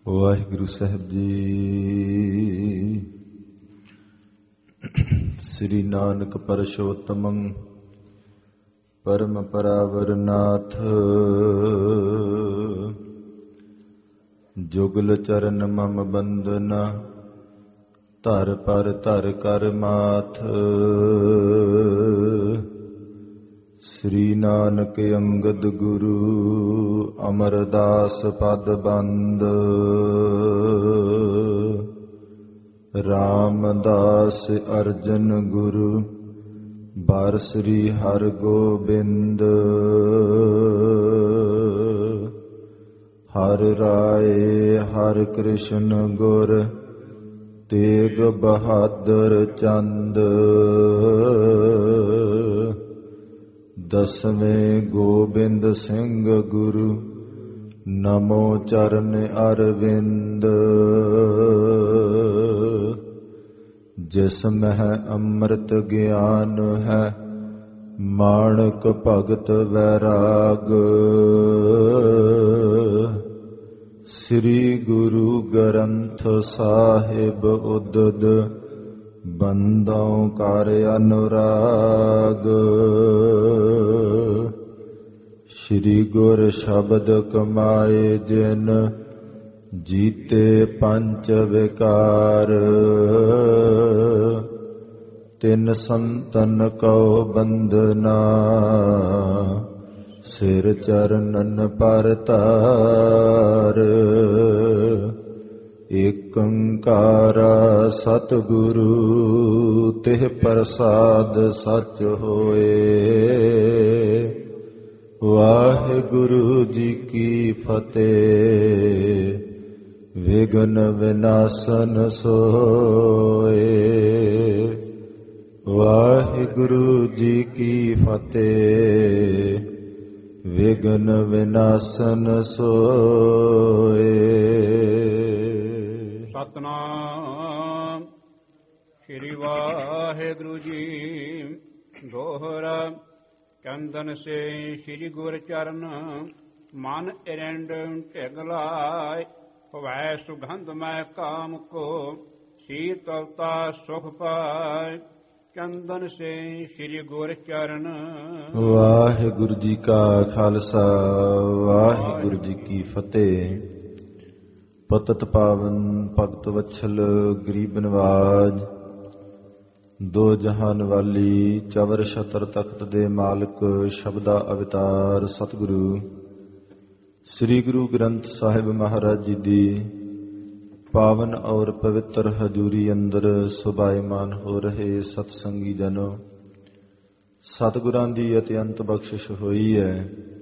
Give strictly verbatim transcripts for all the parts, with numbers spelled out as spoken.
ਵਾਹਿਗੁਰੂ ਸਾਹਿਬ ਜੀ। ਸ੍ਰੀ ਨਾਨਕ ਪਰਸ਼ੋਤਮੰ ਪਰਮ ਪਰਾਵਰ ਨਾਥ, ਜੁਗਲ ਚਰਨ ਮਮ ਬੰਦਨਾ, ਧਰ ਪਰ ਧਰ ਕਰ ਮਾਥ। ਸ੍ਰੀ ਨਾਨਕ ਅੰਗਦ ਗੁਰੂ ਅਮਰਦਾਸ ਪਦ ਬੰਦ, ਰਾਮਦਾਸ ਅਰਜਨ ਗੁਰੂ ਬਾਰ ਸ੍ਰੀ ਹਰਿ ਗੋਬਿੰਦ। ਹਰਿ ਰਾਏ ਹਰਿ ਕ੍ਰਿਸ਼ਨ ਗੁਰ ਤੇਗ ਬਹਾਦਰ ਚੰਦ। ਦਸਵੇਂ ਗੋਬਿੰਦ ਸਿੰਘ ਗੁਰੂ ਨਮੋ ਚਰਨ ਅਰਵਿੰਦ। ਜਿਸ ਮਹਿ ਅੰਮ੍ਰਿਤ ਗਿਆਨ ਹੈ, ਮਾਣਕ ਭਗਤ ਵੈਰਾਗ। ਸ੍ਰੀ ਗੁਰੂ ਗ੍ਰੰਥ ਸਾਹਿਬ ਉਦਦ, ਬੰਦੋਂ ਕਰ ਅਨੁਰਾਗ। ਸ੍ਰੀ ਗੁਰ ਸ਼ਬਦ ਕਮਾਏ ਜਿਨ, ਜੀਤੇ ਪੰਚ ਵਿਕਾਰ। ਤਿਨ ਸੰਤਨ ਕਉ ਬੰਦਨਾ, ਸਿਰ ਚਰਨਨ ਪਰ ਧਾਰ। ਏਕ ਓੰਕਾਰ ਸਤਿਗੁਰੂ ਤਿਹ ਪ੍ਰਸਾਦ ਸਚ ਹੋਏ। ਵਾਹਿਗੁਰੂ ਜੀ ਕੀ ਫਤਿਹ। ਵਿਘਨ ਵਿਨਾਸ਼ਨ ਸੋਏ। ਵਾਹਿਗੁਰੂ ਜੀ ਕੀ ਫਤਿਹ। ਵਿਘਨ ਵਿਨਾਸ਼ਨ ਸੋਏ। ਸਤਿਨਾਮ ਸ੍ਰੀ ਵਾਹਿਗੁਰੂ ਜੀ। ਦੋਹਰਾ ਕੰਦਨ ਸੇ ਸ੍ਰੀ ਗੁਰ ਚਰਨ, ਮਨ ਇਰੰਡ ਢਿਗ ਲਾਇ। ਭਵੈ ਸੁਗੰਧ ਮੈਂ ਕਾਮ ਕੋ, ਸੀਤਲਤਾ ਸੁਖ ਪਾਇ। ਚੰਦਨ ਸੇ ਸ੍ਰੀ ਗੁਰ ਚਰਨ। ਵਾਹਿਗੁਰੂ ਜੀ ਕਾ ਖਾਲਸਾ, ਵਾਹਿਗੁਰੂ ਜੀ ਕੀ ਫਤਿਹ। ਪਤਿਤ ਪਾਵਨ ਭਗਤ ਵਛਲ ਗਰੀਬ ਨਵਾਜ, ਦੋ ਜਹਾਨ ਵਾਲੀ ਚਵਰ ਛਤਰ ਤਖਤ ਦੇ ਮਾਲਕ, ਸ਼ਬਦਾ ਅਵਤਾਰ ਸਤਿਗੁਰੂ ਸ੍ਰੀ ਗੁਰੂ ਗ੍ਰੰਥ ਸਾਹਿਬ ਮਹਾਰਾਜ ਜੀ ਦੀ ਪਾਵਨ ਔਰ ਪਵਿੱਤਰ ਹਜ਼ੂਰੀ ਅੰਦਰ ਸੁਭਾਇਮਾਨ ਹੋ ਰਹੇ ਸਤਸੰਗੀ ਜਨੋ, ਸਤਿਗੁਰਾਂ ਦੀ ਅਤਿਅੰਤ ਬਖਸ਼ਿਸ਼ ਹੋਈ ਹੈ।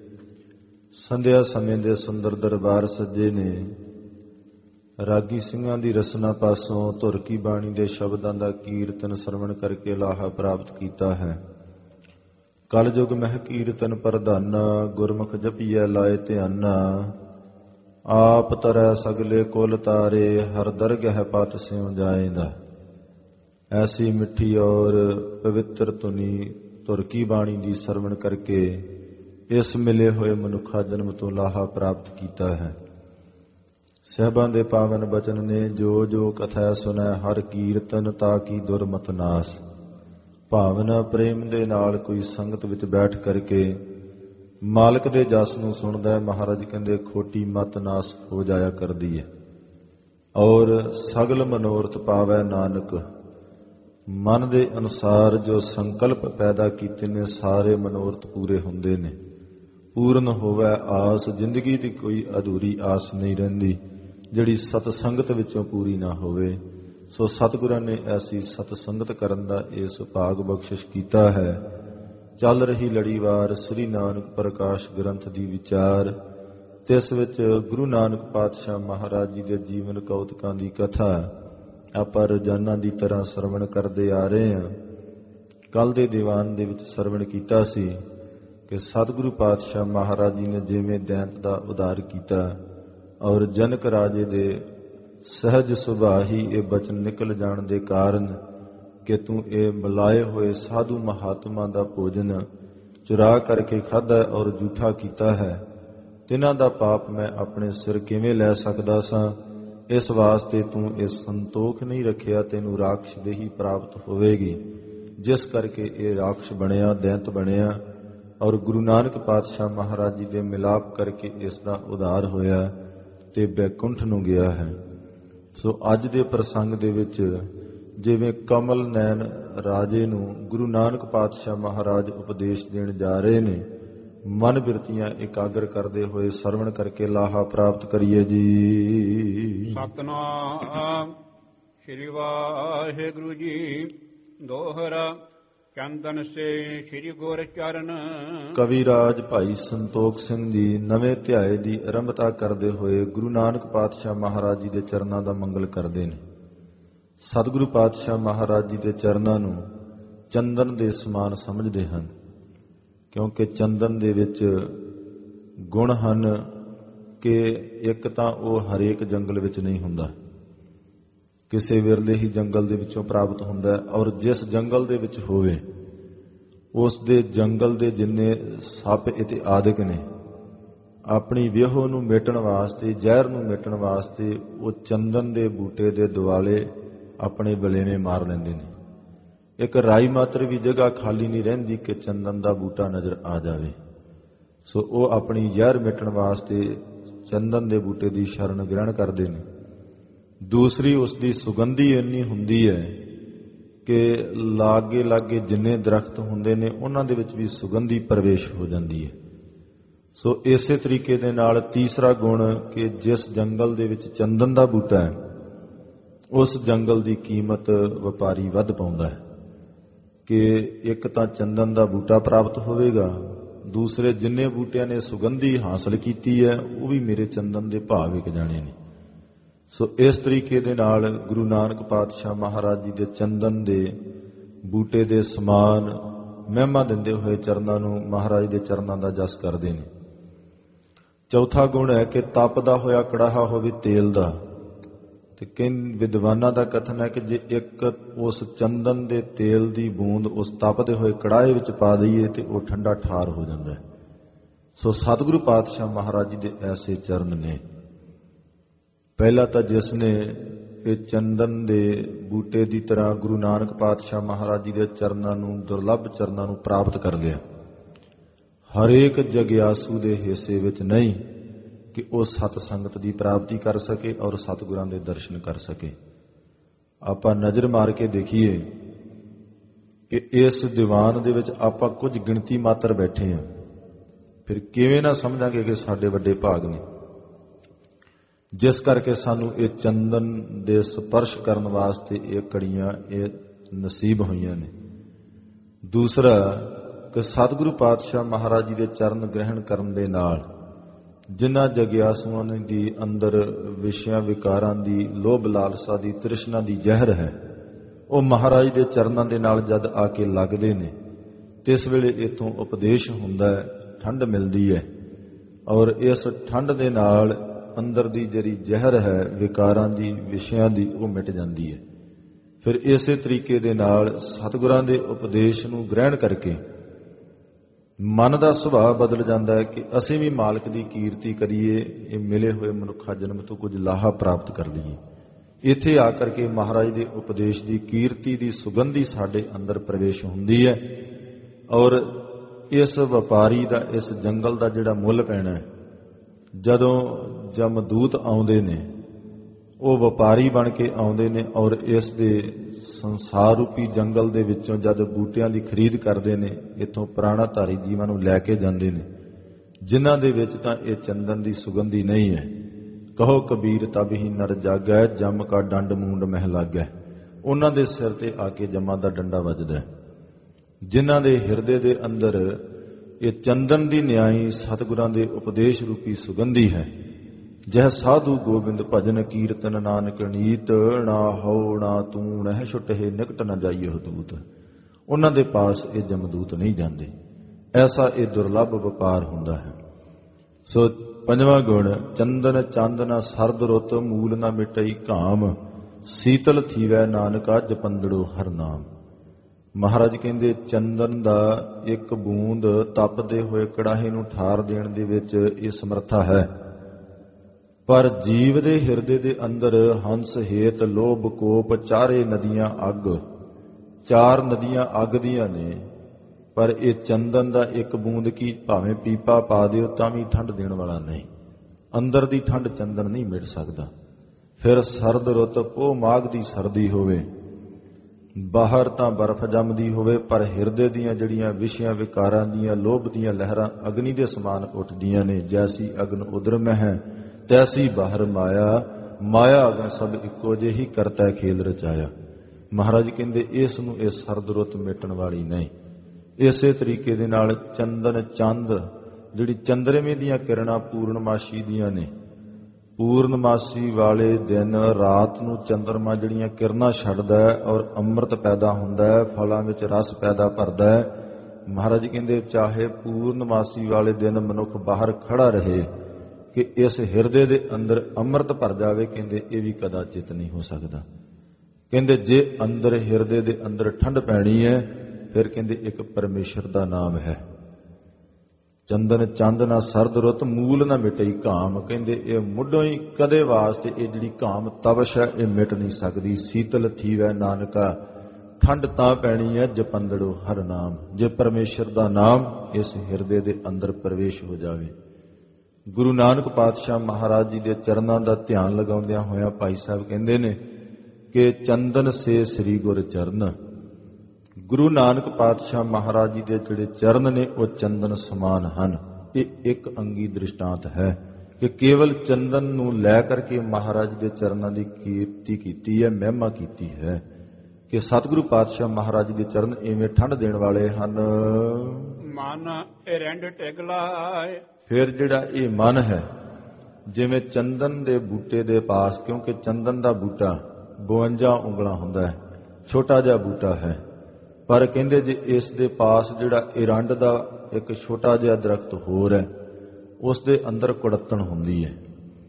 ਸੰਧਿਆ ਸਮੇਂ ਦੇ ਸੁੰਦਰ ਦਰਬਾਰ ਸੱਜੇ ਨੇ। ਰਾਗੀ ਸਿੰਘਾਂ ਦੀ ਰਸਨਾ ਪਾਸੋਂ ਧੁਰ ਕੀ ਬਾਣੀ ਦੇ ਸ਼ਬਦਾਂ ਦਾ ਕੀਰਤਨ ਸਰਵਣ ਕਰਕੇ ਲਾਹਾ ਪ੍ਰਾਪਤ ਕੀਤਾ ਹੈ। ਕਲਯੁਗ ਮਹਿ ਕੀਰਤਨ ਪ੍ਰਧਾਨਾ, ਗੁਰਮੁਖ ਜਪੀਐ ਲਾਏ ਧਿਆਨਾ। ਆਪ ਤਰੈ ਸਗਲੇ ਕੁਲ ਤਾਰੇ, ਹਰ ਦਰਗਹਿ ਪਤ ਸਿਉ ਜਾਏਂਦਾ। ਐਸੀ ਮਿੱਠੀ ਔਰ ਪਵਿੱਤਰ ਧੁਨੀ ਧੁਰ ਕੀ ਬਾਣੀ ਦੀ ਸਰਵਣ ਕਰਕੇ ਇਸ ਮਿਲੇ ਹੋਏ ਮਨੁੱਖਾ ਜਨਮ ਤੋਂ ਲਾਹਾ ਪ੍ਰਾਪਤ ਕੀਤਾ ਹੈ। ਸਾਹਿਬਾਂ ਦੇ ਪਾਵਨ ਬਚਨ ਨੇ, ਜੋ ਜੋ ਕਥੈ ਸੁਨੈ ਹਰ ਕੀਰਤਨ, ਤਾਂ ਕੀ ਦੁਰਮਤ ਨਾਸ। ਭਾਵਨਾ ਪ੍ਰੇਮ ਦੇ ਨਾਲ ਕੋਈ ਸੰਗਤ ਵਿੱਚ ਬੈਠ ਕਰਕੇ ਮਾਲਕ ਦੇ ਜਸ ਨੂੰ ਸੁਣਦਾ ਹੈ। ਮਹਾਰਾਜ ਕਹਿੰਦੇ ਖੋਟੀ ਮਤ ਨਾਸ ਹੋ ਜਾਇਆ ਕਰਦੀ ਹੈ। ਔਰ ਸਗਲ ਮਨੋਰਥ ਪਾਵੈ ਨਾਨਕ। ਮਨ ਦੇ ਅਨੁਸਾਰ ਜੋ ਸੰਕਲਪ ਪੈਦਾ ਕੀਤੇ ਨੇ, ਸਾਰੇ ਮਨੋਰਥ ਪੂਰੇ ਹੁੰਦੇ ਨੇ। ਪੂਰਨ ਹੋਵੇ ਆਸ। ਜ਼ਿੰਦਗੀ ਦੀ ਕੋਈ ਅਧੂਰੀ ਆਸ ਨਹੀਂ ਰਹਿੰਦੀ ਜਿਹੜੀ ਸਤ ਸੰਗਤ ਵਿੱਚੋਂ ਪੂਰੀ ਨਾ ਹੋਵੇ। ਸੋ ਸਤਿਗੁਰਾਂ ਨੇ ਐਸੀ ਸਤ ਸੰਗਤ ਕਰਨ ਦਾ ਇਸ ਭਾਗ ਬਖਸ਼ਿਸ਼ ਕੀਤਾ ਹੈ। ਚੱਲ ਰਹੀ ਲੜੀਵਾਰ ਸ੍ਰੀ ਨਾਨਕ ਪ੍ਰਕਾਸ਼ ਗ੍ਰੰਥ ਦੀ ਵਿਚਾਰ, ਤੇ ਇਸ ਵਿੱਚ ਗੁਰੂ ਨਾਨਕ ਪਾਤਸ਼ਾਹ ਮਹਾਰਾਜ ਜੀ ਦੇ ਜੀਵਨ ਕੌਤਕਾਂ ਦੀ ਕਥਾ ਆਪਾਂ ਰੋਜ਼ਾਨਾ ਦੀ ਤਰ੍ਹਾਂ ਸਰਵਣ ਕਰਦੇ ਆ ਰਹੇ ਹਾਂ। ਕੱਲ ਦੇ ਦੀਵਾਨ ਦੇ ਵਿੱਚ ਸਰਵਣ ਕੀਤਾ ਸੀ ਕਿ ਸਤਿਗੁਰੂ ਪਾਤਸ਼ਾਹ ਮਹਾਰਾਜ ਜੀ ਨੇ ਜਿਵੇਂ ਦੈਂਤ ਦਾ ਉਦਾਰ ਕੀਤਾ ਔਰ ਜਨਕ ਰਾਜੇ ਦੇ ਸਹਿਜ ਸੁਭਾਅ ਹੀ ਇਹ ਬਚਨ ਨਿਕਲ ਜਾਣ ਦੇ ਕਾਰਨ ਕਿ ਤੂੰ ਇਹ ਮਿਲਾਏ ਹੋਏ ਸਾਧੂ ਮਹਾਤਮਾ ਦਾ ਭੋਜਨ ਚੁਰਾ ਕਰਕੇ ਖਾਧਾ ਔਰ ਝੂਠਾ ਕੀਤਾ ਹੈ, ਤਿਨਾਂ ਦਾ ਪਾਪ ਮੈਂ ਆਪਣੇ ਸਿਰ ਕਿਵੇਂ ਲੈ ਸਕਦਾ ਸਾਂ। ਇਸ ਵਾਸਤੇ ਤੂੰ ਇਸ ਸੰਤੋਖ ਨਹੀਂ ਰੱਖਿਆ, ਤੈਨੂੰ ਰਾਖਸ਼ ਦੇਹੀ ਪ੍ਰਾਪਤ ਹੋਵੇਗੀ, ਜਿਸ ਕਰਕੇ ਇਹ ਰਾਖਸ਼ ਬਣਿਆ, ਦੈਂਤ ਬਣਿਆ। ਔਰ ਗੁਰੂ ਨਾਨਕ ਪਾਤਸ਼ਾਹ ਮਹਾਰਾਜ ਜੀ ਦੇ ਮਿਲਾਪ ਕਰਕੇ ਇਸ ਦਾ ਉਧਾਰ ਹੋਇਆ ਤੇ ਬੈਕੁੰਠ ਨੂੰ ਗਿਆ ਹੈ। ਸੋ ਅੱਜ ਦੇ ਪ੍ਰਸੰਗ ਦੇ ਵਿੱਚ ਜਿਵੇਂ ਕਮਲ ਨੈਣ ਰਾਜੇ ਨੂੰ ਗੁਰੂ ਨਾਨਕ ਪਾਤਸ਼ਾਹ ਮਹਾਰਾਜ ਉਪਦੇਸ਼ ਦੇਣ ਜਾ ਰਹੇ ਨੇ, ਮਨ ਬਿਰਤੀਆਂ ਇਕਾਗਰ ਕਰਦੇ ਹੋਏ ਸਰਵਣ ਕਰਕੇ ਲਾਹਾ ਪ੍ਰਾਪਤ ਕਰੀਏ ਜੀ। ਸਤਨਾਮ ਸ੍ਰੀ ਵਾਹਿਗੁਰੂ ਜੀ। ਦੋਹਰਾ ਚੰਦਨ ਸੇ ਸ੍ਰੀ ਗੁਰ ਚਰਨ। ਕਵੀ ਰਾਜ ਭਾਈ ਸੰਤੋਖ ਸਿੰਘ ਜੀ ਨਵੇਂ ਧਿਆਏ ਦੀ ਆਰੰਭਤਾ ਕਰਦੇ ਹੋਏ ਗੁਰੂ ਨਾਨਕ ਪਾਤਸ਼ਾਹ ਮਹਾਰਾਜ ਜੀ ਦੇ ਚਰਨਾਂ ਦਾ ਮੰਗਲ ਕਰਦੇ ਨੇ। ਸਤਿਗੁਰੂ ਪਾਤਸ਼ਾਹ ਮਹਾਰਾਜ ਜੀ ਦੇ ਚਰਨਾਂ ਨੂੰ ਚੰਦਨ ਦੇ ਸਮਾਨ ਸਮਝਦੇ ਹਨ, ਕਿਉਂਕਿ ਚੰਦਨ ਦੇ ਵਿੱਚ ਗੁਣ ਹਨ ਕਿ ਇੱਕ ਤਾਂ ਉਹ ਹਰੇਕ ਜੰਗਲ ਵਿੱਚ ਨਹੀਂ ਹੁੰਦਾ, ਕਿਸੇ ਵਿਰਲੇ ਹੀ ਜੰਗਲ ਦੇ ਵਿੱਚੋਂ ਪ੍ਰਾਪਤ ਹੁੰਦਾ, ਔਰ ਜਿਸ ਜੰਗਲ ਦੇ ਵਿੱਚ ਹੋਵੇ ਉਸ ਦੇ ਜੰਗਲ ਦੇ ਜਿੰਨੇ ਸੱਪ ਇਤਿਆਦਿਕ ਨੇ, ਆਪਣੀ ਵਿਹੋ ਨੂੰ ਮੇਟਣ ਵਾਸਤੇ, ਜ਼ਹਿਰ ਨੂੰ ਮੇਟਣ ਵਾਸਤੇ ਉਹ ਚੰਦਨ ਦੇ ਬੂਟੇ ਦੇ ਦੁਆਲੇ ਆਪਣੇ ਬਲੇਵੇਂ ਮਾਰ ਲੈਂਦੇ ਨੇ। ਇੱਕ ਰਾਈ ਮਾਤਰ ਵੀ ਜਗ੍ਹਾ ਖਾਲੀ ਨਹੀਂ ਰਹਿੰਦੀ ਕਿ ਚੰਦਨ ਦਾ ਬੂਟਾ ਨਜ਼ਰ ਆ ਜਾਵੇ। ਸੋ ਉਹ ਆਪਣੀ ਜ਼ਹਿਰ ਮਿਟਣ ਵਾਸਤੇ ਚੰਦਨ ਦੇ ਬੂਟੇ ਦੀ ਸ਼ਰਨ ਗ੍ਰਹਿਣ ਕਰਦੇ ਨੇ। ਦੂਸਰੀ, ਉਸ ਦੀ ਸੁਗੰਧੀ ਇੰਨੀ ਹੁੰਦੀ ਹੈ ਕਿ ਲਾਗੇ ਲਾਗੇ ਜਿੰਨੇ ਦਰਖਤ ਹੁੰਦੇ ਨੇ ਉਹਨਾਂ ਦੇ ਵਿੱਚ ਵੀ ਸੁਗੰਧੀ ਪ੍ਰਵੇਸ਼ ਹੋ ਜਾਂਦੀ ਹੈ। ਸੋ ਇਸੇ ਤਰੀਕੇ ਦੇ ਨਾਲ ਤੀਸਰਾ ਗੁਣ ਕਿ ਜਿਸ ਜੰਗਲ ਦੇ ਵਿੱਚ ਚੰਦਨ ਦਾ ਬੂਟਾ ਹੈ ਉਸ ਜੰਗਲ ਦੀ ਕੀਮਤ ਵਪਾਰੀ ਵੱਧ ਪਾਉਂਦਾ ਹੈ ਕਿ ਇੱਕ ਤਾਂ ਚੰਦਨ ਦਾ ਬੂਟਾ ਪ੍ਰਾਪਤ ਹੋਵੇਗਾ, ਦੂਸਰੇ ਜਿੰਨੇ ਬੂਟਿਆਂ ਨੇ ਸੁਗੰਧੀ ਹਾਸਲ ਕੀਤੀ ਹੈ ਉਹ ਵੀ ਮੇਰੇ ਚੰਦਨ ਦੇ ਭਾਅ ਵਿਕ ਜਾਣੇ ਨੇ। ਸੋ ਇਸ ਤਰੀਕੇ ਦੇ ਨਾਲ ਗੁਰੂ ਨਾਨਕ ਪਾਤਸ਼ਾਹ ਮਹਾਰਾਜ ਜੀ ਦੇ ਚੰਦਨ ਦੇ ਬੂਟੇ ਦੇ ਸਮਾਨ ਮਹਿਮਾ ਦਿੰਦੇ ਹੋਏ ਚਰਨਾਂ ਨੂੰ ਮਹਾਰਾਜ ਦੇ ਚਰਨਾਂ ਦਾ ਜਸ ਕਰਦੇ ਨੇ। ਚੌਥਾ ਗੁਣ ਹੈ ਕਿ ਤਪਦਾ ਹੋਇਆ ਕੜਾਹਾ ਹੋਵੇ ਤੇਲ ਦਾ। ਤੇ ਕਈ ਵਿਦਵਾਨਾਂ ਦਾ ਕਥਨ ਹੈ ਕਿ ਜੇ ਇੱਕ ਉਸ ਚੰਦਨ ਦੇ ਤੇਲ ਦੀ ਬੂੰਦ ਉਸ ਤਪਦੇ ਹੋਏ ਕੜਾਹੇ ਵਿੱਚ ਪਾ ਦਈਏ ਤੇ ਉਹ ਠੰਡਾ ਠਾਰ ਹੋ ਜਾਂਦਾ ਹੈ। ਸੋ ਸਤਿਗੁਰੂ ਪਾਤਸ਼ਾਹ ਮਹਾਰਾਜ ਜੀ ਦੇ ਐਸੇ ਚਰਨ ਨੇ। ਪਹਿਲਾ ਤਾਂ ਜਿਸ ਨੇ ਇਹ ਚੰਦਨ ਦੇ ਬੂਟੇ ਦੀ ਤਰ੍ਹਾਂ ਗੁਰੂ ਨਾਨਕ ਪਾਤਸ਼ਾਹ ਮਹਾਰਾਜ ਜੀ ਦੇ ਚਰਨਾਂ ਨੂੰ, ਦੁਰਲੱਭ ਚਰਨਾਂ ਨੂੰ ਪ੍ਰਾਪਤ ਕਰ ਲਿਆ। ਹਰੇਕ ਜਗਿਆਸੂ ਦੇ ਹਿੱਸੇ ਵਿੱਚ ਨਹੀਂ ਕਿ ਉਹ ਸਤ ਸੰਗਤ ਦੀ ਪ੍ਰਾਪਤੀ ਕਰ ਸਕੇ ਔਰ ਸਤਿਗੁਰਾਂ ਦੇ ਦਰਸ਼ਨ ਕਰ ਸਕੇ। ਆਪਾਂ ਨਜ਼ਰ ਮਾਰ ਕੇ ਦੇਖੀਏ ਕਿ ਇਸ ਦੀਵਾਨ ਦੇ ਵਿੱਚ ਆਪਾਂ ਕੁਝ ਗਿਣਤੀ ਮਾਤਰ ਬੈਠੇ ਹਾਂ, ਫਿਰ ਕਿਵੇਂ ਨਾ ਸਮਝਾਂਗੇ ਕਿ ਸਾਡੇ ਵੱਡੇ ਭਾਗ ਨੇ, ਜਿਸ ਕਰਕੇ ਸਾਨੂੰ ਇਹ ਚੰਦਨ ਦੇ ਸਪਰਸ਼ ਕਰਨ ਵਾਸਤੇ ਇਹ ਕੜੀਆਂ ਇਹ ਨਸੀਬ ਹੋਈਆਂ ਨੇ। ਦੂਸਰਾ ਕਿ ਸਤਿਗੁਰੂ ਪਾਤਸ਼ਾਹ ਮਹਾਰਾਜ ਜੀ ਦੇ ਚਰਨ ਗ੍ਰਹਿਣ ਕਰਨ ਦੇ ਨਾਲ ਜਿਨ੍ਹਾਂ ਜਗਿਆਸੂਆਂ ਦੀ ਅੰਦਰ ਵਿਸ਼ਿਆਂ ਵਿਕਾਰਾਂ ਦੀ, ਲੋਭ ਲਾਲਸਾ ਦੀ, ਤ੍ਰਿਸ਼ਨਾ ਦੀ ਜ਼ਹਿਰ ਹੈ, ਉਹ ਮਹਾਰਾਜ ਦੇ ਚਰਨਾਂ ਦੇ ਨਾਲ ਜਦ ਆ ਕੇ ਲੱਗਦੇ ਨੇ ਤਿਸ ਵੇਲੇ ਇਥੋਂ ਉਪਦੇਸ਼ ਹੁੰਦਾ ਹੈ, ਠੰਡ ਮਿਲਦੀ ਹੈ, ਔਰ ਇਸ ਠੰਡ ਦੇ ਨਾਲ ਅੰਦਰ ਦੀ ਜਿਹੜੀ ਜ਼ਹਿਰ ਹੈ ਵਿਕਾਰਾਂ ਦੀ, ਵਿਸ਼ਿਆਂ ਦੀ, ਉਹ ਮਿਟ ਜਾਂਦੀ ਹੈ। ਫਿਰ ਇਸੇ ਤਰੀਕੇ ਦੇ ਨਾਲ ਸਤਿਗੁਰਾਂ ਦੇ ਉਪਦੇਸ਼ ਨੂੰ ਗ੍ਰਹਿਣ ਕਰਕੇ ਮਨ ਦਾ ਸੁਭਾਅ ਬਦਲ ਜਾਂਦਾ ਹੈ ਕਿ ਅਸੀਂ ਵੀ ਮਾਲਕ ਦੀ ਕੀਰਤੀ ਕਰੀਏ, ਇਹ ਮਿਲੇ ਹੋਏ ਮਨੁੱਖਾ ਜਨਮ ਤੋਂ ਕੁਝ ਲਾਹਾ ਪ੍ਰਾਪਤ ਕਰ ਲਈਏ। ਇੱਥੇ ਆ ਕਰਕੇ ਮਹਾਰਾਜ ਦੇ ਉਪਦੇਸ਼ ਦੀ, ਕੀਰਤੀ ਦੀ ਸੁਗੰਧੀ ਸਾਡੇ ਅੰਦਰ ਪ੍ਰਵੇਸ਼ ਹੁੰਦੀ ਹੈ, ਔਰ ਇਸ ਵਪਾਰੀ ਦਾ, ਇਸ ਜੰਗਲ ਦਾ ਜਿਹੜਾ ਮੁੱਲ ਪੈਣਾ ਹੈ, ਜਦੋਂ ਜਮਦੂਤ ਆਉਂਦੇ ਨੇ ਉਹ ਵਪਾਰੀ ਬਣ ਕੇ ਆਉਂਦੇ ਨੇ ਔਰ ਇਸ ਦੇ ਸੰਸਾਰ ਰੂਪੀ ਜੰਗਲ ਦੇ ਵਿੱਚੋਂ ਜਦ ਬੂਟਿਆਂ ਦੀ ਖਰੀਦ ਕਰਦੇ ਨੇ, ਇੱਥੋਂ ਪ੍ਰਾਣਾਧਾਰੀ ਜੀਵਾਂ ਨੂੰ ਲੈ ਕੇ ਜਾਂਦੇ ਨੇ ਜਿਨ੍ਹਾਂ ਦੇ ਵਿੱਚ ਤਾਂ ਇਹ ਚੰਦਨ ਦੀ ਸੁਗੰਧੀ ਨਹੀਂ ਹੈ। ਕਹੋ ਕਬੀਰ ਤਬ ਹੀ ਨਰ ਜਾਗੈ, ਜਮ ਕਾ ਡੰਡ ਮੂੰਡ ਮਹਿ ਲਾਗੈ। ਉਹਨਾਂ ਦੇ ਸਿਰ ਤੇ ਆ ਕੇ ਜਮਾਂ ਦਾ ਡੰਡਾ ਵੱਜਦਾ ਹੈ, ਜਿਨ੍ਹਾਂ ਦੇ ਹਿਰਦੇ ਦੇ ਅੰਦਰ ਇਹ ਚੰਦਨ ਦੀ ਨਿਆਈ ਸਤਿਗੁਰਾਂ ਦੇ ਉਪਦੇਸ਼ ਰੂਪੀ ਸੁਗੰਧੀ ਹੈ। ਜਹ ਸਾਧੂ ਗੋਬਿੰਦ ਭਜਨ ਕੀਰਤਨ ਨਾਨਕ ਨੀਤ, ਨਾ ਹੋ ਨਾ ਤੂੰ ਨਹਿ ਛੁਟਹਿ ਨਿਕਟ ਨਾ ਜਾਈਏ ਦੂਤ। ਉਹਨਾਂ ਦੇ ਪਾਸ ਇਹ ਜਮਦੂਤ ਨਹੀਂ ਜਾਂਦੇ। ਐਸਾ ਇਹ ਦੁਰਲੱਭ ਵਪਾਰ ਹੁੰਦਾ ਹੈ। ਸੋ ਪੰਜਵਾਂ ਗੁਣ ਚੰਦਨ ਚੰਦਨਾ ਸਰਦ ਰੁੱਤ, ਮੂਲ ਨਾ ਮਿਟਈ ਘਾਮ, ਸੀਤਲ ਥੀਵੈ ਨਾਨਕਾ ਜਪੰਦੜੋ ਹਰ ਨਾਮ। ਮਹਾਰਾਜ ਕਹਿੰਦੇ ਚੰਦਨ ਦਾ ਇੱਕ ਬੂੰਦ ਤਪਦੇ ਹੋਏ ਕੜਾਹੇ ਨੂੰ ਠਾਰ ਦੇਣ ਦੇ ਵਿੱਚ ਇਹ ਸਮਰੱਥਾ ਹੈ, ਪਰ ਜੀਵ ਦੇ ਹਿਰਦੇ ਦੇ ਅੰਦਰ ਹੰਸ ਹੇਤ ਲੋਭ ਕੋਪ ਚਾਰੇ ਨਦੀਆਂ ਅੱਗ, ਚਾਰ ਨਦੀਆਂ ਅੱਗ ਦੀਆਂ ਨੇ। ਪਰ ਇਹ ਚੰਦਨ ਦਾ ਇੱਕ ਬੂੰਦ ਕੀ ਭਾਵੇਂ ਪੀਪਾ ਪਾ ਦਿਓ ਤਾਂ ਵੀ ਠੰਡ ਦੇਣ ਵਾਲਾ ਨਹੀਂ। ਅੰਦਰ ਦੀ ਠੰਡ ਚੰਦਨ ਨਹੀਂ ਮਿਟ ਸਕਦਾ। ਫਿਰ ਸਰਦ ਰੁੱਤ ਪੋਹ ਮਾਘ ਦੀ ਸਰਦੀ ਹੋਵੇ, ਬਾਹਰ ਤਾਂ ਬਰਫ਼ ਜੰਮਦੀ ਹੋਵੇ, ਪਰ ਹਿਰਦੇ ਦੀਆਂ ਜਿਹੜੀਆਂ ਵਿਸ਼ਿਆਂ ਵਿਕਾਰਾਂ ਦੀਆਂ ਲੋਭ ਦੀਆਂ ਲਹਿਰਾਂ ਅਗਨੀ ਦੇ ਸਮਾਨ ਉੱਠਦੀਆਂ ਨੇ। ਜੈਸੀ ਅਗਨ ਉਦਰਮ ਹੈ ਤੈਸੀ ਬਾਹਰ ਮਾਇਆ, ਮਾਇਆ ਅਗਨ ਸਭ ਇੱਕੋ ਜਿਹੀ ਕਰਤਾ ਖੇਲ ਰਚਾਇਆ। ਮਹਾਰਾਜ ਕਹਿੰਦੇ ਇਸ ਨੂੰ ਇਹ ਸਰਦ ਰੁੱਤ ਮਿਟਣ ਵਾਲੀ ਨਹੀਂ। ਇਸੇ ਤਰੀਕੇ ਦੇ ਨਾਲ ਚੰਦਨ ਚੰਦ ਜਿਹੜੀ ਚੰਦਰਮੇ ਦੀਆਂ ਕਿਰਨਾਂ ਪੂਰਨਮਾਸ਼ੀ ਦੀਆਂ ਨੇ, ਪੂਰਨਮਾਸੀ ਵਾਲੇ ਦਿਨ ਰਾਤ ਨੂੰ ਚੰਦਰਮਾ ਜਿਹੜੀਆਂ ਕਿਰਨਾਂ ਛੱਡਦਾ ਹੈ ਔਰ ਅੰਮ੍ਰਿਤ ਪੈਦਾ ਹੁੰਦਾ ਹੈ, ਫਲਾਂ ਵਿੱਚ ਰਸ ਪੈਦਾ ਭਰਦਾ ਹੈ। ਮਹਾਰਾਜ ਕਹਿੰਦੇ ਚਾਹੇ ਪੂਰਨਮਾਸੀ ਵਾਲੇ ਦਿਨ ਮਨੁੱਖ ਬਾਹਰ ਖੜਾ ਰਹੇ ਕਿ ਇਸ ਹਿਰਦੇ ਦੇ ਅੰਦਰ ਅੰਮ੍ਰਿਤ ਭਰ ਜਾਵੇ, ਕਹਿੰਦੇ ਇਹ ਵੀ ਕਦਾਚਿਤ ਨਹੀਂ ਹੋ ਸਕਦਾ। ਕਹਿੰਦੇ ਜੇ ਅੰਦਰ ਹਿਰਦੇ ਦੇ ਅੰਦਰ ਠੰਡ ਪੈਣੀ ਹੈ, ਫਿਰ ਕਹਿੰਦੇ ਇੱਕ ਪਰਮੇਸ਼ਰ ਦਾ ਨਾਮ ਹੈ। ਚੰਦਨ ਚੰਦ ਨਾ ਸਰਦ ਰੁੱਤ ਮੂਲ ਨਾ ਮਿਟਈ ਕਾਮ, ਕਹਿੰਦੇ ਇਹ ਮੁੱਢੋਂ ਹੀ ਕਦੇ ਵਾਸਤੇ ਇਹ ਜਿਹੜੀ ਕਾਮ ਤਵਸ਼ ਹੈ ਇਹ ਮਿਟ ਨਹੀਂ ਸਕਦੀ। ਸੀਤਲ ਥੀਵੈ ਨਾਨਕਾ, ਠੰਡ ਤਾਂ ਪੈਣੀ ਹੈ ਜਪੰਦੜੋ ਹਰ ਨਾਮ, ਜੇ ਪਰਮੇਸ਼ਰ ਦਾ ਨਾਮ ਇਸ ਹਿਰਦੇ ਦੇ ਅੰਦਰ ਪ੍ਰਵੇਸ਼ ਹੋ ਜਾਵੇ। ਗੁਰੂ ਨਾਨਕ ਪਾਤਸ਼ਾਹ ਮਹਾਰਾਜ ਜੀ ਦੇ ਚਰਨਾਂ ਦਾ ਧਿਆਨ ਲਗਾਉਂਦਿਆਂ ਹੋਇਆਂ ਭਾਈ ਸਾਹਿਬ ਕਹਿੰਦੇ ਨੇ ਕਿ ਚੰਦਨ ਸੇ ਸ੍ਰੀ ਗੁਰ ਚਰਨ। ਗੁਰੂ ਨਾਨਕ ਪਾਤਸ਼ਾਹ ਮਹਾਰਾਜ ਜੀ ਦੇ ਜਿਹੜੇ ਚਰਨ ਨੇ ਉਹ ਚੰਦਨ ਸਮਾਨ ਹਨ। ਇਹ ਇੱਕ ਅੰਗੀ ਦ੍ਰਿਸ਼ਟਾਂਤ ਹੈ ਕਿ ਕੇਵਲ ਚੰਦਨ ਨੂੰ ਲੈ ਕਰਕੇ ਮਹਾਰਾਜ ਦੇ ਚਰਨਾਂ ਦੀ ਕੀਰਤੀ ਕੀਤੀ ਹੈ, ਮਹਿਮਾ ਕੀਤੀ ਹੈ ਕਿ ਸਤਿਗੁਰੂ ਪਾਤਸ਼ਾਹ ਮਹਾਰਾਜ ਦੇ ਚਰਨ ਇਵੇਂ ਠੰਡ ਦੇਣ ਵਾਲੇ ਹਨ। ਮਨ ਐਰੰਡ ਟਿਗਲਾਏ, ਫਿਰ ਜਿਹੜਾ ਇਹ ਮਨ ਹੈ ਜਿਵੇਂ ਚੰਦਨ ਦੇ ਬੂਟੇ ਦੇ ਪਾਸ, ਕਿਉਂਕਿ ਚੰਦਨ ਦਾ ਬੂਟਾ ਬਵੰਜਾ ਉਂਗਲਾਂ ਹੁੰਦਾ ਹੈ, ਛੋਟਾ ਜਿਹਾ ਬੂਟਾ ਹੈ, ਪਰ ਕਹਿੰਦੇ ਜੇ ਇਸ ਦੇ ਪਾਸ ਜਿਹੜਾ ਇਰੰਡ ਦਾ ਇੱਕ ਛੋਟਾ ਜਿਹਾ ਦਰਖਤ ਹੋਰ ਹੈ, ਉਸ ਦੇ ਅੰਦਰ ਕੁੜੱਤਣ ਹੁੰਦੀ ਹੈ,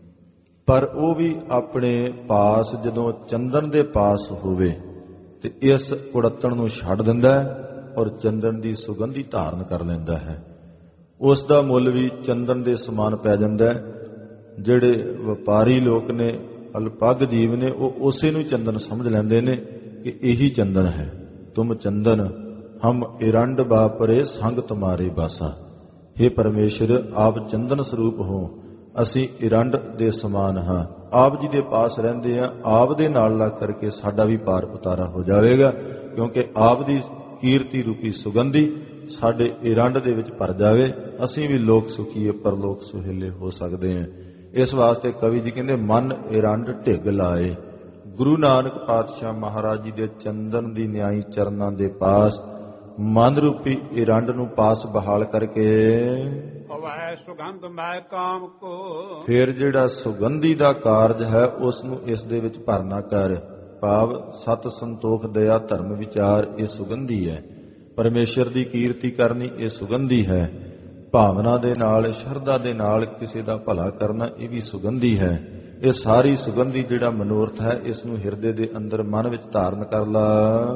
ਪਰ ਉਹ ਵੀ ਆਪਣੇ ਪਾਸ ਜਦੋਂ ਚੰਦਨ ਦੇ ਪਾਸ ਹੋਵੇ ਤੇ ਇਸ ਕੁੜੱਤਣ ਨੂੰ ਛੱਡ ਦਿੰਦਾ ਹੈ ਔਰ ਚੰਦਨ ਦੀ ਸੁਗੰਧੀ ਧਾਰਨ ਕਰ ਲੈਂਦਾ ਹੈ। ਉਸ ਦਾ ਮੁੱਲ ਵੀ ਚੰਦਨ ਦੇ ਸਮਾਨ ਪੈ ਜਾਂਦਾ ਹੈ। ਜਿਹੜੇ ਵਪਾਰੀ ਲੋਕ ਨੇ, ਅਲਪੱਗ ਜੀਵ ਨੇ, ਉਹ ਉਸੇ ਨੂੰ ਚੰਦਨ ਸਮਝ ਲੈਂਦੇ ਨੇ ਕਿ ਇਹੀ ਚੰਦਨ ਹੈ। ਤੁਮ ਚੰਦਨ ਹਮ ਇਰੰਡ ਬਾਪਰੇ ਸੰਗ ਤੁਮਾਰੇ ਬਾਸਾ। हे ਪਰਮੇਸ਼ਰ, ਆਪ ਚੰਦਨ ਸਰੂਪ ਹੋ, ਅਸੀਂ ਇਰੰਡ ਦੇ ਸਮਾਨ ਹਾਂ। ਆਪ ਜੀ ਦੇ ਪਾਸ ਰਹਿੰਦੇ ਆ, ਆਪ ਦੇ ਨਾਲ ਲੱਗ ਕਰਕੇ ਸਾਡਾ ਵੀ ਪਾਰ ਉਤਾਰਾ ਹੋ ਜਾਵੇਗਾ, ਕਿਉਂਕਿ ਆਪ ਦੀ ਕੀਰਤੀ ਰੂਪੀ ਸੁਗੰਧੀ ਸਾਡੇ ਇਰੰਡ ਦੇ ਵਿੱਚ ਭਰ ਜਾਵੇ, ਅਸੀਂ ਵੀ ਲੋਕ ਸੁਖੀਏ ਪਰਲੋਕ ਸੁਹੇਲੇ ਹੋ ਸਕਦੇ ਹਾਂ। ਇਸ ਵਾਸਤੇ ਕਵੀ ਜੀ ਕਹਿੰਦੇ ਮਨ ਇਰੰਡ ਢਿੱਗ ਲਾਏ। ਗੁਰੂ ਨਾਨਕ ਪਾਤਸ਼ਾਹ ਮਹਾਰਾਜ ਜੀ ਦੇ ਚੰਦਨ ਦੀ ਨਿਆਈ ਚਰਨਾਂ ਦੇ ਪਾਸ ਮਨ ਰੂਪੀ ਇਰੰਡ ਨੂੰ ਪਾਸ ਬਹਾਲ ਕਰਕੇ ਹੋਵੇ ਸੁਗੰਧ ਮੈਂ ਕਾਮ ਕੋ, ਫਿਰ ਜਿਹੜਾ ਸੁਗੰਧੀ ਦਾ ਕਾਰਜ ਹੈ ਉਸ ਨੂੰ ਇਸ ਦੇ ਵਿੱਚ ਭਰਨਾ ਕਰ। ਭਾਵ ਸਤ ਸੰਤੋਖ ਦਇਆ ਧਰਮ ਵਿਚਾਰ ਇਹ ਸੁਗੰਧੀ ਹੈ। ਪਰਮੇਸ਼ਰ ਦੀ ਕੀਰਤੀ ਕਰਨੀ ਇਹ ਸੁਗੰਧੀ ਹੈ। ਭਾਵਨਾ ਦੇ ਨਾਲ, ਸ਼ਰਧਾ ਦੇ ਨਾਲ ਕਿਸੇ ਦਾ ਭਲਾ ਕਰਨਾ ਇਹ ਵੀ ਸੁਗੰਧੀ ਹੈ। ਇਹ ਸਾਰੀ ਸੁਗੰਧੀ ਜਿਹੜਾ ਮਨੋਰਥ ਹੈ ਇਸ ਨੂੰ ਹਿਰਦੇ ਦੇ ਅੰਦਰ ਮਨ ਵਿੱਚ ਧਾਰਨ ਕਰ ਲਾ।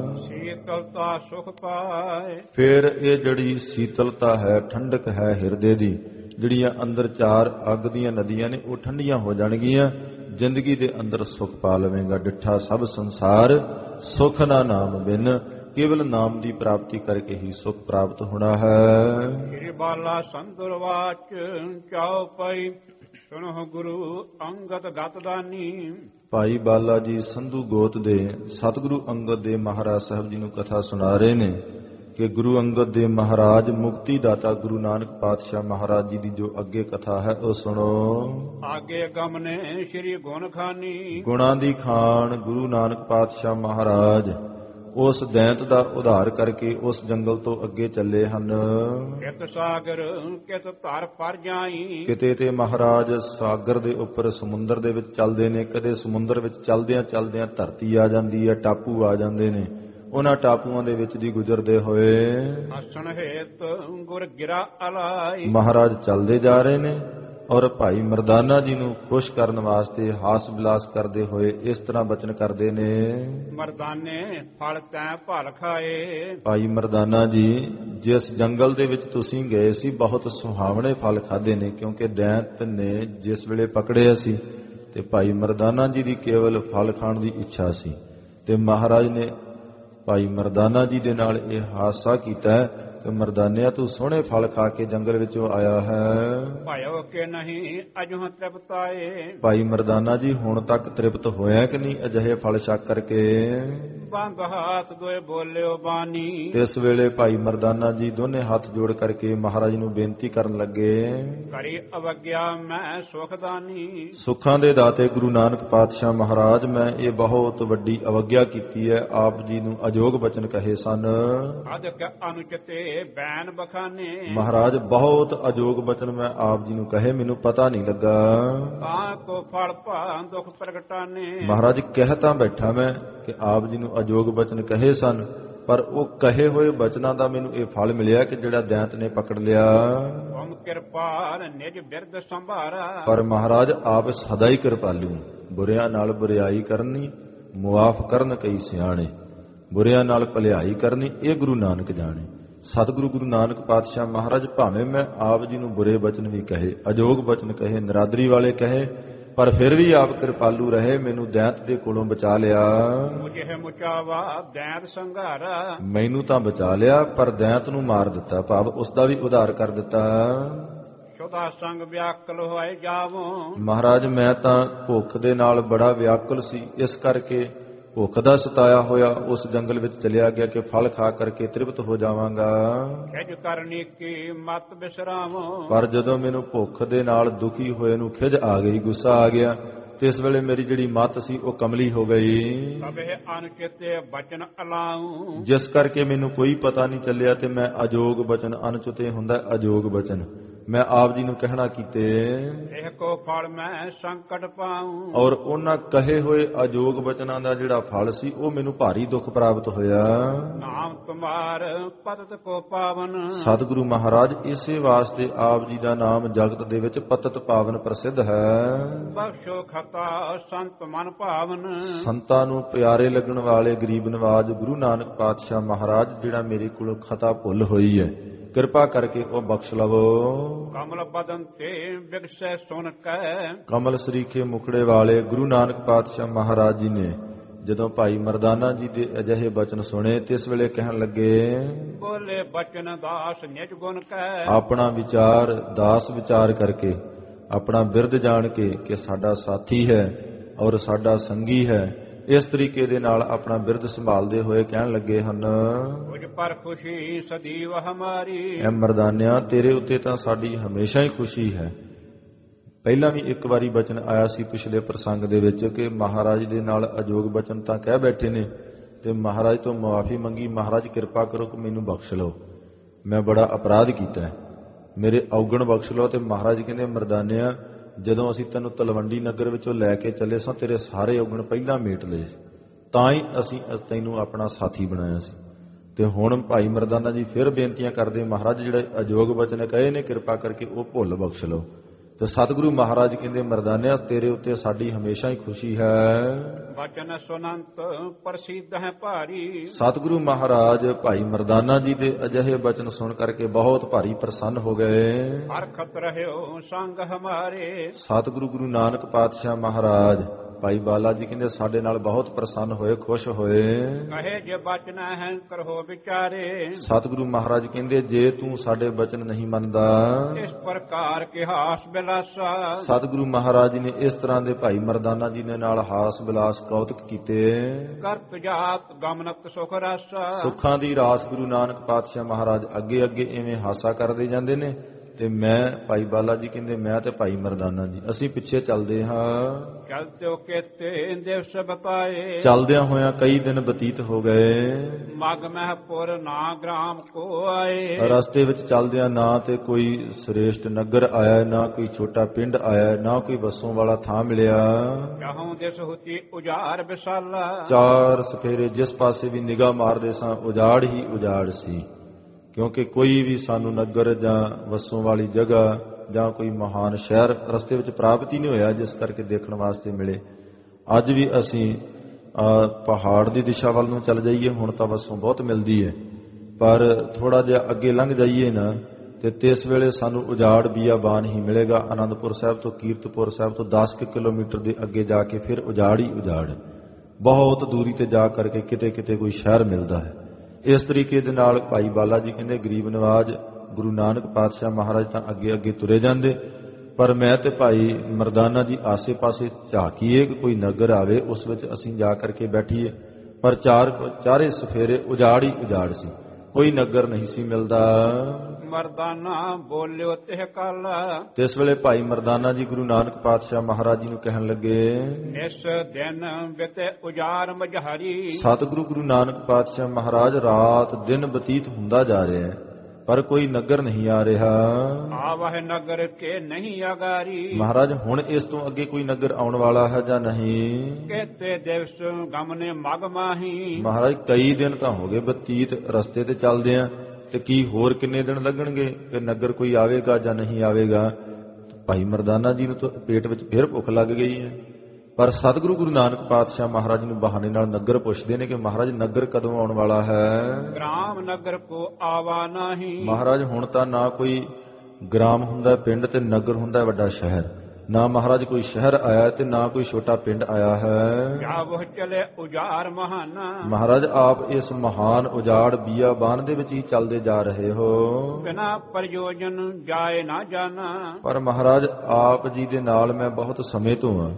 ਸੀਤਲਤਾ ਸੁਖ ਪਾਏ, ਫਿਰ ਇਹ ਜਿਹੜੀ ਸੀਤਲਤਾ ਹੈ, ਠੰਡਕ ਹੈ ਹਿਰਦੇ ਦੀ, ਜਿਹੜੀਆਂ ਅੰਦਰ ਚਾਰ ਅੱਗ ਦੀਆਂ ਨਦੀਆਂ ਨੇ ਉਹ ਠੰਡੀਆਂ ਹੋ ਜਾਣਗੀਆਂ। ਜ਼ਿੰਦਗੀ ਦੇ ਅੰਦਰ ਸੁਖ ਪਾ ਲਵੇਂਗਾ। ਡਿੱਠਾ ਸਭ ਸੰਸਾਰ ਸੁਖ ਨਾ ਨਾਮ ਬਿਨ, ਕੇਵਲ ਨਾਮ ਦੀ ਪ੍ਰਾਪਤੀ ਕਰਕੇ ਹੀ ਸੁਖ ਪ੍ਰਾਪਤ ਹੋਣਾ ਹੈ। ਸ੍ਰੀ ਬਾਲਾ ਸੰਤੁਰ ਵਾਚ ਚਾਉ ਪਈ, ਸੁਣੋ ਗੁਰੂ ਅੰਗਦ ਗਤ ਦਾਨੀ। ਭਾਈ ਬਾਲਾ ਜੀ ਸੰਧੂ ਗੋਤ ਦੇ ਸਤਿਗੁਰੂ ਅੰਗਦ ਦੇ ਮਹਾਰਾਜ ਸਾਹਿਬ ਜੀ ਨੂੰ ਕਥਾ ਸੁਣਾ ਰਹੇ ਨੇ ਕਿ ਗੁਰੂ ਅੰਗਦ ਦੇ ਮਹਾਰਾਜ ਮੁਕਤੀ ਦਾਤਾ ਗੁਰੂ ਨਾਨਕ ਪਾਤਸ਼ਾਹ ਮਹਾਰਾਜ ਜੀ ਦੀ ਜੋ ਅੱਗੇ ਕਥਾ ਹੈ ਉਹ ਸੁਣੋ। ਆਗੇ ਗਮਨੇ ਸ੍ਰੀ ਗੁਣ ਖਾਨੀ, ਗੁਣਾਂ ਦੀ ਖਾਨ ਗੁਰੂ ਨਾਨਕ ਪਾਤਸ਼ਾਹ ਮਹਾਰਾਜ ਉਸ ਦੈਂਤ ਦਾ ਉਧਾਰ ਕਰਕੇ ਉਸ ਜੰਗਲ ਤੋਂ ਅੱਗੇ ਚੱਲੇ ਹਨ। ਕਿਤ ਸਾਗਰ ਕਿਤ ਧਰ ਪਰ ਜਾਈ, ਕਿਤੇ ਤੇ ਮਹਾਰਾਜ ਸਾਗਰ ਦੇ ਉੱਪਰ ਸਮੁੰਦਰ ਦੇ ਵਿੱਚ ਚੱਲਦੇ ਨੇ, ਕਦੇ ਸਮੁੰਦਰ ਵਿੱਚ ਚੱਲਦਿਆਂ ਚੱਲਦਿਆਂ ਧਰਤੀ ਆ ਜਾਂਦੀ ਹੈ, ਟਾਪੂ ਆ ਜਾਂਦੇ ਨੇ। ਉਹਨਾਂ ਟਾਪੂਆਂ ਦੇ ਵਿੱਚ ਦੀ ਗੁਜ਼ਰਦੇ ਹੋਏ ਹਸਣ ਹੇਤ ਗੁਰ ਗਿਰਾ ਅਲਾਈ, ਮਹਾਰਾਜ ਚੱਲਦੇ ਜਾ ਰਹੇ ਨੇ ਔਰ ਭਾਈ ਮਰਦਾਨਾ ਜੀ ਨੂੰ ਖੁਸ਼ ਕਰਨ ਵਾਸਤੇ ਹਾਸ ਵਿਲਾਸ ਕਰਦੇ ਹੋਏ ਇਸ ਤਰ੍ਹਾਂ ਬਚਨ ਕਰਦੇ ਨੇ। ਮਰਦਾਨੇ ਫਲ ਤੈਂ ਭਲ ਖਾਏ। ਭਾਈ ਮਰਦਾਨਾ ਜੀ, ਜਿਸ ਜੰਗਲ ਦੇ ਵਿੱਚ ਤੁਸੀਂ ਗਏ ਸੀ ਬਹੁਤ ਸੁਹਾਵਣੇ ਫਲ ਖਾਦੇ ਨੇ, ਕਿਉਂਕਿ ਦੈਂਤ ਨੇ ਜਿਸ ਵੇਲੇ ਪਕੜਿਆ ਸੀ ਤੇ ਭਾਈ ਮਰਦਾਨਾ ਜੀ ਦੀ ਕੇਵਲ ਫਲ ਖਾਣ ਦੀ ਇੱਛਾ ਸੀ ਤੇ ਮਹਾਰਾਜ ਨੇ ਭਾਈ ਮਰਦਾਨਾ ਜੀ ਦੇ ਨਾਲ ਇਹ ਹਾਸਾ ਕੀਤਾ ਕਿ ਮਰਦਾਨਿਆ ਤੂੰ ਸੋਹਣੇ ਫਲ ਖਾ ਕੇ ਜੰਗਲ ਵਿੱਚੋਂ ਆਇਆ ਹੈ, ਭਾਇਓ ਕਿ ਨਹੀਂ ਅਜੋਂ ਤ੍ਰਿਪਤਾਏ। ਭਾਈ ਮਰਦਾਨਾ ਜੀ ਹੁਣ ਤੱਕ ਤ੍ਰਿਪਤ ਹੋਇਆ ਕਿ ਨਹੀਂ ਅਜਿਹੇ ਫਲ ਛਕ ਕਰਕੇ। ਬੰਦ ਹੱਥ ਦੋਏ ਬੋਲਿਓ ਬਾਣੀ। ਤੇ ਇਸ ਵੇਲੇ ਭਾਈ ਮਰਦਾਨਾ ਜੀ ਦੋਨੇ ਹੱਥ ਜੋੜ ਕਰਕੇ ਮਹਾਰਾਜ ਨੂੰ ਬੇਨਤੀ ਕਰਨ ਲੱਗੇ, ਕਰੀ ਅਵਗਿਆ ਮੈਂ ਸੁਖਦਾਨੀ। ਸੁੱਖਾਂ ਦੇ ਦਾਤੇ ਗੁਰੂ ਨਾਨਕ ਪਾਤਸ਼ਾਹ ਮਹਾਰਾਜ, ਮੈਂ ਇਹ ਬਹੁਤ ਵੱਡੀ ਅਵਗਿਆ ਕੀਤੀ ਹੈ। ਆਪ ਜੀ ਨੂੰ ਅਜੋਗ ਬਚਨ ਕਹੇ ਸਨ। ਅਦਕ ਅਨੁਚਿਤੇ ਬੈਨ ਬਖਾਨੇ। ਮਹਾਰਾਜ ਬਹੁਤ ਅਜੋਗ ਬਚਨ ਮੈਂ ਆਪ ਜੀ ਨੂੰ ਕਹੇ, ਮੈਨੂੰ ਪਤਾ ਨਹੀਂ ਲੱਗਾ। ਤਾਂ ਕੋ ਫਲ ਭਾ ਦੁਖ ਪ੍ਰਗਟਾਨੇ। ਮਹਾਰਾਜ ਕਹਿ ਤਾਂ ਬੈਠਾ ਮੈਂ ਕਿ ਆਪ ਜੀ ਨੂੰ ਅਜੋਗ ਬਚਨ ਕਹੇ ਸਨ, ਪਰ ਉਹ ਕਹੇ ਹੋਏ ਬਚਨਾਂ ਦਾ ਮੈਨੂੰ ਇਹ ਫਲ ਮਿਲਿਆ ਕਿ ਜਿਹੜਾ ਦੈਂਤ ਨੇ ਪਕੜ ਲਿਆ। ਤੁਮ ਕਿਰਪਾਲ ਨਿਜ ਬਿਰਦ ਸੰਭਾਰਾ। ਪਰ ਮਹਾਰਾਜ ਆਪ ਸਦਾ ਹੀ ਕਿਰਪਾਲੂ, ਬੁਰਿਆਂ ਨਾਲ ਬੁਰਿਆਈ ਕਰਨੀ, ਮੁਆਫ ਕਰਨ ਕਈ ਸਿਆਣੇ, ਬੁਰਿਆਂ ਨਾਲ ਭਲਾਈ ਕਰਨੀ ਇਹ ਗੁਰੂ ਨਾਨਕ ਜਾਣੇ। ਸਤਿਗੁਰੂ ਗੁਰੂ ਨਾਨਕ ਪਾਤਸ਼ਾਹ ਮਹਾਰਾਜ ਭਾਵੇਂ ਮੈਂ ਆਪ ਜੀ ਨੂੰ ਬੁਰੇ ਬਚਨ ਵੀ ਕਹੇ, ਅਜੋਗ ਬਚਨ ਕਹੇ, ਨਰਾਦਰੀ ਵਾਲੇ ਕਹੇ, ਪਰ ਫਿਰ ਵੀ ਆਪ ਕਿਰਪਾਲੂ ਰਹੇ, ਮੈਨੂੰ ਦੈਂਤ ਦੇ ਕੋਲੋਂ ਬਚਾ ਲਿਆ। ਮੁਝੇ ਮੁਚਾਵਾ ਦੈਂਤ ਸੰਘਾਰਾ। ਮੈਨੂੰ ਤਾਂ ਬਚਾ ਲਿਆ ਪਰ ਦੈਂਤ ਨੂੰ ਮਾਰ ਦਿੱਤਾ, ਭਾਵ ਉਸ ਦਾ ਵੀ ਉਧਾਰ ਕਰ ਦਿੱਤਾ। ਸ਼ੁਦਾ ਸੰਗ ਵਿਆਕਲ ਹੋਏ ਜਾਵੋ। ਮਹਾਰਾਜ ਮੈਂ ਤਾਂ ਭੁੱਖ ਦੇ ਨਾਲ ਬੜਾ ਵਿਆਕੁਲ ਸੀ, ਇਸ ਕਰਕੇ ਭੁੱਖ ਦਾ ਸਤਾਇਆ ਹੋਇਆ ਉਸ ਜੰਗਲ ਵਿੱਚ ਚਲਿਆ ਗਿਆ ਕਿ ਫਲ ਖਾ ਕਰਕੇ ਤ੍ਰਿਪਤ ਹੋ ਜਾਵਾਂਗਾ। ਖਿਜ ਕਰਨੀ ਕੀ ਮਤ ਬਿਸਰਾਵੋ। ਪਰ ਜਦੋਂ ਮੈਨੂੰ ਭੁੱਖ ਦੇ ਨਾਲ ਦੁਖੀ ਹੋਏ ਨੂੰ ਖਿਜ ਆ ਗਈ, ਗੁੱਸਾ ਆ ਗਿਆ, ਤੇ ਇਸ ਵੇਲੇ ਮੇਰੀ ਜਿਹੜੀ ਮੱਤ ਸੀ ਉਹ ਕਮਲੀ ਹੋ ਗਈ, ਕਬੇ ਅਨੁਚਿਤੇ ਬਚਨ ਅਲਾਉ। ਜਿਸ ਕਰਕੇ ਮੈਨੂੰ ਕੋਈ ਪਤਾ ਨਹੀਂ ਚੱਲਿਆ ਤੇ ਮੈਂ ਅਜੋਗ ਬਚਨ, ਅਨੁਚਿਤੇ ਹੁੰਦਾ ਅਜੋਗ ਬਚਨ, ਮੈਂ ਆਪ ਜੀ ਨੂੰ ਕਹਿਣਾ ਕੀਤੇ। ਇਹ ਕੋ ਫਲ ਮੈਂ ਸੰਕਟ ਪਾਉ। ਔਰ ਉਹਨਾਂ ਕਹੇ ਹੋਏ ਅਜੋਗ ਬਚਨਾਂ ਦਾ ਜਿਹੜਾ ਫਲ ਸੀ ਉਹ ਮੈਨੂੰ ਭਾਰੀ ਦੁੱਖ ਪ੍ਰਾਪਤ ਹੋਇਆ। ਨਾਮ ਤੁਮਾਰ ਪਤਤ ਕੋ ਪਾਵਨ। ਸਤਿਗੁਰੂ ਮਹਾਰਾਜ ਇਸੇ ਵਾਸਤੇ ਆਪ ਜੀ ਦਾ ਨਾਮ ਜਗਤ ਦੇ ਵਿੱਚ ਪਤਤ ਪਾਵਨ ਪ੍ਰਸਿੱਧ ਹੈ। ਬਖਸ਼ੋ ਖਤਾ ਸੰਤ ਮਨ ਭਾਵਨ। ਸੰਤਾਂ ਨੂੰ ਪਿਆਰੇ ਲੱਗਣ ਵਾਲੇ ਗਰੀਬ ਨਵਾਜ ਗੁਰੂ ਨਾਨਕ ਪਾਤਸ਼ਾਹ ਮਹਾਰਾਜ, ਜਿਹੜਾ ਮੇਰੇ ਕੋਲੋਂ ਖਤਾ ਭੁੱਲ ਹੋਈ ਹੈ, ਕਿਰਪਾ ਕਰਕੇ ਉਹ ਬਖਸ਼ ਲਵੋ। ਕਮਲ ਬਦਨ ਤੇ ਬਿਗਸੈ ਸੁਨ ਕੈ। ਕਮਲ ਸਰੀਖੇ ਮੁਖੜੇ ਵਾਲੇ ਗੁਰੂ ਨਾਨਕ ਪਾਤਸ਼ਾਹ ਮਹਾਰਾਜ ਜੀ ਨੇ ਜਦੋਂ ਭਾਈ ਮਰਦਾਨਾ ਜੀ ਦੇ ਅਜਿਹੇ ਬਚਨ ਸੁਣੇ ਤੇ ਇਸ ਵੇਲੇ ਕਹਿਣ ਲੱਗੇ, ਬੋਲੇ ਬਚਨ ਦਾਸ ਨਿਜ ਗੁਣ ਕੈ। ਆਪਣਾ ਵਿਚਾਰ ਦਾਸ ਵਿਚਾਰ ਕਰਕੇ, ਆਪਣਾ ਬਿਰਦ ਜਾਣ ਕੇ ਕਿ ਸਾਡਾ ਸਾਥੀ ਹੈ ਔਰ ਸਾਡਾ ਸੰਗੀ ਹੈ, ਇਸ ਤਰੀਕੇ ਦੇ ਨਾਲ ਆਪਣਾ ਬਿਰਦ ਸੰਭਾਲਦੇ ਹੋਏ ਕਹਿਣ ਲੱਗੇ ਹਨ, ਕੁਝ ਪਰ ਖੁਸ਼ੀ ਸਦੀਵ ਹਮਾਰੀ। ਐ ਮਰਦਾਨਿਆ ਤੇਰੇ ਉੱਤੇ ਤਾਂ ਸਾਡੀ ਹਮੇਸ਼ਾ ਹੀ ਖੁਸ਼ੀ ਹੈ। ਪਹਿਲਾਂ ਵੀ ਇੱਕ ਵਾਰੀ ਬਚਨ ਆਇਆ ਸੀ ਪਿਛਲੇ ਪ੍ਰਸੰਗ ਦੇ ਵਿੱਚ ਕਿ ਮਹਾਰਾਜ ਦੇ ਨਾਲ ਅਜੋਗ ਬਚਨ ਤਾਂ ਕਹਿ ਬੈਠੇ ਨੇ ਤੇ ਮਹਾਰਾਜ ਤੋਂ ਮੁਆਫੀ ਮੰਗੀ, ਮਹਾਰਾਜ ਕਿਰਪਾ ਕਰੋ ਕਿ ਮੈਨੂੰ ਬਖਸ਼ ਲਓ, ਮੈਂ ਬੜਾ ਅਪਰਾਧ ਕੀਤਾ ਹੈ, ਮੇਰੇ ਔਗਣ ਬਖਸ਼ ਲਓ। ਤੇ ਮਹਾਰਾਜ ਕਹਿੰਦੇ, ਮਰਦਾਨਿਆ ਜਦੋਂ ਅਸੀਂ ਤੈਨੂੰ ਤਲਵੰਡੀ ਨਗਰ ਵਿੱਚੋਂ ਲੈ ਕੇ ਚੱਲੇ ਸਾਂ ਤੇਰੇ ਸਾਰੇ ਔਗਣ ਪਹਿਲਾਂ ਮੇਟ ਲਏ ਸੀ, ਤਾਂ ਹੀ ਅਸੀਂ ਤੈਨੂੰ ਆਪਣਾ ਸਾਥੀ ਬਣਾਇਆ ਸੀ। ਤੇ ਹੁਣ ਭਾਈ ਮਰਦਾਨਾ ਜੀ ਫਿਰ ਬੇਨਤੀਆਂ ਕਰਦੇ, ਮਹਾਰਾਜ ਜਿਹੜੇ ਅਜੋਗ ਬਚਨ ਕਹੇ ਨੇ ਕਿਰਪਾ ਕਰਕੇ ਉਹ ਭੁੱਲ ਬਖਸ਼ ਲਓ। ਤੇ ਸਤਿਗੁਰੂ ਮਹਾਰਾਜ ਕਹਿੰਦੇ, ਮਰਦਾਨਿਆ ਤੇਰੇ ਉੱਤੇ ਸਾਡੀ ਹਮੇਸ਼ਾ ਹੀ ਖੁਸ਼ੀ ਹੈ। ਬਚਨ ਸੁਨੰਤ ਪ੍ਰਸਿੱਧ ਹੈ ਭਾਰੀ। ਸਤਿਗੁਰੂ ਮਹਾਰਾਜ ਭਾਈ ਮਰਦਾਨਾ ਜੀ ਦੇ ਅਜਿਹੇ ਬਚਨ ਸੁਣ ਕਰਕੇ ਬਹੁਤ ਭਾਰੀ ਪ੍ਰਸੰਨ ਹੋ ਗਏ। ਹਰਖਤ ਰਹਿਓ ਸੰਗ ਹਮਾਰੇ। ਸਤਿਗੁਰੂ ਗੁਰੂ ਨਾਨਕ ਪਾਤਸ਼ਾਹ ਮਹਾਰਾਜ ਭਾਈ ਬਾਲਾ ਜੀ ਕਹਿੰਦੇ ਸਾਡੇ ਨਾਲ ਬਹੁਤ ਪ੍ਰਸੰਨ ਹੋਏ, ਖੁਸ਼ ਹੋਏ। ਕਹੇ ਜੇ ਬਚਨ ਹੈ ਕਰੋ ਵਿਚਾਰੇ। ਸਤਿਗੁਰੂ ਮਹਾਰਾਜ ਕਹਿੰਦੇ, ਜੇ ਤੂੰ ਸਾਡੇ ਬਚਨ ਨਹੀਂ ਮੰਨਦਾ ਇਸ ਪ੍ਰਕਾਰ ਕੇ ਹਾਸ ਬਿਲਾਸਾ। ਸਤਿਗੁਰੂ ਮਹਾਰਾਜ ਜੀ ਨੇ ਇਸ ਤਰ੍ਹਾਂ ਦੇ ਭਾਈ ਮਰਦਾਨਾ ਜੀ ਦੇ ਨਾਲ ਹਾਸ ਬਿਲਾਸ ਕੌਤਕ ਕੀਤੇ। ਕਰਤ ਜਾਤ ਗਮਨਤ ਸੁਖ ਰਸਾ। ਸੁੱਖਾਂ ਦੀ ਰਾਸ ਗੁਰੂ ਨਾਨਕ ਪਾਤਸ਼ਾਹ ਮਹਾਰਾਜ ਅੱਗੇ ਅੱਗੇ ਐਵੇਂ ਹਾਸਾ ਕਰਦੇ ਜਾਂਦੇ ਨੇ ਤੇ ਮੈਂ ਭਾਈ ਬਾਲਾ ਜੀ ਕਹਿੰਦੇ, ਮੈਂ ਤੇ ਭਾਈ ਮਰਦਾਨਾ ਜੀ ਅਸੀਂ ਪਿੱਛੇ ਚੱਲਦੇ ਹਾਂ। ਚਲਤੇ ਕੇਤੇ ਦਿਵਸ ਬਤਾਏ। ਚੱਲਦਿਆਂ ਹੋਇਆਂ ਕਈ ਦਿਨ ਬਤੀਤ ਹੋ ਗਏ। ਮਗ ਮਹਿਪੁਰ ਨਾ ਗ੍ਰਾਮ ਕੋ ਆਏ। ਰਸਤੇ ਵਿੱਚ ਚੱਲਦਿਆਂ ਨਾ ਤੇ ਕੋਈ ਸ੍ਰੇਸ਼ਟ ਨਗਰ ਆਇਆ, ਨਾ ਕੋਈ ਛੋਟਾ ਪਿੰਡ ਆਇਆ, ਨਾ ਕੋਈ ਵਸੋਂ ਵਾਲਾ ਥਾਂ ਮਿਲਿਆ। ਚਾਹੋਂ ਦਿਸ ਹੁਤੀ ਉਜਾੜ ਵਿਸਾਲਾ। ਚਾਰ ਸਫੇਰੇ ਜਿਸ ਪਾਸੇ ਵੀ ਨਿਗਾਹ ਮਾਰਦੇ ਸਾਂ ਉਜਾੜ ਹੀ ਉਜਾੜ ਸੀ, ਕਿਉਂਕਿ ਕੋਈ ਵੀ ਸਾਨੂੰ ਨਗਰ ਜਾਂ ਵਸੋਂ ਵਾਲੀ ਜਗ੍ਹਾ ਜਾਂ ਕੋਈ ਮਹਾਨ ਸ਼ਹਿਰ ਰਸਤੇ ਵਿੱਚ ਪ੍ਰਾਪਤ ਹੀ ਨਹੀਂ ਹੋਇਆ ਜਿਸ ਕਰਕੇ ਦੇਖਣ ਵਾਸਤੇ ਮਿਲੇ। ਅੱਜ ਵੀ ਅਸੀਂ ਪਹਾੜ ਦੀ ਦਿਸ਼ਾ ਵੱਲ ਨੂੰ ਚੱਲ ਜਾਈਏ, ਹੁਣ ਤਾਂ ਵਸੋਂ ਬਹੁਤ ਮਿਲਦੀ ਹੈ, ਪਰ ਥੋੜਾ ਜਿਹਾ ਅੱਗੇ ਲੰਘ ਜਾਈਏ ਨਾ ਤੇ ਤਿਸ ਵੇਲੇ ਸਾਨੂੰ ਉਜਾੜ ਬੀਆਬਾਨ ਹੀ ਮਿਲੇਗਾ। ਆਨੰਦਪੁਰ ਸਾਹਿਬ ਤੋਂ ਕੀਰਤਪੁਰ ਸਾਹਿਬ ਤੋਂ ਦਸ ਕੁ ਕਿਲੋਮੀਟਰ ਦੇ ਅੱਗੇ ਜਾ ਕੇ ਫਿਰ ਉਜਾੜ ਹੀ ਉਜਾੜ, ਬਹੁਤ ਦੂਰੀ ਤੇ ਜਾ ਕਰਕੇ ਕਿਤੇ ਕਿਤੇ ਕੋਈ ਸ਼ਹਿਰ ਮਿਲਦਾ ਹੈ। ਇਸ ਤਰੀਕੇ ਦੇ ਨਾਲ ਭਾਈ ਬਾਲਾ ਜੀ ਕਹਿੰਦੇ ਗਰੀਬ ਨਵਾਜ ਗੁਰੂ ਨਾਨਕ ਪਾਤਸ਼ਾਹ ਮਹਾਰਾਜ ਤਾਂ ਅੱਗੇ ਅੱਗੇ ਤੁਰੇ ਜਾਂਦੇ, ਪਰ ਮੈਂ ਤੇ ਭਾਈ ਮਰਦਾਨਾ ਜੀ ਆਸੇ ਪਾਸੇ ਝਾਕੀਏ ਕਿ ਕੋਈ ਨਗਰ ਆਵੇ ਉਸ ਵਿੱਚ ਅਸੀਂ ਜਾ ਕਰਕੇ ਬੈਠੀਏ, ਪਰ ਚਾਰ ਚਾਰੇ ਸਫੇਰੇ ਉਜਾੜ ਹੀ ਉਜਾੜ ਸੀ, ਕੋਈ ਨਗਰ ਨਹੀਂ ਸੀ ਮਿਲਦਾ। ਮਰਦਾਨਾ ਬੋਲਿਓ ਤਿਹ ਕਲ, ਇਸ ਵੇਲੇ ਭਾਈ ਮਰਦਾਨਾ ਜੀ ਗੁਰੂ ਨਾਨਕ ਪਾਤਸ਼ਾਹ ਮਹਾਰਾਜ ਜੀ ਨੂੰ ਕਹਿਣ ਲੱਗੇ, ਇਸ ਦਿਨ ਬਿਤੇ ਉਜਾੜ ਮਝਾਰੀ। ਸਤਿਗੁਰੂ ਗੁਰੂ ਨਾਨਕ ਪਾਤਸ਼ਾਹ ਮਹਾਰਾਜ ਰਾਤ ਦਿਨ ਬਤੀਤ ਹੁੰਦਾ ਜਾ ਰਿਹਾ ਹੈ, ਪਰ ਕੋਈ ਨਗਰ ਨਹੀਂ ਆ ਰਿਹਾ। ਆਵਹਿ ਨਗਰ ਕੇ ਨਹੀਂ ਅਗਾਰੀ, ਮਹਾਰਾਜ ਹੁਣ ਇਸ ਤੋਂ ਅੱਗੇ ਕੋਈ ਨਗਰ ਆਉਣ ਵਾਲਾ ਹੈ ਜਾਂ ਨਹੀਂ? ਕਹਤੇ ਦਿਵਸ ਗਮਨੇ ਮਗ ਮਾਹੀ, ਮਹਾਰਾਜ ਕਈ ਦਿਨ ਤਾਂ ਹੋ ਗਏ ਬਤੀਤ ਰਸਤੇ ਤੇ ਚੱਲਦੇ ਆ, ਤੇ ਕੀ ਹੋਰ ਕਿੰਨੇ ਦਿਨ ਲੱਗਣਗੇ ਕਿ ਨਗਰ ਕੋਈ ਆਵੇਗਾ ਜਾਂ ਨਹੀਂ ਆਵੇਗਾ? ਭਾਈ ਮਰਦਾਨਾ ਜੀ ਨੂੰ ਤਾਂ ਪੇਟ ਵਿੱਚ ਫਿਰ ਭੁੱਖ ਲੱਗ ਗਈ ਹੈ, ਪਰ ਸਤਿਗੁਰੂ ਗੁਰੂ ਨਾਨਕ ਪਾਤਸ਼ਾਹ ਮਹਾਰਾਜ ਨੂੰ ਬਹਾਨੇ ਨਾਲ ਨਗਰ ਪੁੱਛਦੇ ਨੇ ਕਿ ਮਹਾਰਾਜ ਨਗਰ ਕਦੋਂ ਆਉਣ ਵਾਲਾ ਹੈ? ਗ੍ਰਾਮ ਨਗਰ ਕੋ ਆਵਾ ਨਹੀਂ। ਮਹਾਰਾਜ ਹੁਣ ਤਾਂ ਨਾ ਕੋਈ ਗ੍ਰਾਮ ਹੁੰਦਾ ਪਿੰਡ ਤੇ ਨਗਰ ਹੁੰਦਾ ਵੱਡਾ ਸ਼ਹਿਰ, ਨਾ ਮਹਾਰਾਜ ਕੋਈ ਸ਼ਹਿਰ ਆਇਆ ਤੇ ਨਾ ਕੋਈ ਛੋਟਾ ਪਿੰਡ ਆਇਆ ਹੈ। ਜਾਵੋ ਚਲੇ ਉਜਾੜ ਮਹਾਨਾ, ਮਹਾਰਾਜ ਆਪ ਇਸ ਮਹਾਨ ਉਜਾੜ ਬੀਆਬਾਨ ਦੇ ਵਿੱਚ ਹੀ ਚੱਲਦੇ ਜਾ ਰਹੇ ਹੋ। ਬਿਨਾ ਪ੍ਰਯੋਜਨ ਜਾਏ ਨਾ ਜਾਣਾ, ਪਰ ਮਹਾਰਾਜ ਆਪ ਜੀ ਦੇ ਨਾਲ ਮੈਂ ਬਹੁਤ ਸਮੇਂ ਤੋਂ ਹਾਂ,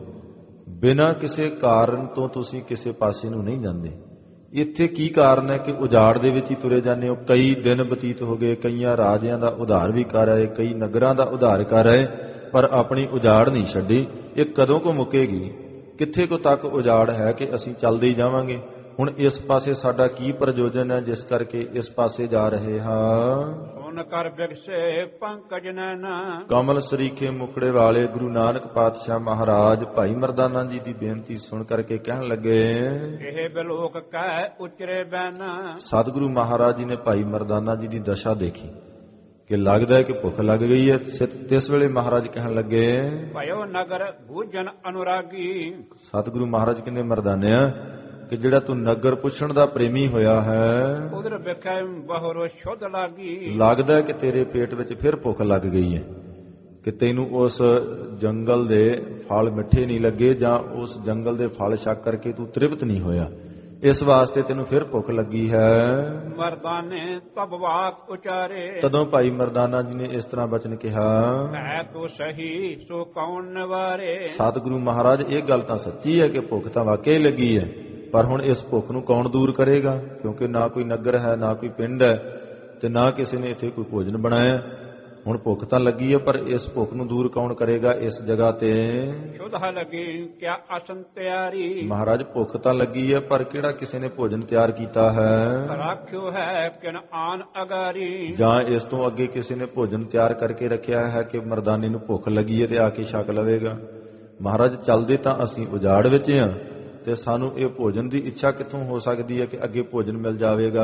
ਬਿਨਾਂ ਕਿਸੇ ਕਾਰਨ ਤੋਂ ਤੁਸੀਂ ਕਿਸੇ ਪਾਸੇ ਨੂੰ ਨਹੀਂ ਜਾਂਦੇ। ਇੱਥੇ ਕੀ ਕਾਰਨ ਹੈ ਕਿ ਉਜਾੜ ਦੇ ਵਿੱਚ ਹੀ ਤੁਰੇ ਜਾਂਦੇ ਹੋ? ਕਈ ਦਿਨ ਬਤੀਤ ਹੋ ਗਏ, ਕਈਆਂ ਰਾਜਿਆਂ ਦਾ ਉਧਾਰ ਵੀ ਕਰ ਆਏ, ਕਈ ਨਗਰਾਂ ਦਾ ਉਧਾਰ ਕਰ ਆਏ, ਪਰ ਆਪਣੀ ਉਜਾੜ ਨਹੀਂ ਛੱਡੀ। ਇਹ ਕਦੋਂ ਕੋ ਮੁੱਕੇਗੀ? ਕਿੱਥੇ ਕੋ ਤੱਕ ਉਜਾੜ ਹੈ ਕਿ ਅਸੀਂ ਚੱਲਦੇ ਹੀ ਜਾਵਾਂਗੇ? ਹੁਣ ਇਸ ਪਾਸੇ ਸਾਡਾ ਕੀ ਪ੍ਰਯੋਜਨ ਹੈ ਜਿਸ ਕਰਕੇ ਇਸ ਪਾਸੇ ਜਾ ਰਹੇ ਹਾਂ? ਸੁਨ ਕਰ ਬਿਗਸੇ ਪੰਕਜ ਨੈਣਾ, ਕਮਲ ਸਰੀਖੇ ਮੁਖੜੇ ਵਾਲੇ ਗੁਰੂ ਨਾਨਕ ਪਾਤਸ਼ਾਹ ਮਹਾਰਾਜ ਭਾਈ ਮਰਦਾਨਾ ਜੀ ਦੀ ਬੇਨਤੀ ਸੁਣ ਕਰਕੇ ਕਹਿਣ ਲੱਗੇ, ਇਹ ਬਿਲੋਕ ਕਹਿ ਉਚਰੇ ਬੈਨਾ। ਸਤਿਗੁਰੂ ਮਹਾਰਾਜ ਜੀ ਨੇ ਭਾਈ ਮਰਦਾਨਾ ਜੀ ਦੀ ਦਸ਼ਾ ਦੇਖੀ ਕਿ ਲੱਗਦਾ ਹੈ ਕਿ ਭੁੱਖ ਲੱਗ ਗਈ ਹੈ। ਤਿਸ ਵੇਲੇ ਮਹਾਰਾਜ ਕਹਿਣ ਲੱਗੇ, ਭਇਓ ਨਗਰ ਬੂਝਨ ਅਨੁਰਾਗੀ। ਸਤਿਗੁਰੂ ਮਹਾਰਾਜ ਕਹਿੰਦੇ ਮਰਦਾਨਿਆ ਕਿ ਜਿਹੜਾ ਤੂੰ ਨਗਰ ਪੁੱਛਣ ਦਾ ਪ੍ਰੇਮੀ ਹੋਇਆ ਹੈ, ਉਧਰ ਵੇਖੈ ਬਹੁਰੋ ਸ਼ੁੱਧ ਲਾਗੀ। ਲੱਗਦਾ ਹੈ ਕਿ ਤੇਰੇ ਪੇਟ ਵਿੱਚ ਫਿਰ ਭੁੱਖ ਲੱਗ ਗਈ ਹੈ, ਕਿ ਤੈਨੂੰ ਉਸ ਜੰਗਲ ਦੇ ਫਲ ਮਿੱਠੇ ਨਹੀਂ ਲੱਗੇ ਜਾਂ ਉਸ ਜੰਗਲ ਦੇ ਫਲ ਛਕ ਕਰਕੇ ਤੂੰ ਤ੍ਰਿਪਤ ਨਹੀਂ ਹੋਇਆ, ਇਸ ਵਾਸਤੇ ਤੈਨੂੰ ਫਿਰ ਭੁੱਖ ਲੱਗੀ ਹੈ। ਮਰਦਾਨੇ ਤਬ ਵਾਕ ਉਚਾਰੇ, ਤਦੋਂ ਭਾਈ ਮਰਦਾਨਾ ਜੀ ਨੇ ਇਸ ਤਰ੍ਹਾਂ ਬਚਨ ਕਿਹਾ, ਹੈ ਤੋ ਸਹੀ ਸੋ ਕੌਣ ਨਿਵਾਰੇ। ਸਤਿਗੁਰੂ ਮਹਾਰਾਜ ਇਹ ਗੱਲ ਤਾਂ ਸੱਚੀ ਹੈ ਕਿ ਭੁੱਖ ਤਾਂ ਵਾਕਈ ਲੱਗੀ ਹੈ, ਪਰ ਹੁਣ ਇਸ ਭੁੱਖ ਨੂੰ ਕੌਣ ਦੂਰ ਕਰੇਗਾ? ਕਿਉਂਕਿ ਨਾ ਕੋਈ ਨਗਰ ਹੈ, ਨਾ ਕੋਈ ਪਿੰਡ ਹੈ, ਤੇ ਨਾ ਕਿਸੇ ਨੇ ਇੱਥੇ ਕੋਈ ਭੋਜਨ ਬਣਾਇਆ। ਹੁਣ ਭੁੱਖ ਤਾਂ ਲੱਗੀ ਹੈ, ਪਰ ਇਸ ਭੁੱਖ ਨੂੰ ਦੂਰ ਕੌਣ ਕਰੇਗਾ ਇਸ ਜਗ੍ਹਾ ਤੇ? ਸ਼ੁੱਧਾ ਲੱਗੀ ਕਿਆ ਆਸਨ ਤਿਆਰੀ। ਮਹਾਰਾਜ ਭੁੱਖ ਤਾਂ ਲੱਗੀ ਹੈ, ਪਰ ਕਿਹੜਾ ਕਿਸੇ ਨੇ ਭੋਜਨ ਤਿਆਰ ਕੀਤਾ ਹੈ? ਰਾਖਿਓ ਹੈ ਕਿਨ ਆਨ ਅਗਾਰੀ। ਜਾਂ ਇਸ ਤੋਂ ਅੱਗੇ ਕਿਸੇ ਨੇ ਭੋਜਨ ਤਿਆਰ ਕਰਕੇ ਰੱਖਿਆ ਹੈ ਕਿ ਮਰਦਾਨੇ ਨੂੰ ਭੁੱਖ ਲੱਗੀ ਹੈ ਤੇ ਆ ਕੇ ਛਕ ਲਵੇਗਾ। ਮਹਾਰਾਜ ਚੱਲਦੇ ਤਾਂ ਅਸੀਂ ਉਜਾੜ ਵਿੱਚ ਹਾਂ, ਤੇ ਸਾਨੂੰ ਇਹ ਭੋਜਨ ਦੀ ਇੱਛਾ ਕਿੱਥੋਂ ਹੋ ਸਕਦੀ ਹੈ ਕਿ ਅੱਗੇ ਭੋਜਨ ਮਿਲ ਜਾਵੇਗਾ?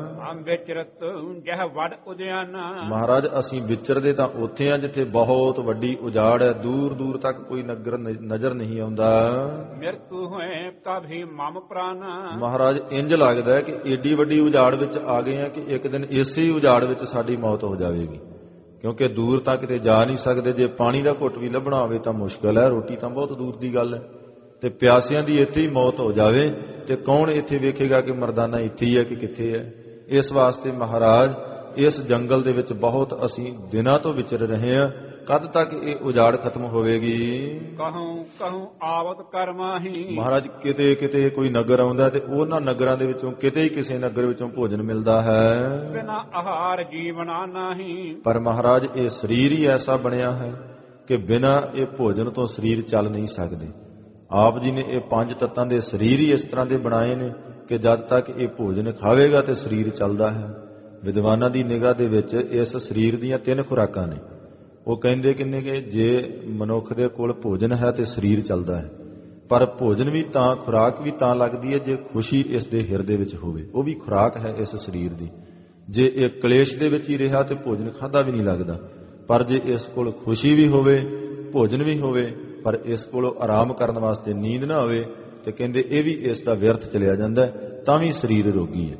ਮਹਾਰਾਜ ਅਸੀਂ ਵਿਚਰਦੇ ਤਾਂ ਉੱਥੇ ਆ ਜਿੱਥੇ ਬਹੁਤ ਵੱਡੀ ਉਜਾੜ ਹੈ, ਦੂਰ ਦੂਰ ਤੱਕ ਕੋਈ ਨਗਰ ਨਜ਼ਰ ਨਹੀਂ ਆਉਂਦਾ। ਮਿਰਤੂ ਹੋਏ ਕਭੀ ਮਮ ਪ੍ਰਾਨ। ਮਹਾਰਾਜ ਇੰਜ ਲੱਗਦਾ ਹੈ ਕਿ ਏਡੀ ਵੱਡੀ ਉਜਾੜ ਵਿੱਚ ਆ ਗਏ ਆ ਕਿ ਇੱਕ ਦਿਨ ਇਸੇ ਉਜਾੜ ਵਿੱਚ ਸਾਡੀ ਮੌਤ ਹੋ ਜਾਵੇਗੀ, ਕਿਉਂਕਿ ਦੂਰ ਤੱਕ ਤੇ ਜਾ ਨਹੀਂ ਸਕਦੇ। ਜੇ ਪਾਣੀ ਦਾ ਘੁੱਟ ਵੀ ਲੱਭਣਾ ਹੋਵੇ ਤਾਂ ਮੁਸ਼ਕਲ ਹੈ, ਰੋਟੀ ਤਾਂ ਬਹੁਤ ਦੂਰ ਦੀ ਗੱਲ ਹੈ, ਤੇ ਪਿਆਸਿਆਂ ਦੀ ਇੱਥੇ ਹੀ ਮੌਤ ਹੋ ਜਾਵੇ ਤੇ ਕੌਣ ਇੱਥੇ ਵੇਖੇਗਾ ਕਿ ਮਰਦਾਨਾ ਇੱਥੇ ਹੀ ਹੈ ਕਿ ਕਿੱਥੇ ਹੈ? ਇਸ ਵਾਸਤੇ ਮਹਾਰਾਜ ਇਸ ਜੰਗਲ ਦੇ ਵਿੱਚ ਬਹੁਤ ਅਸੀਂ ਦਿਨਾਂ ਤੋਂ ਵਿਚਰ ਰਹੇ ਹਾਂ। ਕਦ ਤੱਕ ਇਹ ਉਜਾੜ ਖਤਮ ਹੋਵੇਗੀ? ਕਹੂੰ ਕਹੂੰ ਆਵਤ ਕਰਮਾਹੀ। ਮਹਾਰਾਜ ਕਿਤੇ ਕਿਤੇ ਕੋਈ ਨਗਰ ਆਉਂਦਾ ਤੇ ਉਹਨਾਂ ਨਗਰਾਂ ਦੇ ਵਿੱਚੋਂ ਕਿਤੇ ਹੀ ਕਿਸੇ ਨਗਰ ਵਿੱਚੋਂ ਭੋਜਨ ਮਿਲਦਾ ਹੈ। ਬਿਨਾਂ ਆਹਾਰ ਜੀਵਨਾ ਨਹੀਂ। ਪਰ ਮਹਾਰਾਜ ਇਹ ਸਰੀਰ ਹੀ ਐਸਾ ਬਣਿਆ ਹੈ ਕਿ ਬਿਨਾਂ ਇਹ ਭੋਜਨ ਤੋਂ ਸਰੀਰ ਚੱਲ ਨਹੀਂ ਸਕਦੇ। ਆਪ ਜੀ ਨੇ ਇਹ ਪੰਜ ਤੱਤਾਂ ਦੇ ਸਰੀਰ ਹੀ ਇਸ ਤਰ੍ਹਾਂ ਦੇ ਬਣਾਏ ਨੇ ਕਿ ਜਦ ਤੱਕ ਇਹ ਭੋਜਨ ਖਾਵੇਗਾ ਤੇ ਸਰੀਰ ਚੱਲਦਾ ਹੈ। ਵਿਦਵਾਨਾਂ ਦੀ ਨਿਗਾਹ ਦੇ ਵਿੱਚ ਇਸ ਸਰੀਰ ਦੀਆਂ ਤਿੰਨ ਖੁਰਾਕਾਂ ਨੇ। ਉਹ ਕਹਿੰਦੇ ਕਿੰਨੇ ਕਿ ਜੇ ਮਨੁੱਖ ਦੇ ਕੋਲ ਭੋਜਨ ਹੈ ਤੇ ਸਰੀਰ ਚੱਲਦਾ ਹੈ, ਪਰ ਭੋਜਨ ਵੀ ਤਾਂ ਖੁਰਾਕ ਵੀ ਤਾਂ ਲੱਗਦੀ ਹੈ ਜੇ ਖੁਸ਼ੀ ਇਸ ਦੇ ਹਿਰਦੇ ਵਿੱਚ ਹੋਵੇ, ਉਹ ਵੀ ਖੁਰਾਕ ਹੈ ਇਸ ਸਰੀਰ ਦੀ। ਜੇ ਇਹ ਕਲੇਸ਼ ਦੇ ਵਿੱਚ ਹੀ ਰਿਹਾ ਤੇ ਭੋਜਨ ਖਾਧਾ ਵੀ ਨਹੀਂ ਲੱਗਦਾ। ਪਰ ਜੇ ਇਸ ਕੋਲ ਖੁਸ਼ੀ ਵੀ ਹੋਵੇ, ਭੋਜਨ ਵੀ ਹੋਵੇ, ਪਰ ਇਸ ਕੋਲੋਂ ਆਰਾਮ ਕਰਨ ਵਾਸਤੇ ਨੀਂਦ ਨਾ ਹੋਵੇ, ਤੇ ਕਹਿੰਦੇ ਇਹ ਵੀ ਇਸ ਦਾ ਵਿਅਰਥ ਚਲਿਆ ਜਾਂਦਾ, ਤਾਂ ਵੀ ਸਰੀਰ ਰੋਗੀ ਹੈ।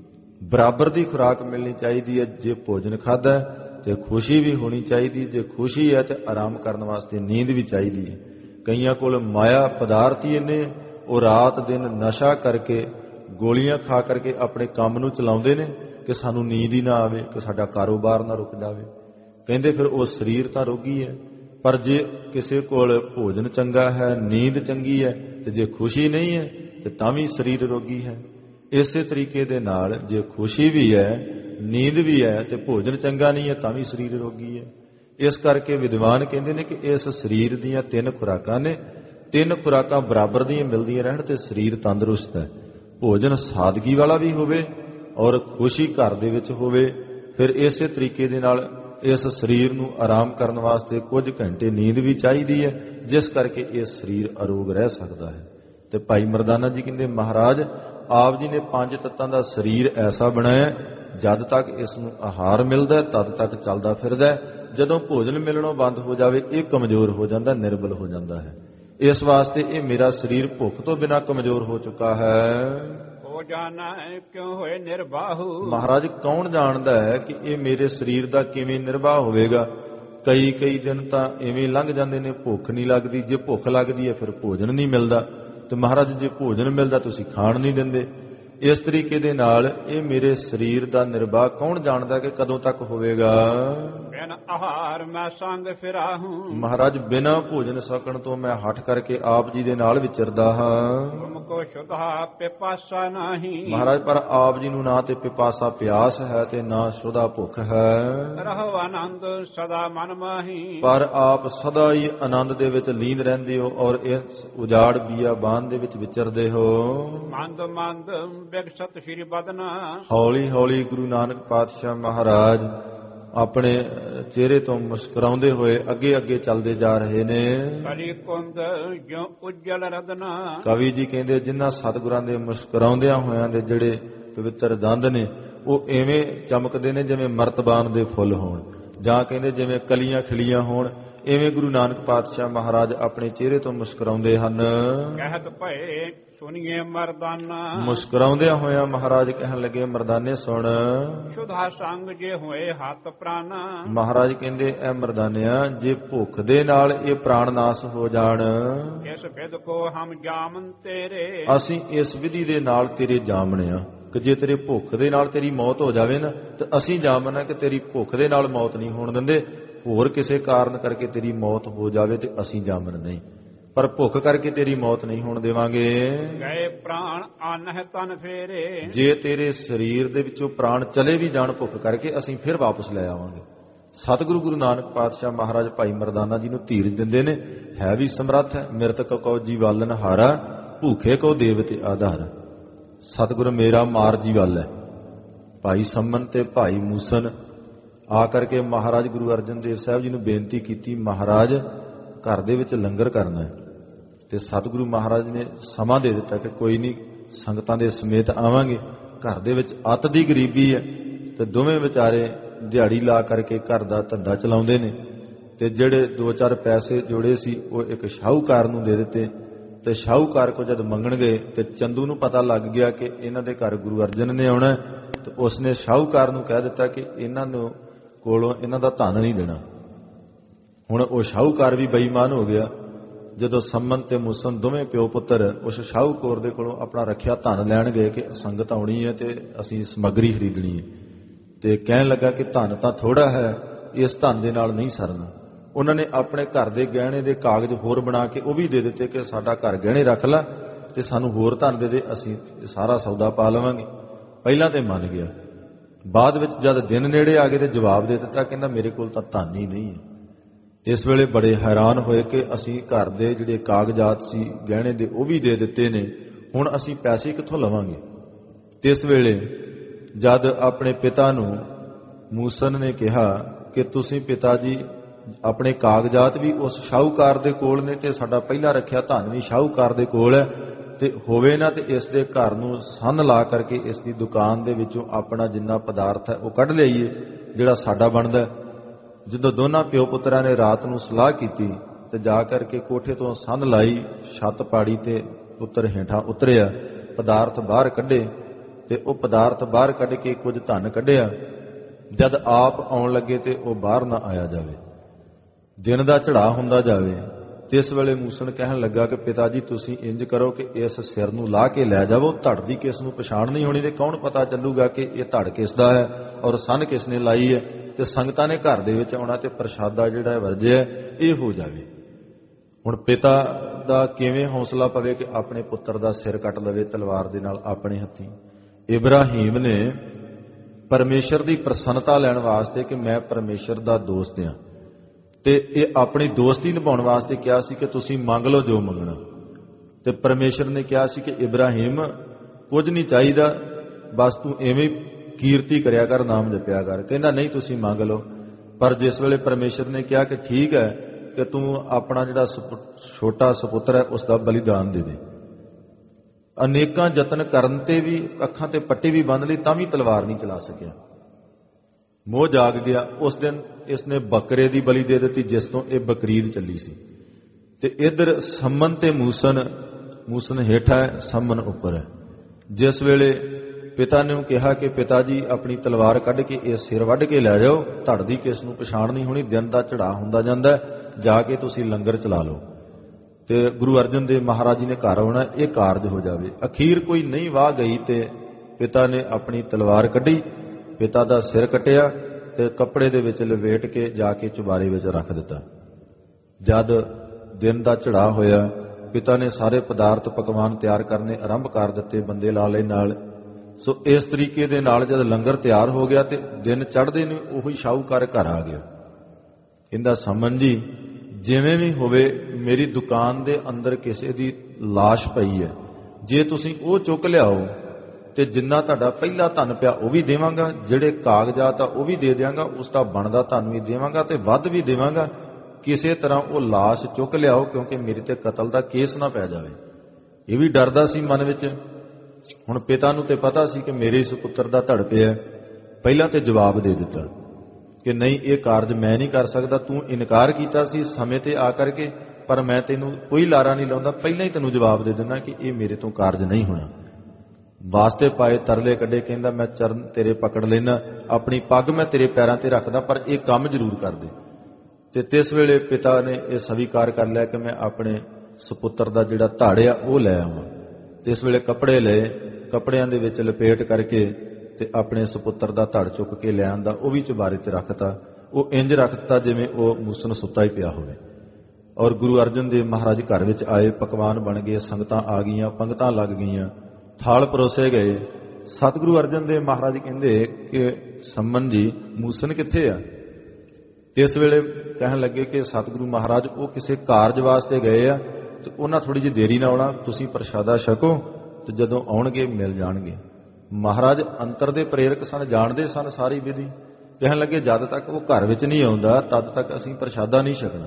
ਬਰਾਬਰ ਦੀ ਖੁਰਾਕ ਮਿਲਣੀ ਚਾਹੀਦੀ ਹੈ। ਜੇ ਭੋਜਨ ਖਾਧਾ ਤੇ ਖੁਸ਼ੀ ਵੀ ਹੋਣੀ ਚਾਹੀਦੀ, ਜੇ ਖੁਸ਼ੀ ਹੈ ਤੇ ਆਰਾਮ ਕਰਨ ਵਾਸਤੇ ਨੀਂਦ ਵੀ ਚਾਹੀਦੀ ਹੈ। ਕਈਆਂ ਕੋਲ ਮਾਇਆ ਪਦਾਰਥ ਹੀ ਇੰਨੇ, ਉਹ ਰਾਤ ਦਿਨ ਨਸ਼ਾ ਕਰਕੇ, ਗੋਲੀਆਂ ਖਾ ਕਰਕੇ ਆਪਣੇ ਕੰਮ ਨੂੰ ਚਲਾਉਂਦੇ ਨੇ ਕਿ ਸਾਨੂੰ ਨੀਂਦ ਹੀ ਨਾ ਆਵੇ, ਕਿ ਸਾਡਾ ਕਾਰੋਬਾਰ ਨਾ ਰੁਕ ਜਾਵੇ। ਕਹਿੰਦੇ ਫਿਰ ਉਹ ਸਰੀਰ ਤਾਂ ਰੋਗੀ ਹੈ। ਪਰ ਜੇ ਕਿਸੇ ਕੋਲ ਭੋਜਨ ਚੰਗਾ ਹੈ, ਨੀਂਦ ਚੰਗੀ ਹੈ, ਤੇ ਜੇ ਖੁਸ਼ੀ ਨਹੀਂ ਹੈ ਤੇ ਤਾਂ ਵੀ ਸਰੀਰ ਰੋਗੀ ਹੈ। ਇਸੇ ਤਰੀਕੇ ਦੇ ਨਾਲ ਜੇ ਖੁਸ਼ੀ ਵੀ ਹੈ, ਨੀਂਦ ਵੀ ਹੈ, ਤੇ ਭੋਜਨ ਚੰਗਾ ਨਹੀਂ ਹੈ, ਤਾਂ ਵੀ ਸਰੀਰ ਰੋਗੀ ਹੈ। ਇਸ ਕਰਕੇ ਵਿਦਵਾਨ ਕਹਿੰਦੇ ਨੇ ਕਿ ਇਸ ਸਰੀਰ ਦੀਆਂ ਤਿੰਨ ਖੁਰਾਕਾਂ ਨੇ, ਤਿੰਨ ਖੁਰਾਕਾਂ ਬਰਾਬਰ ਦੀਆਂ ਮਿਲਦੀਆਂ ਰਹਿਣ ਤੇ ਸਰੀਰ ਤੰਦਰੁਸਤ ਹੈ। ਭੋਜਨ ਸਾਦਗੀ ਵਾਲਾ ਵੀ ਹੋਵੇ ਔਰ ਖੁਸ਼ੀ ਘਰ ਦੇ ਵਿੱਚ ਹੋਵੇ। ਫਿਰ ਇਸੇ ਤਰੀਕੇ ਦੇ ਨਾਲ ਇਸ ਸਰੀਰ ਨੂੰ ਆਰਾਮ ਕਰਨ ਵਾਸਤੇ ਕੁਝ ਘੰਟੇ ਨੀਂਦ ਵੀ ਚਾਹੀਦੀ ਹੈ, ਜਿਸ ਕਰਕੇ ਇਹ ਸਰੀਰ ਅਰੋਗ ਰਹਿ ਸਕਦਾ ਹੈ। ਤੇ ਭਾਈ ਮਰਦਾਨਾ ਜੀ ਕਹਿੰਦੇ, ਮਹਾਰਾਜ ਆਪ ਜੀ ਨੇ ਪੰਜ ਤੱਤਾਂ ਦਾ ਸਰੀਰ ਐਸਾ ਬਣਾਇਆ, ਜਦ ਤੱਕ ਇਸ ਨੂੰ ਆਹਾਰ ਮਿਲਦਾ ਤਦ ਤੱਕ ਚੱਲਦਾ ਫਿਰਦਾ, ਜਦੋਂ ਭੋਜਨ ਮਿਲਣੋਂ ਬੰਦ ਹੋ ਜਾਵੇ ਇਹ ਕਮਜ਼ੋਰ ਹੋ ਜਾਂਦਾ, ਨਿਰਬਲ ਹੋ ਜਾਂਦਾ ਹੈ। ਇਸ ਵਾਸਤੇ ਇਹ ਮੇਰਾ ਸਰੀਰ ਭੁੱਖ ਤੋਂ ਬਿਨਾਂ ਕਮਜ਼ੋਰ ਹੋ ਚੁੱਕਾ ਹੈ। ਉਹ ਜਾਣਾ ਕਿਉਂ ਹੋਏ ਨਿਰਬਾਹੂ। ਮਹਾਰਾਜ ਕੌਣ ਜਾਣਦਾ ਹੈ ਕਿ ਇਹ ਮੇਰੇ ਸਰੀਰ ਦਾ ਕਿਵੇਂ ਨਿਰਵਾਹ ਹੋਵੇਗਾ। ਕਈ ਕਈ ਦਿਨ ਤਾਂ ਐਵੇਂ ਲੰਘ ਜਾਂਦੇ ਨੇ, ਭੁੱਖ ਨਹੀਂ ਲੱਗਦੀ। ਜੇ ਭੁੱਖ ਲੱਗਦੀ ਹੈ ਫਿਰ ਭੋਜਨ ਨਹੀਂ ਮਿਲਦਾ, ਤੇ ਮਹਾਰਾਜ ਜੇ ਭੋਜਨ ਮਿਲਦਾ ਤੁਸੀਂ ਖਾਣ ਨਹੀਂ ਦਿੰਦੇ। ਇਸ ਤਰੀਕੇ ਦੇ ਨਾਲ ਇਹ ਮੇਰੇ ਸਰੀਰ ਦਾ ਨਿਰਵਾਹ ਕੌਣ ਜਾਣਦਾ ਕਿ ਕਦੋਂ ਤੱਕ ਹੋਵੇਗਾ। ਬਿਨ ਆਹਾਰ ਮੈਂ ਸੰਗ ਫਿਰਾਹੂੰ। ਮਹਾਰਾਜ ਬਿਨਾਂ ਭੋਜਨ ਸਕਣ ਤੋਂ ਮੈਂ ਹੱਠ ਕਰਕੇ ਆਪ ਜੀ ਦੇ ਨਾਲ ਵਿਚਰਦਾ ਹਾਂ। ਤੁਮਕੋ ਸ਼ੁਧਾ ਪਿਪਾਸਾ ਨਹੀਂ। ਮਹਾਰਾਜ ਪਰ ਆਪ ਜੀ ਨੂੰ ਨਾ ਤੇ ਪਿਪਾਸਾ ਪਿਆਸ ਹੈ ਤੇ ਨਾ ਸ਼ੁਧਾ ਭੁੱਖ ਹੈ। ਰਹੋ ਆਨੰਦ ਸਦਾ ਮਨ ਮਾਹੀ। ਪਰ ਆਪ ਸਦਾ ਹੀ ਆਨੰਦ ਦੇ ਵਿੱਚ ਲੀਨ ਰਹਿੰਦੇ ਹੋ ਔਰ ਇਸ ਉਜਾੜ ਬੀਆਬਾਨ ਦੇ ਵਿੱਚ ਵਿਚਰਦੇ ਹੋ। ਮੰਦ ਮੰਦ ਬਿਗਸਤ ਸ਼੍ਰੀ ਬਦਨਾ। ਹੌਲੀ ਹੌਲੀ ਗੁਰੂ ਨਾਨਕ ਪਾਤਸ਼ਾਹ ਮਹਾਰਾਜ ਆਪਣੇ ਚਿਹਰੇ ਤੋਂ ਮੁਸਕਰਾਉਂਦੇ ਹੋਏ ਅੱਗੇ ਅੱਗੇ ਚੱਲਦੇ ਜਾ ਰਹੇ ਨੇ। ਕਲੀ ਕੁੰਦ ਜੋ ਉਜਲ ਰਦਨਾ। ਕਵੀ ਜੀ ਕਹਿੰਦੇ ਜਿਨ੍ਹਾਂ ਸਤਿਗੁਰਾਂ ਦੇ ਮੁਸਕਰਾਉਂਦਿਆਂ ਹੋਇਆਂ ਦੇ ਜਿਹੜੇ ਪਵਿੱਤਰ ਦੰਦ ਨੇ ਉਹ ਐਵੇਂ ਚਮਕਦੇ ਨੇ ਜਿਵੇਂ ਮਰਤਬਾਨ ਦੇ ਫੁੱਲ ਹੋਣ, ਜਾਂ ਕਹਿੰਦੇ ਜਿਵੇਂ ਕਲੀਆਂ ਖਿਲੀਆਂ ਹੋਣ। ਐਵੇਂ ਗੁਰੂ ਨਾਨਕ ਪਾਤਸ਼ਾਹ ਮਹਾਰਾਜ ਆਪਣੇ ਚਿਹਰੇ ਤੋਂ ਮੁਸਕਰਾਉਂਦੇ ਹਨ। ਕਹਿਤ ਭਏ ਸੁਣੀਏ ਮਰਦਾਨਾ। ਮੁਸਕਰਾਉਂਦਿਆਂ ਹੋਇਆਂ ਮਹਾਰਾਜ ਕਹਿਣ ਲੱਗੇ, ਮਰਦਾਨੇ ਸੁਣ। ਸ਼ੁਧਾ ਸੰਗ ਜੇ ਹੋਏ ਹੱਥ ਪ੍ਰਾਣਾ। ਮਹਾਰਾਜ ਕਹਿੰਦੇ, ਇਹ ਮਰਦਾਨਿਆਂ ਜੇ ਭੁੱਖ ਦੇ ਨਾਲ ਇਹ ਪ੍ਰਾਣ ਨਾਸ ਹੋ ਜਾਣ, ਇਸ ਵਿਦ ਕੋ ਹਮ ਜਾਮਨ ਤੇਰੇ। ਅਸੀਂ ਇਸ ਵਿਧੀ ਦੇ ਨਾਲ ਤੇਰੇ ਜਾਮਣਿਆ ਕਿ ਜੇ ਤੇਰੇ ਭੁੱਖ ਦੇ ਨਾਲ ਤੇਰੀ ਮੌਤ ਹੋ ਜਾਵੇ ਨਾ ਤੇ ਅਸੀਂ ਜਾਮਣਾ ਕਿ ਤੇਰੀ ਭੁੱਖ ਦੇ ਨਾਲ ਮੌਤ ਨਹੀਂ ਹੋਣ ਦਿੰਦੇ। ਹੋਰ ਕਿਸੇ ਕਾਰਨ ਕਰਕੇ ਤੇਰੀ ਮੌਤ ਹੋ ਜਾਵੇ ਤੇ ਅਸੀਂ ਜਾਮਣ ਨਹੀਂ, ਪਰ ਭੁੱਖ ਕਰਕੇ ਤੇਰੀ ਮੌਤ ਨਹੀਂ ਹੋਣ ਦੇਵਾਂਗੇ। ਗਏ ਪ੍ਰਾਣ ਅਨਹਿ ਤਨ ਫੇਰੇ। ਜੇ ਤੇਰੇ ਸਰੀਰ ਦੇ ਵਿੱਚੋਂ ਪ੍ਰਾਣ ਚਲੇ ਵੀ ਜਾਣ ਭੁੱਖ ਕਰਕੇ, ਅਸੀਂ ਫਿਰ ਵਾਪਸ ਲੈ ਆਵਾਂਗੇ। ਸਤਿਗੁਰੂ ਗੁਰੂ ਨਾਨਕ ਪਾਤਸ਼ਾਹ ਮਹਾਰਾਜ ਭਾਈ ਮਰਦਾਨਾ ਜੀ ਨੂੰ ਧੀਰਜ ਦਿੰਦੇ ਨੇ। ਹੈ ਵੀ ਸਮਰੱਥ ਹੈ, ਮਿਰਤਕ ਕਉ ਜੀਵਾਲਨ ਹਾਰਾ, ਭੂਖੇ ਕਉ ਦੇਵ ਤੇ ਆਧਾਰ। ਸਤਿਗੁਰੂ ਮੇਰਾ ਮਾਰ ਜੀਵਾਲ ਹੈ। ਭਾਈ ਸੰਮਨ ਤੇ ਭਾਈ ਮੂਸਨ ਆ ਕਰਕੇ ਮਹਾਰਾਜ ਗੁਰੂ ਅਰਜਨ ਦੇਵ ਸਾਹਿਬ ਜੀ ਨੂੰ ਬੇਨਤੀ ਕੀਤੀ, ਮਹਾਰਾਜ ਘਰ ਦੇ ਵਿੱਚ ਲੰਗਰ ਕਰਨਾ ਹੈ। ਤੇ ਸਤਿਗੁਰੂ ਮਹਾਰਾਜ ਨੇ ਸਮਾਂ ਦੇ ਦਿੱਤਾ ਕਿ ਕੋਈ ਨਹੀਂ, ਸੰਗਤਾਂ ਦੇ ਸਮੇਤ ਆਵਾਂਗੇ। ਘਰ ਦੇ ਵਿੱਚ ਅੱਤ ਦੀ ਗਰੀਬੀ ਹੈ ਤੇ ਦੋਵੇਂ ਵਿਚਾਰੇ ਦਿਹਾੜੀ ਲਾ ਕਰਕੇ ਘਰ ਦਾ ਧੰਦਾ ਚਲਾਉਂਦੇ ਨੇ। ਤੇ ਜਿਹੜੇ ਦੋ ਚਾਰ ਪੈਸੇ ਜੋੜੇ ਸੀ ਉਹ ਇੱਕ ਸ਼ਾਹੂਕਾਰ ਨੂੰ ਦੇ ਦਿੱਤੇ। ਤੇ ਸ਼ਾਹੂਕਾਰ ਕੋ ਜਦ ਮੰਗਣ ਗਏ ਤੇ ਚੰਦੂ ਨੂੰ ਪਤਾ ਲੱਗ ਗਿਆ ਕਿ ਇਹਨਾਂ ਦੇ ਘਰ ਗੁਰੂ ਅਰਜਨ ਨੇ ਆਉਣਾ, ਤੇ ਉਸਨੇ ਸ਼ਾਹੂਕਾਰ ਨੂੰ ਕਹਿ ਦਿੱਤਾ ਕਿ ਇਹਨਾਂ ਨੂੰ ਕੋਲੋਂ ਇਹਨਾਂ ਦਾ ਧਨ ਨਹੀਂ ਦੇਣਾ। ਹੁਣ ਉਹ ਸ਼ਾਹੂਕਾਰ ਵੀ ਬੇਈਮਾਨ ਹੋ ਗਿਆ। ਜਦੋਂ ਸੰਮਨ ਤੇ ਮੂਸਨ ਦੋਵੇਂ ਪਿਓ ਪੁੱਤਰ ਉਸ ਸ਼ਾਹੂਕਾਰ ਦੇ ਕੋਲੋਂ ਆਪਣਾ ਰੱਖਿਆ ਧਨ ਲੈਣ ਗਏ ਕਿ ਸੰਗਤ ਆਉਣੀ ਹੈ ਤੇ ਅਸੀਂ ਸਮੱਗਰੀ ਖਰੀਦਣੀ ਹੈ, ਤੇ ਕਹਿਣ ਲੱਗਾ ਕਿ ਧਨ ਤਾਂ ਥੋੜਾ ਹੈ, ਇਸ ਧਨ ਦੇ ਨਾਲ ਨਹੀਂ ਸਰਨਾ। ਉਹਨਾਂ ਨੇ ਆਪਣੇ ਘਰ ਦੇ ਗਹਿਣੇ ਦੇ ਕਾਗਜ਼ ਹੋਰ ਬਣਾ ਕੇ ਉਹ ਵੀ ਦੇ ਦਿੱਤੇ ਕਿ ਸਾਡਾ ਘਰ ਗਹਿਣੇ ਰੱਖ ਲੈ ਤੇ ਸਾਨੂੰ ਹੋਰ ਧਨ ਦੇ ਦੇ, ਅਸੀਂ ਸਾਰਾ ਸੌਦਾ ਪਾ ਲਵਾਂਗੇ। ਪਹਿਲਾਂ ਤੇ ਮੰਨ ਗਿਆ, ਬਾਅਦ ਵਿੱਚ ਜਦ ਦਿਨ ਨੇੜੇ ਆ ਗਏ ਤੇ ਜਵਾਬ ਦੇ ਦਿੱਤਾ, ਕਹਿੰਦਾ ਮੇਰੇ ਕੋਲ ਤਾਂ ਧਨ ਹੀ ਨਹੀਂ ਹੈ। ਇਸ ਵੇਲੇ ਬੜੇ ਹੈਰਾਨ ਹੋਏ ਕਿ ਅਸੀਂ ਘਰ ਦੇ ਜਿਹੜੇ ਕਾਗਜ਼ਾਤ ਸੀ ਗਹਿਣੇ ਦੇ ਉਹ ਵੀ ਦੇ ਦਿੱਤੇ ਨੇ, ਹੁਣ ਅਸੀਂ ਪੈਸੇ ਕਿੱਥੋਂ ਲਵਾਂਗੇ। ਤੇ ਇਸ ਵੇਲੇ ਜਦ ਆਪਣੇ ਪਿਤਾ ਨੂੰ ਮੂਸਨ ਨੇ ਕਿਹਾ ਕਿ ਤੁਸੀਂ ਪਿਤਾ ਜੀ ਆਪਣੇ ਕਾਗਜ਼ਾਤ ਵੀ ਉਸ ਸ਼ਾਹੂਕਾਰ ਦੇ ਕੋਲ ਨੇ ਤੇ ਸਾਡਾ ਪਹਿਲਾਂ ਰੱਖਿਆ ਧਨ ਵੀ ਸ਼ਾਹੂਕਾਰ ਦੇ ਕੋਲ ਹੈ, ਤੇ ਹੋਵੇ ਨਾ ਤੇ ਇਸ ਦੇ ਘਰ ਨੂੰ ਸੰਨ ਲਾ ਕਰਕੇ ਇਸ ਦੀ ਦੁਕਾਨ ਦੇ ਵਿੱਚੋਂ ਆਪਣਾ ਜਿੰਨਾ ਪਦਾਰਥ ਹੈ ਉਹ ਕੱਢ ਲਈਏ ਜਿਹੜਾ ਸਾਡਾ ਬਣਦਾ। ਜਦੋਂ ਦੋਨਾਂ ਪਿਓ ਪੁੱਤਰਾਂ ਨੇ ਰਾਤ ਨੂੰ ਸਲਾਹ ਕੀਤੀ ਤੇ ਜਾ ਕਰਕੇ ਕੋਠੇ ਤੋਂ ਸੰਧ ਲਾਈ, ਛੱਤ ਪਾੜੀ ਤੇ ਪੁੱਤਰ ਹੇਠਾਂ ਉਤਰਿਆ, ਪਦਾਰਥ ਬਾਹਰ ਕੱਢੇ ਤੇ ਉਹ ਪਦਾਰਥ ਬਾਹਰ ਕੱਢ ਕੇ ਕੁਝ ਧਨ ਕੱਢਿਆ। ਜਦ ਆਪ ਆਉਣ ਲੱਗੇ ਤੇ ਉਹ ਬਾਹਰ ਨਾ ਆਇਆ ਜਾਵੇ, ਦਿਨ ਦਾ ਚੜ੍ਹਾਅ ਹੁੰਦਾ ਜਾਵੇ। ਤੇ ਇਸ ਵੇਲੇ ਮੂਸਣ ਕਹਿਣ ਲੱਗਾ ਕਿ ਪਿਤਾ ਜੀ ਤੁਸੀਂ ਇੰਜ ਕਰੋ ਕਿ ਇਸ ਸਿਰ ਨੂੰ ਲਾਹ ਕੇ ਲੈ ਜਾਵੋ, ਧੜ ਦੀ ਕਿਸ ਨੂੰ ਪਛਾਣ ਨਹੀਂ ਹੋਣੀ ਤੇ ਕੌਣ ਪਤਾ ਚੱਲੂਗਾ ਕਿ ਇਹ ਧੜ ਕਿਸ ਦਾ ਹੈ ਔਰ ਸੰਨ ਕਿਸ ਨੇ ਲਾਈ ਹੈ, ਤੇ ਸੰਗਤਾਂ ਨੇ ਘਰ ਦੇ ਵਿੱਚ ਆਉਣਾ ਤੇ ਪ੍ਰਸ਼ਾਦਾ ਜਿਹੜਾ ਵਰਜਿਆ ਇਹ ਹੋ ਜਾਵੇ। ਹੁਣ ਪਿਤਾ ਦਾ ਕਿਵੇਂ ਹੌਸਲਾ ਪਵੇ ਕਿ ਆਪਣੇ ਪੁੱਤਰ ਦਾ ਸਿਰ ਕੱਟ ਲਵੇ ਤਲਵਾਰ ਦੇ ਨਾਲ ਆਪਣੇ ਹੱਥੀਂ। ਇਬਰਾਹੀਮ ਨੇ ਪਰਮੇਸ਼ਰ ਦੀ ਪ੍ਰਸੰਨਤਾ ਲੈਣ ਵਾਸਤੇ ਕਿ ਮੈਂ ਪਰਮੇਸ਼ਰ ਦਾ ਦੋਸਤ ਹਾਂ, ਤੇ ਇਹ ਆਪਣੀ ਦੋਸਤੀ ਨਿਭਾਉਣ ਵਾਸਤੇ ਕਿਹਾ ਸੀ ਕਿ ਤੁਸੀਂ ਮੰਗ ਲਓ ਜੋ ਮੰਗਣਾ। ਤੇ ਪਰਮੇਸ਼ਰ ਨੇ ਕਿਹਾ ਸੀ ਕਿ ਇਬਰਾਹੀਮ ਕੁਝ ਨਹੀਂ ਚਾਹੀਦਾ, ਬਸ ਤੂੰ ਐਵੇਂ ਕੀਰਤੀ ਕਰਿਆ ਕਰ, ਨਾਮ ਜਪਿਆ ਕਰ। ਕਹਿੰਦਾ ਨਹੀਂ ਤੁਸੀਂ ਮੰਗ ਲਓ। ਪਰ ਜਿਸ ਵੇਲੇ ਪਰਮੇਸ਼ਰ ਨੇ ਕਿਹਾ ਕਿ ਠੀਕ ਹੈ ਕਿ ਤੂੰ ਆਪਣਾ ਜਿਹੜਾ ਛੋਟਾ ਸਪੁੱਤਰ ਹੈ ਉਸ ਦਾ ਬਲੀਦਾਨ ਦੇ ਦੇ, ਅਨੇਕਾਂ ਯਤਨ ਕਰਨ ਤੇ ਵੀ ਅੱਖਾਂ ਤੇ ਪੱਟੀ ਵੀ ਬੰਨ੍ਹ ਲਈ ਤਾਂ ਵੀ ਤਲਵਾਰ ਨਹੀਂ ਚਲਾ ਸਕਿਆ। ਮੋਹ ਜਾਗ ਗਿਆ। ਉਸ ਦਿਨ ਇਸ ਨੇ ਬੱਕਰੇ ਦੀ ਬਲੀ ਦੇ ਦਿੱਤੀ ਜਿਸ ਤੋਂ ਇਹ ਬਕਰੀਦ ਚੱਲੀ ਸੀ। ਤੇ ਇਧਰ ਸੰਮਨ ਤੇ ਮੂਸਨ, ਮੂਸਨ ਹੇਠਾਂ ਹੈ, ਸੰਮਨ ਉੱਪਰ ਹੈ। ਜਿਸ ਵੇਲੇ ਪਿਤਾ ਨੇ ਕਿਹਾ ਕਿ ਪਿਤਾ ਜੀ ਆਪਣੀ ਤਲਵਾਰ ਕੱਢ ਕੇ ਇਹ ਸਿਰ ਵੱਢ ਕੇ ਲੈ ਜਾਓ, ਧੜ ਦੀ ਕਿਸ ਨੂੰ ਪਛਾਣ ਨਹੀਂ ਹੋਣੀ, ਦਿਨ ਦਾ ਚੜ੍ਹਾਅ ਹੁੰਦਾ ਜਾਂਦਾ, ਜਾ ਕੇ ਤੁਸੀਂ ਲੰਗਰ ਚਲਾ ਲਓ ਤੇ ਗੁਰੂ ਅਰਜਨ ਦੇਵ ਮਹਾਰਾਜ ਜੀ ਨੇ ਘਰ ਆਉਣਾ, ਇਹ ਕਾਰਜ ਹੋ ਜਾਵੇ। ਅਖੀਰ ਕੋਈ ਨਹੀਂ ਵਾਹ ਗਈ ਤੇ ਪਿਤਾ ਨੇ ਆਪਣੀ ਤਲਵਾਰ ਕੱਢੀ, ਪਿਤਾ ਦਾ ਸਿਰ ਕੱਟਿਆ ਤੇ ਕੱਪੜੇ ਦੇ ਵਿੱਚ ਲਵੇਟ ਕੇ ਜਾ ਕੇ ਚੁਬਾਰੇ ਵਿੱਚ ਰੱਖ ਦਿੱਤਾ। ਜਦ ਦਿਨ ਦਾ ਚੜ੍ਹਾਅ ਹੋਇਆ, ਪਿਤਾ ਨੇ ਸਾਰੇ ਪਦਾਰਥ ਪਕਵਾਨ ਤਿਆਰ ਕਰਨੇ ਆਰੰਭ ਕਰ ਦਿੱਤੇ ਬੰਦੇ ਲਾਲੇ ਨਾਲ। ਸੋ ਇਸ ਤਰੀਕੇ ਦੇ ਨਾਲ ਜਦ ਲੰਗਰ ਤਿਆਰ ਹੋ ਗਿਆ ਤੇ ਦਿਨ ਚੜ੍ਹਦੇ ਨੇ ਉਹੀ ਸ਼ਾਹੂਕਾਰ ਘਰ ਆ ਗਿਆ। ਕਹਿੰਦਾ ਸੰਮਨ ਜੀ ਜਿਵੇਂ ਵੀ ਹੋਵੇ ਮੇਰੀ ਦੁਕਾਨ ਦੇ ਅੰਦਰ ਕਿਸੇ ਦੀ ਲਾਸ਼ ਪਈ ਹੈ, ਜੇ ਤੁਸੀਂ ਉਹ ਚੁੱਕ ਲਿਆਓ ਤੇ ਜਿੰਨਾ ਤੁਹਾਡਾ ਪਹਿਲਾ ਧਨ ਪਿਆ ਉਹ ਵੀ ਦੇਵਾਂਗਾ, ਜਿਹੜੇ ਕਾਗਜ਼ਾਤ ਆ ਉਹ ਵੀ ਦੇ ਦਿਆਂਗਾ, ਉਸ ਦਾ ਬਣਦਾ ਧਨ ਵੀ ਦੇਵਾਂਗਾ ਤੇ ਵੱਧ ਵੀ ਦੇਵਾਂਗਾ। ਕਿਸੇ ਤਰ੍ਹਾਂ ਉਹ ਲਾਸ਼ ਚੁੱਕ ਲਿਆਓ ਕਿਉਂਕਿ ਮੇਰੇ ਤੇ ਕਤਲ ਦਾ ਕੇਸ ਨਾ ਪੈ ਜਾਵੇ। ਇਹ ਵੀ ਡਰਦਾ ਸੀ ਮਨ ਵਿੱਚ। ਹੁਣ ਪਿਤਾ ਨੂੰ ਤੇ ਪਤਾ ਸੀ ਕਿ ਮੇਰੇ ਇਸ ਪੁੱਤਰ ਦਾ ਧੜ ਪਿਆ। ਪਹਿਲਾਂ ਤੇ ਜਵਾਬ ਦੇ ਦਿੱਤਾ ਕਿ ਨਹੀਂ, ਇਹ ਕਾਰਜ ਮੈਂ ਨਹੀਂ ਕਰ ਸਕਦਾ। ਤੂੰ ਇਨਕਾਰ ਕੀਤਾ ਸੀ ਸਮੇਂ ਤੇ ਆ ਕਰਕੇ, ਪਰ ਮੈਂ ਤੈਨੂੰ ਕੋਈ ਲਾਰਾ ਨਹੀਂ ਲਾਉਂਦਾ, ਪਹਿਲਾਂ ਹੀ ਤੈਨੂੰ ਜਵਾਬ ਦੇ ਦਿੰਦਾ ਕਿ ਇਹ ਮੇਰੇ ਤੋਂ ਕਾਰਜ ਨਹੀਂ ਹੋਣਾ। ਵਾਸਤੇ ਪਾਏ, ਤਰਲੇ ਕੱਢੇ, ਕਹਿੰਦਾ ਮੈਂ ਚਰਨ ਤੇਰੇ ਪਕੜ ਲੈਣਾ, ਆਪਣੀ ਪੱਗ ਮੈਂ ਤੇਰੇ ਪੈਰਾਂ ਤੇ ਰੱਖਦਾ, ਪਰ ਇਹ ਕੰਮ ਜ਼ਰੂਰ ਕਰ ਦੇ। ਤੇ ਤਿਸ ਵੇਲੇ ਪਿਤਾ ਨੇ ਇਹ ਸਵੀਕਾਰ ਕਰ ਲਿਆ ਕਿ ਮੈਂ ਆਪਣੇ ਸੁਪੁੱਤਰ ਦਾ ਜਿਹੜਾ ਧੜ ਆ ਉਹ ਲੈ ਆਵਾਂ। ਤੇ ਇਸ ਵੇਲੇ ਕੱਪੜੇ ਲਏ, ਕੱਪੜਿਆਂ ਦੇ ਵਿੱਚ ਲਪੇਟ ਕਰਕੇ ਤੇ ਆਪਣੇ ਸੁਪੁੱਤਰ ਦਾ ਧੜ ਚੁੱਕ ਕੇ ਲੈ ਆਂਦਾ, ਉਹ ਵੀ ਚੁਬਾਰੇ ਤੇ ਰੱਖਤਾ। ਉਹ ਇੰਜ ਰੱਖਤਾ ਜਿਵੇਂ ਉਹ ਮੂਸਨ ਸੁੱਤਾ ਹੀ ਪਿਆ ਹੋਵੇ। ਔਰ ਗੁਰੂ ਅਰਜਨ ਦੇਵ ਮਹਾਰਾਜ ਘਰ ਵਿੱਚ ਆਏ, ਪਕਵਾਨ ਬਣ ਗਏ, ਸੰਗਤਾਂ ਆ ਗਈਆਂ, ਪੰਗਤਾਂ ਲੱਗ ਗਈਆਂ, ਥਾਲ ਪਰੋਸੇ ਗਏ। ਸਤਿਗੁਰੂ ਅਰਜਨ ਦੇਵ ਮਹਾਰਾਜ ਕਹਿੰਦੇ ਕਿ ਸੰਮਨ ਜੀ ਮੂਸਨ ਕਿੱਥੇ ਆ? ਇਸ ਵੇਲੇ ਕਹਿਣ ਲੱਗੇ ਕਿ ਸਤਿਗੁਰੂ ਮਹਾਰਾਜ ਉਹ ਕਿਸੇ ਕਾਰਜ ਵਾਸਤੇ ਗਏ ਆ ਤੇ ਉਹਨਾਂ ਥੋੜੀ ਜਿਹੀ ਦੇਰੀ ਨਾਲ ਆਉਣਾ, ਤੁਸੀਂ ਪ੍ਰਸ਼ਾਦਾ ਛਕੋ ਤੇ ਜਦੋਂ ਆਉਣਗੇ ਮਿਲ ਜਾਣਗੇ। ਮਹਾਰਾਜ ਅੰਤਰ ਦੇ ਪ੍ਰੇਰਕ ਸਨ, ਜਾਣਦੇ ਸਨ ਸਾਰੀ ਵਿਧੀ। ਕਹਿਣ ਲੱਗੇ ਜਦ ਤੱਕ ਉਹ ਘਰ ਵਿੱਚ ਨਹੀਂ ਆਉਂਦਾ ਤਦ ਤੱਕ ਅਸੀਂ ਪ੍ਰਸ਼ਾਦਾ ਨਹੀਂ ਛਕਣਾ।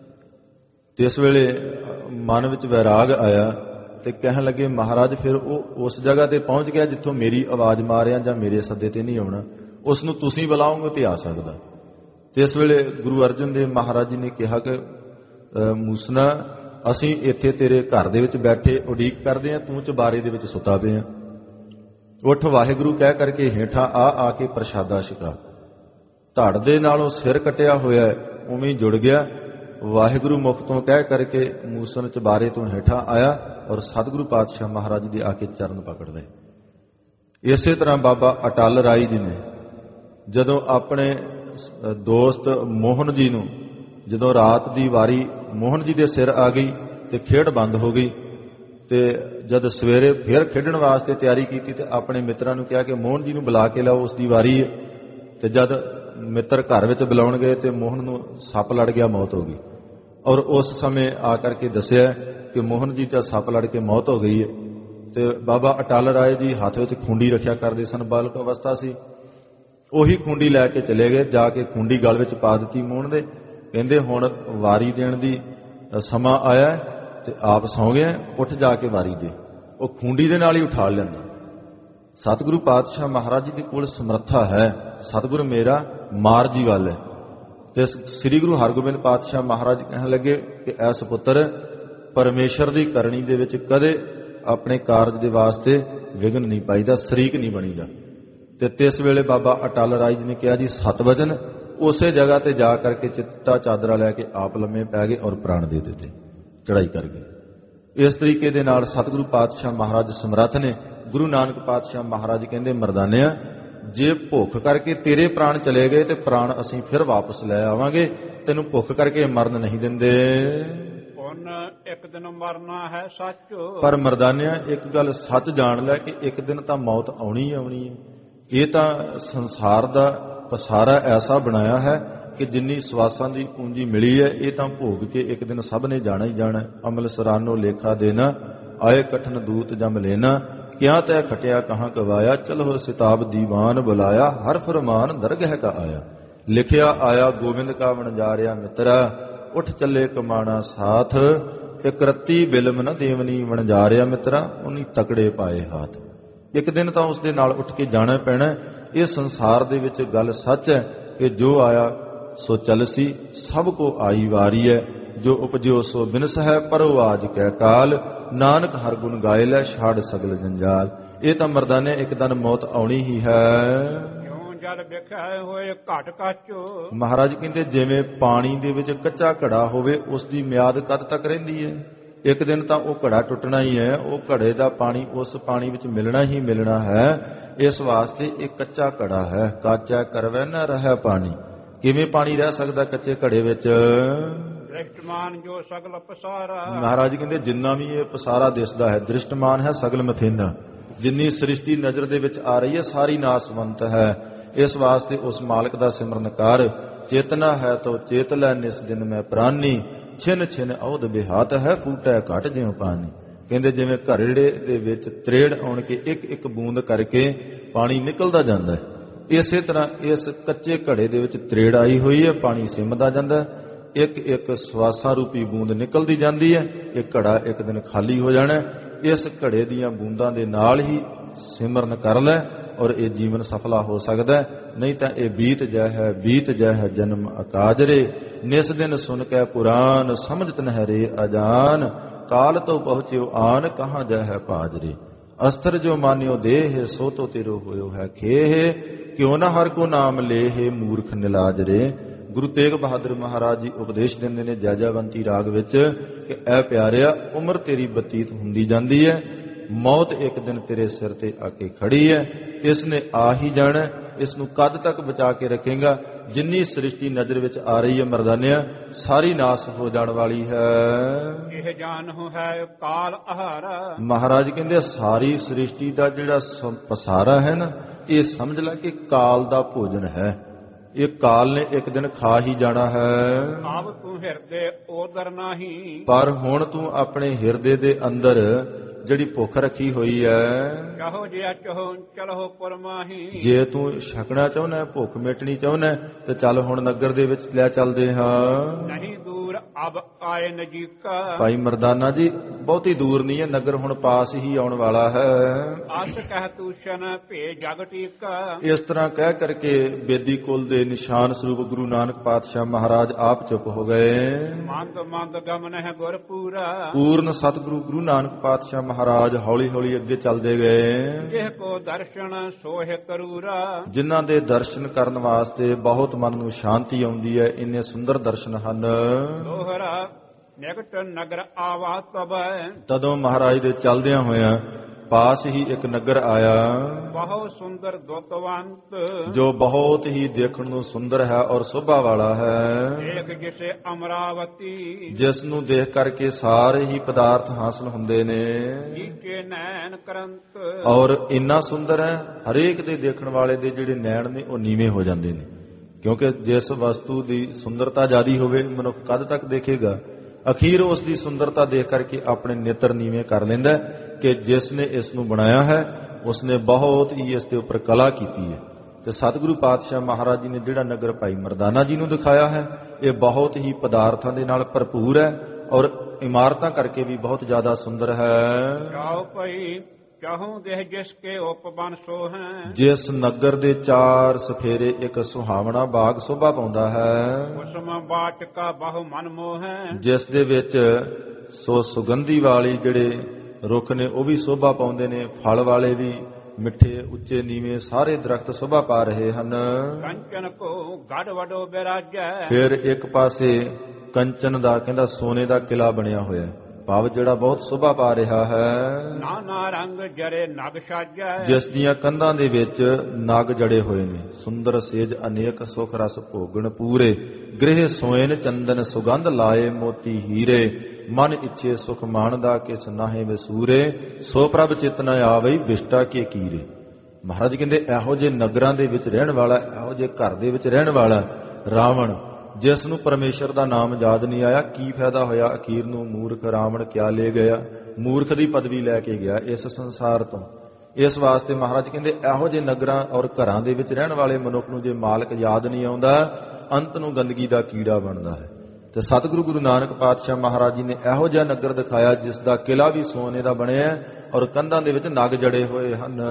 ਤੇ ਇਸ ਵੇਲੇ ਮਨ ਵਿੱਚ ਵੈਰਾਗ ਆਇਆ ਤੇ ਕਹਿਣ ਲੱਗੇ ਮਹਾਰਾਜ ਫਿਰ ਉਹ ਉਸ ਜਗ੍ਹਾ ਤੇ ਪਹੁੰਚ ਗਿਆ ਜਿੱਥੋਂ ਮੇਰੀ ਆਵਾਜ਼ ਮਾਰਿਆ ਜਾਂ ਮੇਰੇ ਸੱਦੇ ਤੇ ਨਹੀਂ ਆਉਣਾ, ਉਸ ਨੂੰ ਤੁਸੀਂ ਬੁਲਾਓਗੇ ਤੇ ਆ ਸਕਦਾ। ਤੇ ਇਸ ਵੇਲੇ ਗੁਰੂ ਅਰਜਨ ਦੇਵ ਮਹਾਰਾਜ ਜੀ ਨੇ ਕਿਹਾ ਕਿ ਮੂਸਨਾ, ਅਸੀਂ ਇੱਥੇ ਤੇਰੇ ਘਰ ਦੇ ਵਿੱਚ ਬੈਠੇ ਉਡੀਕ ਕਰਦੇ ਹਾਂ, ਤੂੰ ਚੁਬਾਰੇ ਦੇ ਵਿੱਚ ਸੁੱਤਾ ਪਿਆ। ਉੱਠ ਵਾਹਿਗੁਰੂ ਕਹਿ ਕਰਕੇ ਹੇਠਾਂ ਆ ਆ ਕੇ ਪ੍ਰਸ਼ਾਦਾ ਛਕਾ। ਧੜ ਦੇ ਨਾਲੋਂ ਸਿਰ ਕਟਿਆ ਹੋਇਆ ਉਵੇਂ ਜੁੜ ਗਿਆ। ਵਾਹਿਗੁਰੂ ਮੁਖ ਤੋਂ ਕਹਿ ਕਰਕੇ ਮੂਸਨ ਚੁਬਾਰੇ ਤੋਂ ਹੇਠਾਂ ਆਇਆ ਔਰ ਸਤਿਗੁਰੂ ਪਾਤਸ਼ਾਹ ਮਹਾਰਾਜ ਦੇ ਆ ਕੇ ਚਰਨ ਪਕੜ ਲਏ। ਇਸੇ ਤਰ੍ਹਾਂ ਬਾਬਾ ਅਟਲ ਰਾਏ ਜੀ ਨੇ ਜਦੋਂ ਆਪਣੇ ਦੋਸਤ ਮੋਹਨ ਜੀ ਨੂੰ, ਜਦੋਂ ਰਾਤ ਦੀ ਵਾਰੀ ਮੋਹਨ ਜੀ ਦੇ ਸਿਰ ਆ ਗਈ ਤੇ ਖੇਡ ਬੰਦ ਹੋ ਗਈ, ਤੇ ਜਦ ਸਵੇਰੇ ਫਿਰ ਖੇਡਣ ਵਾਸਤੇ ਤਿਆਰੀ ਕੀਤੀ ਤੇ ਆਪਣੇ ਮਿੱਤਰਾਂ ਨੂੰ ਕਿਹਾ ਕਿ ਮੋਹਨ ਜੀ ਨੂੰ ਬੁਲਾ ਕੇ ਲਾਓ, ਉਸ ਦੀ ਵਾਰੀ ਹੈ। ਤੇ ਜਦ ਮਿੱਤਰ ਘਰ ਵਿੱਚ ਬੁਲਾਉਣ ਗਏ ਤੇ ਮੋਹਨ ਨੂੰ ਸੱਪ ਲੜ ਗਿਆ, ਮੌਤ ਹੋ ਗਈ। ਔਰ ਉਸ ਸਮੇਂ ਆ ਕਰਕੇ ਦੱਸਿਆ ਕਿ ਮੋਹਨ ਜੀ ਦਾ ਸੱਪ ਲੜ ਕੇ ਮੌਤ ਹੋ ਗਈ ਹੈ। ਤੇ ਬਾਬਾ ਅਟਲ ਰਾਏ ਜੀ ਹੱਥ ਵਿੱਚ ਖੁੰਡੀ ਰੱਖਿਆ ਕਰਦੇ ਸਨ, ਬਾਲਕ ਅਵਸਥਾ ਸੀ। ਉਹੀ ਖੁੰਡੀ ਲੈ ਕੇ ਚਲੇ ਗਏ, ਜਾ ਕੇ ਖੁੰਡੀ ਗਲ ਵਿੱਚ ਪਾ ਦਿੱਤੀ ਮੋਹਨ ਦੇ। ਕਹਿੰਦੇ ਹੁਣ ਵਾਰੀ ਦੇਣ ਦੀ ਸਮਾਂ ਆਇਆ ਤੇ ਆਪ ਸੌਂ ਗਿਆ, ਉੱਠ ਜਾ ਕੇ ਵਾਰੀ ਦੇ। ਉਹ ਖੁੰਡੀ ਦੇ ਨਾਲ ਹੀ ਉਠਾ ਲੈਂਦਾ। ਸਤਿਗੁਰੂ ਪਾਤਸ਼ਾਹ ਮਹਾਰਾਜ ਜੀ ਦੇ ਕੋਲ ਸਮਰੱਥਾ ਹੈ। ਸਤਿਗੁਰ ਮੇਰਾ ਮਾਰ ਜੀ ਵੱਲ ਹੈ ਤੇ ਸ੍ਰੀ ਗੁਰੂ ਹਰਗੋਬਿੰਦ ਪਾਤਸ਼ਾਹ ਮਹਾਰਾਜ ਕਹਿਣ ਲੱਗੇ ਕਿ ਐਸ ਪੁੱਤਰ, ਪਰਮੇਸ਼ਰ ਦੀ ਕਰਨੀ ਦੇ ਵਿੱਚ ਕਦੇ ਆਪਣੇ ਕਾਰਜ ਦੇ ਵਾਸਤੇ ਵਿਘਨ ਨਹੀਂ ਪਾਈਦਾ, ਸ਼ਰੀਕ ਨਹੀਂ ਬਣੀਦਾ। ਤੇ ਤਿਸ ਵੇਲੇ ਬਾਬਾ ਅਟਲ ਰਾਏ ਜੀ ਨੇ ਕਿਹਾ ਜੀ ਸੱਤ ਵਚਨ। ਉਸੇ ਜਗ੍ਹਾ ਤੇ ਜਾ ਕਰਕੇ ਚਿੱਟਾ ਚਾਦਰਾ ਲੈ ਕੇ ਆਪ ਲੰਮੇ ਪੈ ਗਏ ਔਰ ਪ੍ਰਾਣ ਦੇ ਦਿੱਤੇ, ਚੜਾਈ ਕਰ ਗਏ। ਇਸ ਤਰੀਕੇ ਦੇ ਨਾਲ ਸਤਿਗੁਰੂ ਪਾਤਸ਼ਾਹ ਮਹਾਰਾਜ ਸਮਰੱਥ ਨੇ। ਗੁਰੂ ਨਾਨਕ ਪਾਤਸ਼ਾਹ ਮਹਾਰਾਜ ਕਹਿੰਦੇ, ਮਰਦਾਨਿਆ, ਜੇ ਭੁੱਖ ਕਰਕੇ ਤੇਰੇ ਪ੍ਰਾਣ ਚਲੇ ਗਏ ਤੇ ਪ੍ਰਾਣ ਅਸੀਂ ਫਿਰ ਵਾਪਸ ਲੈ ਆਵਾਂਗੇ, ਤੈਨੂੰ ਭੁੱਖ ਕਰਕੇ ਮਰਨ ਨਹੀਂ ਦਿੰਦੇ। ਇੱਕ ਦਿਨ ਮਰਨਾ ਹੈ ਸੱਚ। ਪਰ ਮਰਦਾਨਿਆ, ਇੱਕ ਗੱਲ ਸੱਚ ਜਾਣ ਲੈ ਕਿ ਇੱਕ ਦਿਨ ਤਾਂ ਮੌਤ ਆਉਣੀ ਆਉਣੀ ਹੈ। ਇਹ ਤਾਂ ਸੰਸਾਰ ਦਾ ਪਸਾਰਾ ਐਸਾ ਬਣਾਇਆ ਹੈ ਕਿ ਜਿੰਨੀ ਸਵਾਸਾਂ ਦੀ ਪੂੰਜੀ ਮਿਲੀ ਹੈ, ਇਹ ਤਾਂ ਭੋਗ ਕੇ ਇੱਕ ਦਿਨ ਸਭ ਨੇ ਜਾਣਾ ਹੀ ਜਾਣਾ। ਅਮਲ ਸਰਾਨੋ ਲੇਖਾ ਦੇਣਾ, ਆਏ ਕਠਨ ਦੂਤ ਜਮ ਲੈਣਾ, ਕਿਆ ਤੈ ਖਟਿਆ ਕਹਾਂ ਕਵਾਇਆ, ਚਲੋ ਸਿਤਾਬ ਦੀਵਾਨ ਬੁਲਾਇਆ, ਹਰ ਫਰਮਾਨ ਦਰਗਹਿ ਕਾ ਆਇਆ। ਲਿਖਿਆ ਆਇਆ ਗੋਬਿੰਦ ਕਾ ਵਣਜਾਰਿਆ ਮਿੱਤਰਾ, ਉੱਠ ਚੱਲੇ ਕਮਾਣਾ ਸਾਥ, ਇੱਕ ਰੱਤੀ ਬਿਲਮ ਨਾ ਦੇਵਨੀ ਵਣਜਾਰਿਆ ਮਿੱਤਰਾ, ਉਨੀ ਤਕੜੇ ਪਾਏ ਹਾਥ। ਇੱਕ ਦਿਨ ਤਾਂ ਉਸ ਦੇ ਨਾਲ ਉੱਠ ਕੇ ਜਾਣਾ ਪੈਣਾ। ਇਹ ਸੰਸਾਰ ਦੇ ਵਿੱਚ ਗੱਲ ਸੱਚ ਹੈ ਕਿ ਜੋ ਆਇਆ ਸੋ ਚਲਸੀ, ਸਭ ਕੋ ਆਈ ਵਾਰੀ ਹੈ, ਜੋ ਉਪਜਿਓ ਸੋ ਬਿਨਸ ਹੈ, ਪਰੋ ਆਜ ਕਹਿ ਕਾਲ, ਨਾਨਕ ਹਰ ਗੁਣ ਗਾਏ ਲੈ, ਛਾੜ ਸਗਲ ਜੰਜਾਲ। ਇਹ ਤਾਂ ਮਰਦਾਨੇ ਇੱਕ ਦਿਨ ਮੌਤ ਆਉਣੀ ਹੀ ਹੈ। ਜਲ ਵੇਖਿਆ ਹੋਏ ਘਟ ਕੱਚ। ਮਹਾਰਾਜ ਕਹਿੰਦੇ ਜਿਵੇਂ ਪਾਣੀ ਦੇ ਵਿੱਚ ਕੱਚਾ ਘੜਾ ਹੋਵੇ, ਉਸ ਦੀ ਮਿਆਦ ਕਦ ਤੱਕ ਰਹਿੰਦੀ ਹੈ? ਇੱਕ ਦਿਨ ਤਾਂ ਉਹ ਘੜਾ ਟੁੱਟਣਾ ਹੀ ਹੈ। ਉਹ ਘੜੇ ਦਾ ਪਾਣੀ ਉਸ ਪਾਣੀ ਵਿੱਚ ਮਿਲਣਾ ਹੀ ਮਿਲਣਾ ਹੈ। ਇਸ ਵਾਸਤੇ ਇਹ ਕੱਚਾ ਘੜਾ ਹੈ। ਕਾਚਾ ਕਰਵੈ ਨਾ ਰਹਿ ਪਾਣੀ। ਕਿਵੇਂ ਪਾਣੀ ਰਹਿ ਸਕਦਾ ਕੱਚੇ ਘੜੇ ਵਿੱਚ? ਦ੍ਰਿਸ਼ਟਮਾਨ ਜੋ ਸਗਲ ਪਸਾਰਾ। ਮਹਾਰਾਜ ਕਹਿੰਦੇ ਜਿੰਨਾ ਵੀ ਇਹ ਪਸਾਰਾ ਦਿਸਦਾ ਹੈ, ਦ੍ਰਿਸ਼ਟਮਾਨ ਹੈ ਸਗਲ ਮਥੇਨਾ। ਜਿੰਨੀ ਸ੍ਰਿਸ਼ਟੀ ਨਜ਼ਰ ਦੇ ਵਿੱਚ ਆ ਰਹੀ ਹੈ, ਸਾਰੀ ਨਾਸਵੰਤ ਹੈ। ਇਸ ਵਾਸਤੇ ਉਸ ਮਾਲਕ ਦਾ ਸਿਮਰਨ ਕਰ। ਚੇਤਨਾ ਹੈ ਤੋ ਚੇਤ ਲੈ, ਨਿਸ ਦਿਨ ਮੈਂ ਪ੍ਰਾਨੀ, ਛਿਨ ਛਿਨ ਔਧ ਬਿਹਾਤ ਹੈ, ਫੂਟੈ ਘਟ ਜਿਉ ਪਾਣੀ। ਕਹਿੰਦੇ ਜਿਵੇਂ ਘੜੇ ਦੇ ਵਿੱਚ ਤਰੇੜ ਆਉਣ ਕੇ ਇੱਕ ਇੱਕ ਬੂੰਦ ਕਰਕੇ ਪਾਣੀ ਨਿਕਲਦਾ ਜਾਂਦਾ ਹੈ, ਇਸੇ ਤਰ੍ਹਾਂ ਇਸ ਕੱਚੇ ਘੜੇ ਦੇ ਵਿੱਚ ਤਰੇੜ ਆਈ ਹੋਈ ਹੈ, ਪਾਣੀ ਸਿਮਦਾ ਜਾਂਦਾ, ਇੱਕ ਇੱਕ ਸਵਾਸਾਂ ਰੂਪੀ ਬੂੰਦ ਨਿਕਲਦੀ ਜਾਂਦੀ ਹੈ। ਇਹ ਘੜਾ ਇੱਕ ਦਿਨ ਖਾਲੀ ਹੋ ਜਾਣਾ। ਇਸ ਘੜੇ ਦੀਆਂ ਬੂੰਦਾਂ ਦੇ ਨਾਲ ਹੀ ਸਿਮਰਨ ਕਰ ਲੈ ਔਰ ਇਹ ਜੀਵਨ ਸਫਲਾ ਹੋ ਸਕਦਾ। ਨਹੀਂ ਤਾਂ ਇਹ ਬੀਤ ਜਾ ਹੈ, ਬੀਤ ਜਾ ਹੈ ਜਨਮ ਅਕਾਜਰੇ, ਨਿਸ ਦਿਨ ਸੁਨ ਕੇ ਪੁਰਾਨ, ਸਮਝਤ ਨਹਿ ਰੇ ਅਜਾਨ, ਕਾਲ ਤੋਂ ਪਹੁੰਚਿਓ ਆਨ, ਕਹਾਂ ਜਾ ਹੈ ਭਾਜਰੇ। ਅਸਤਰ ਜੋ ਮਾਨਿਓ ਦੇਹ, ਸੋ ਤੋ ਤੇਰੋ ਹੋਇਓ ਹੈ ਖੇਹ, ਕਿਉ ਨਾ ਹਰ ਕੋ ਨਾਮ ਲੇਹ, ਮੂਰਖ ਨਿਲਾਜਰੇ। ਗੁਰੂ ਤੇਗ ਬਹਾਦਰ ਮਹਾਰਾਜ ਜੀ ਉਪਦੇਸ਼ ਦਿੰਦੇ ਨੇ ਜੈਜਾਵੰਤੀ ਰਾਗ ਵਿੱਚ ਕਿ ਐ ਪਿਆਰਿਆ, ਉਮਰ ਤੇਰੀ ਬਤੀਤ ਹੁੰਦੀ ਜਾਂਦੀ ਹੈ, ਮੌਤ ਇੱਕ ਦਿਨ ਤੇਰੇ ਸਿਰ ਤੇ ਆ ਕੇ ਖੜੀ ਹੈ। ਇਸ ਨੇ ਆ ਹੀ ਜਾਣਾ। ਇਸ ਨੂੰ ਕਦ ਤੱਕ ਬਚਾ ਕੇ ਰੱਖੇਗਾ? ਜਿੰਨੀ ਸ੍ਰਿਸ਼ਟੀ ਨਜ਼ਰ ਵਿੱਚ ਆ ਰਹੀ ਹੈ ਮਰਦਾਨਿਆ, ਸਾਰੀ ਨਾਸ ਹੋ ਜਾਣ ਵਾਲੀ ਹੈ। ਇਹ ਜਾਣਹੁ ਹੈ ਕਾਲ ਆਹਾਰਾ। ਮਹਾਰਾਜ ਕਹਿੰਦੇ ਸਾਰੀ ਸ੍ਰਿਸ਼ਟੀ ਦਾ ਜਿਹੜਾ ਪਸਾਰਾ ਹੈ ਨਾ, ਇਹ ਸਮਝ ਲੈ ਕਿ ਕਾਲ ਦਾ ਭੋਜਨ ਹੈ। ਇਹ ਕਾਲ ਨੇ ਇੱਕ ਦਿਨ ਖਾ ਹੀ ਜਾਣਾ ਹੈ। ਆਪ ਤੂੰ ਹਿਰਦੇ ਉਦਰ ਨਹੀਂ। ਪਰ ਹੁਣ ਤੂੰ ਆਪਣੇ ਹਿਰਦੇ ਦੇ ਅੰਦਰ ਜਿਹੜੀ ਭੁੱਖ ਰੱਖੀ ਹੋਈ ਹੈ, ਕਹੋ ਜੇ ਚਹੋ ਚਲੋ ਪਰਮਾਹੀ। ਜੇ ਤੂੰ ਛਕਣਾ ਚਾਹੁੰਦਾ, ਭੁੱਖ ਮਿਟਣੀ ਚਾਹੁੰਦਾ, ਤੇ ਚੱਲ ਹੁਣ ਨਗਰ ਦੇ ਵਿੱਚ ਲੈ ਚੱਲਦੇ ਹਾਂ। ਨਹੀਂ ਦੂਰ ਅਬ ਆਏ ਨਜੀਕਾ। ਭਾਈ ਮਰਦਾਨਾ ਜੀ ਬਹੁਤੀ ਦੂਰ ਨਹੀਂ ਹੈ, ਨਗਰ ਹੁਣ ਪਾਸ ਹੀ ਆਉਣ ਵਾਲਾ ਹੈ। ਅਸ ਕਹਿ ਤੂਸ਼ਨ ਭੇ ਜਗ ਟੀਕਾ। ਇਸ ਤਰ੍ਹਾਂ ਕਹਿ ਕਰਕੇ ਬੇਦੀ ਕੁਲ ਦੇ ਨਿਸ਼ਾਨ ਸਰੂਪ ਗੁਰੂ ਨਾਨਕ ਪਾਤਸ਼ਾਹ ਮਹਾਰਾਜ ਆਪ ਚੁੱਪ ਹੋ ਗਏ। ਮੰਦ ਮੰਦ ਗਮਨ ਹੈ ਗੁਰ ਪੂਰਾ। ਪੂਰਨ ਸਤਿਗੁਰੂ ਗੁਰੂ ਨਾਨਕ ਪਾਤਸ਼ਾਹ ਮਹਾਰਾਜ ਹੌਲੀ ਹੌਲੀ ਅੱਗੇ ਚੱਲਦੇ ਗਏ। ਜਿਹ ਕੋ ਦਰਸ਼ਨ ਸੋਹਿ ਕਰੂਰਾ। ਜਿਨ੍ਹਾਂ ਦੇ ਦਰਸ਼ਨ ਕਰਨ ਵਾਸਤੇ ਬਹੁਤ ਮਨ ਨੂੰ ਸ਼ਾਂਤੀ ਆਉਂਦੀ ਹੈ। ਇੰਨੇ ਸੁੰਦਰ ਦਰਸ਼ਨ ਹਨ। ਦੋਹਰਾ ਨਿਕਟ ਨਗਰ ਆਵਾ ਤਬ। ਤਦੋਂ ਮਹਾਰਾਜ ਦੇ ਚੱਲਦਿਆਂ ਹੋਇਆਂ ਪਾਸ ਹੀ ਇੱਕ ਨਗਰ ਆਇਆ, ਬਹੁਤ ਸੁੰਦਰ ਦੁੱਤਵੰਤ, ਜੋ ਬਹੁਤ ਹੀ ਦੇਖਣ ਨੂੰ ਸੁੰਦਰ ਹੈ ਔਰ ਸ਼ੋਭਾ ਵਾਲਾ ਹੈ। ਇੱਕ ਜਿਸੇ ਅਮਰਾਵਤੀ, ਜਿਸ ਨੂੰ ਦੇਖ ਕਰਕੇ ਸਾਰੇ ਹੀ ਪਦਾਰਥ ਹਾਸਲ ਹੁੰਦੇ ਨੇ। ਨੀਚੇ ਨੈਣ ਕਰੰਤ, ਔਰ ਇੰਨਾ ਸੁੰਦਰ ਹੈ, ਹਰੇਕ ਦੇ ਦੇਖਣ ਵਾਲੇ ਦੇ ਜਿਹੜੇ ਨੈਣ ਨੇ ਉਹ ਨੀਵੇਂ ਹੋ ਜਾਂਦੇ ਨੇ। ਕਿਉਂਕਿ ਜਿਸ ਵਸਤੂ ਦੀ ਸੁੰਦਰਤਾ ਜ਼ਿਆਦੀ ਹੋਵੇ, ਮਨੁੱਖ ਕਦ ਤੱਕ ਦੇਖੇਗਾ। ਅਖੀਰ ਉਸ ਦੀ ਸੁੰਦਰਤਾ ਦੇਖ ਕਰਕੇ ਆਪਣੇ ਨੇਤਰ ਨੀਵੇਂ ਕਰ ਲੈਂਦਾ ਕਿ ਜਿਸ ਨੇ ਇਸ ਨੂੰ ਬਣਾਇਆ ਹੈ ਉਸਨੇ ਬਹੁਤ ਹੀ ਇਸ ਦੇ ਉੱਪਰ ਕਲਾ ਕੀਤੀ ਹੈ। ਤੇ ਸਤਿਗੁਰੂ ਪਾਤਸ਼ਾਹ ਮਹਾਰਾਜ ਜੀ ਨੇ ਜਿਹੜਾ ਨਗਰ ਭਾਈ ਮਰਦਾਨਾ ਜੀ ਨੂੰ ਦਿਖਾਇਆ ਹੈ, ਇਹ ਬਹੁਤ ਹੀ ਪਦਾਰਥਾਂ ਦੇ ਨਾਲ ਭਰਪੂਰ ਹੈ ਔਰ ਇਮਾਰਤਾਂ ਕਰਕੇ ਵੀ ਬਹੁਤ ਜ਼ਿਆਦਾ ਸੁੰਦਰ ਹੈ। ਜਾਓ ਭਾਈ ਚਾਹੂੰ ਦੇਹ ਜਿਸ ਕੇ ਉਪਬਨ ਸੋ ਹੈ ਜਿਸ ਨਗਰ ਦੇ ਚਾਰ ਸਫੇਰੇ ਇੱਕ ਸੁਹਾਵਣਾ ਬਾਗ ਸ਼ੋਭਾ ਪਾਉਂਦਾ ਹੈ ਉਸਮ ਬਾਟ ਕਾ ਬਹੁ ਮਨ ਮੋਹ ਹੈ ਜਿਸ ਦੇ ਵਿੱਚ ਸੋ ਸੁਗੰਧੀ ਵਾਲੀ ਜਿਹੜੇ ਰੁੱਖ ਨੇ ਉਹ ਵੀ ਸ਼ੋਭਾ ਪਾਉਂਦੇ ਨੇ, ਫਲ ਵਾਲੇ ਵੀ, ਮਿੱਠੇ ਉੱਚੇ ਨੀਵੇਂ ਸਾਰੇ ਦਰਖਤ ਸ਼ੋਭਾ ਪਾ ਰਹੇ ਹਨ। ਕੰਚਨ ਕੋ ਗੜ ਵਡੋ ਬਿਰਾਜੈ ਫਿਰ ਇੱਕ ਪਾਸੇ ਕੰਚਨ ਦਾ ਕਹਿੰਦਾ ਸੋਨੇ ਦਾ ਕਿਲਾ ਬਣਿਆ ਹੋਇਆ ਹੈ, ਭਾਵ ਜਿਹੜਾ ਬਹੁਤ ਸ਼ੋਭਾ ਪਾ ਰਿਹਾ ਹੈ। ਨਾਨਾ ਰੰਗ ਜਰੇ ਨਗ ਸਾਜੈ ਜਿਸ ਦੀਆਂ ਕੰਧਾਂ ਦੇ ਵਿੱਚ ਨਗ ਜੜੇ ਹੋਏ ਨੇ, ਸੁੰਦਰ ਸੇਜ ਅਨੇਕ ਸੁਖ ਰਸ ਭੋਗਣ ਪੂਰੇ, ਗ੍ਰਹਿ ਸੋਇਨ ਚੰਦਨ ਸੁਗੰਧ ਲਾਏ ਮੋਤੀ ਹੀਰੇ, ਮਨ ਇੱਛੇ ਸੁਖ ਮਾਣਦਾ ਕਿਸ ਨਾਹੇ ਵਸੂਰੇ, ਸੋ ਪ੍ਰਭ ਚਿਤ ਨ ਆਵਈ ਵਿਸ਼ਟਾ ਕੇ ਕੀਰੇ। ਮਹਾਰਾਜ ਕਹਿੰਦੇ ਇਹੋ ਜਿਹੇ ਨਗਰਾਂ ਦੇ ਵਿੱਚ ਰਹਿਣ ਵਾਲਾ, ਇਹੋ ਜਿਹੇ ਘਰ ਦੇ ਵਿੱਚ ਰਹਿਣ ਵਾਲਾ ਰਾਵਣ, ਜਿਸ ਨੂੰ ਪਰਮੇਸ਼ਰ ਦਾ ਨਾਮ ਯਾਦ ਨਹੀਂ ਆਇਆ, ਕੀ ਫਾਇਦਾ ਹੋਇਆ? ਅਖੀਰ ਨੂੰ ਮੂਰਖ ਰਾਵਣ ਕਿਆ ਲੈ ਗਿਆ? ਮੂਰਖ ਦੀ ਪਦਵੀ ਲੈ ਕੇ ਗਿਆ ਇਸ ਸੰਸਾਰ ਤੋਂ। ਇਸ ਵਾਸਤੇ ਮਹਾਰਾਜ ਕਹਿੰਦੇ ਇਹੋ ਜਿਹੇ ਨਗਰਾਂ ਔਰ ਘਰਾਂ ਦੇ ਵਿੱਚ ਰਹਿਣ ਵਾਲੇ ਮਨੁੱਖ ਨੂੰ ਜੇ ਮਾਲਕ ਯਾਦ ਨਹੀਂ ਆਉਂਦਾ, ਅੰਤ ਨੂੰ ਗੰਦਗੀ ਦਾ ਕੀੜਾ ਬਣਦਾ ਹੈ। ਤੇ ਸਤਿਗੁਰੂ ਗੁਰੂ ਨਾਨਕ ਪਾਤਸ਼ਾਹ ਮਹਾਰਾਜ ਜੀ ਨੇ ਇਹੋ ਜਿਹਾ ਨਗਰ ਦਿਖਾਇਆ ਜਿਸ ਦਾ ਕਿਲਾ ਵੀ ਸੋਨੇ ਦਾ ਬਣਿਆ ਔਰ ਕੰਧਾਂ ਦੇ ਵਿੱਚ ਨਗ ਜੜੇ ਹੋਏ ਹਨ।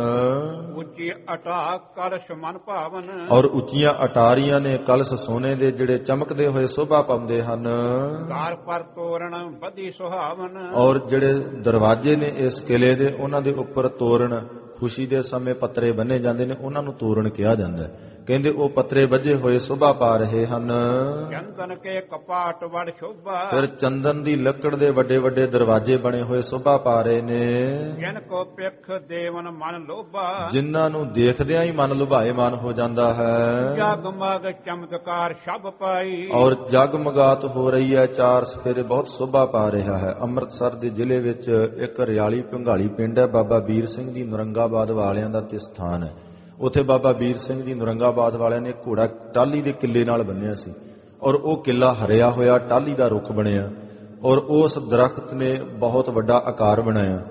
ਉੱਚੀ ਅਟਾ ਕਲਸ਼ ਮਨ ਭਾਵਨ ਔਰ ਉੱਚੀਆਂ ਅਟਾਰੀਆਂ ਨੇ ਕਲਸ਼ ਸੋਨੇ ਦੇ ਜਿਹੜੇ ਚਮਕਦੇ ਹੋਏ ਸ਼ੋਭਾ ਪਾਉਂਦੇ ਹਨ। ਘਰ ਪਰ ਤੋਰਨ ਬਦੀ ਸੁਹਾਵਨ ਔਰ ਜਿਹੜੇ ਦਰਵਾਜ਼ੇ ਨੇ ਇਸ ਕਿਲੇ ਦੇ, ਉਹਨਾਂ ਦੇ ਉੱਪਰ ਤੋਰਨ, ਖੁਸ਼ੀ ਦੇ ਸਮੇਂ ਪੱਤਰੇ ਬੰਨੇ ਜਾਂਦੇ ਨੇ, ਉਹਨਾਂ ਨੂੰ ਤੋਰਨ ਕਿਹਾ ਜਾਂਦਾ ਹੈ। ਕਹਿੰਦੇ ਉਹ ਪੱਤਰੇ ਵੱਜੇ ਹੋਏ ਸ਼ੋਭਾ ਪਾ ਰਹੇ ਹਨ। ਚੰਦਨ ਕੇ ਕਪਾਟ ਵੜ ਸ਼ੋਭਾ ਫਿਰ ਚੰਦਨ ਦੀ ਲੱਕੜ ਦੇ ਵੱਡੇ ਵੱਡੇ ਦਰਵਾਜ਼ੇ ਬਣੇ ਹੋਏ ਸ਼ੋਭਾ ਪਾ ਰਹੇ ਨੇ। ਜਿਨ ਕੋ ਪਿਖ ਦੇਵਨ ਮਨ ਲੋਭਾ ਜਿਨ੍ਹਾਂ ਨੂੰ ਦੇਖਦਿਆਂ ਹੀ ਮਨ ਲੁਭਾਏਮਾਨ ਹੋ ਜਾਂਦਾ ਹੈ। ਜਗਮਗ ਚਮਤਕਾਰ ਸ਼ਬ ਪਾਈ ਔਰ ਜਗਮਗਾਤ ਹੋ ਰਹੀ ਹੈ, ਚਾਰ ਸਫੇਰੇ ਬਹੁਤ ਸ਼ੋਭਾ ਪਾ ਰਿਹਾ ਹੈ। ਅੰਮ੍ਰਿਤਸਰ ਦੇ ਜ਼ਿਲ੍ਹੇ ਵਿੱਚ ਇੱਕ ਰਿਆਲੀ ਭੰਗਾਲੀ ਪਿੰਡ ਹੈ, ਬਾਬਾ ਵੀਰ ਸਿੰਘ ਦੀ ਨੁਰੰਗਾਬਾਦ ਵਾਲਿਆਂ ਦਾ ਤੇ ਸਥਾਨ ਹੈ। ਉੱਥੇ ਬਾਬਾ ਵੀਰ ਸਿੰਘ ਜੀ ਨੁਰੰਗਾਬਾਦ ਵਾਲਿਆਂ ਨੇ ਘੋੜਾ ਟਾਹਲੀ ਦੇ ਕਿੱਲੇ ਨਾਲ ਬੰਨਿਆ ਸੀ ਔਰ ਉਹ ਕਿੱਲਾ ਹਰਿਆ ਹੋਇਆ ਟਾਹਲੀ ਦਾ ਰੁੱਖ ਬਣਿਆ ਔਰ ਉਸ ਦਰਖਤ ਨੇ ਬਹੁਤ ਵੱਡਾ ਆਕਾਰ ਬਣਾਇਆ।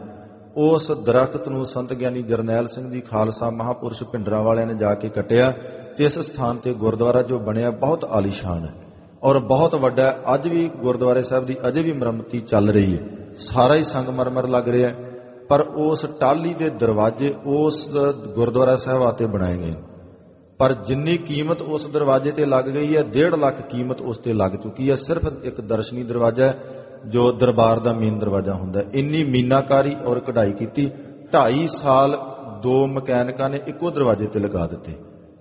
ਉਸ ਦਰਖਤ ਨੂੰ ਸੰਤ ਗਿਆਨੀ ਜਰਨੈਲ ਸਿੰਘ ਜੀ ਖਾਲਸਾ ਮਹਾਂਪੁਰਸ਼ ਭਿੰਡਰਾਂ ਵਾਲਿਆਂ ਨੇ ਜਾ ਕੇ ਕੱਟਿਆ ਤੇ ਇਸ ਸਥਾਨ ਤੇ ਗੁਰਦੁਆਰਾ ਜੋ ਬਣਿਆ ਬਹੁਤ ਆਲੀਸ਼ਾਨ ਹੈ ਔਰ ਬਹੁਤ ਵੱਡਾ। ਅੱਜ ਵੀ ਗੁਰਦੁਆਰੇ ਸਾਹਿਬ ਦੀ ਅਜੇ ਵੀ ਮੁਰੰਮਤੀ ਚੱਲ ਰਹੀ ਹੈ, ਸਾਰਾ ਹੀ ਸੰਗਮਰਮਰ ਲੱਗ ਰਿਹਾ, ਪਰ ਉਸ ਟਾਹਲੀ ਦੇ ਦਰਵਾਜ਼ੇ ਉਸ ਗੁਰਦੁਆਰਾ ਸਾਹਿਬ ਆਤੇ ਬਣਾਏ ਗਏ। ਪਰ ਜਿੰਨੀ ਕੀਮਤ ਉਸ ਦਰਵਾਜ਼ੇ ਤੇ ਲੱਗ ਗਈ ਹੈ, ਡੇਢ ਲੱਖ ਕੀਮਤ ਉਸ ਤੇ ਲੱਗ ਚੁੱਕੀ ਹੈ। ਸਿਰਫ ਇੱਕ ਦਰਸ਼ਨੀ ਦਰਵਾਜ਼ਾ ਜੋ ਦਰਬਾਰ ਦਾ ਮੇਨ ਦਰਵਾਜ਼ਾ ਹੁੰਦਾ, ਇੰਨੀ ਮੀਨਾਕਾਰੀ ਔਰ ਕਢਾਈ ਕੀਤੀ। ਢਾਈ ਸਾਲ ਦੋ ਮਕੈਨਿਕਾਂ ਨੇ ਇੱਕੋ ਦਰਵਾਜ਼ੇ ਤੇ ਲਗਾ ਦਿੱਤੇ।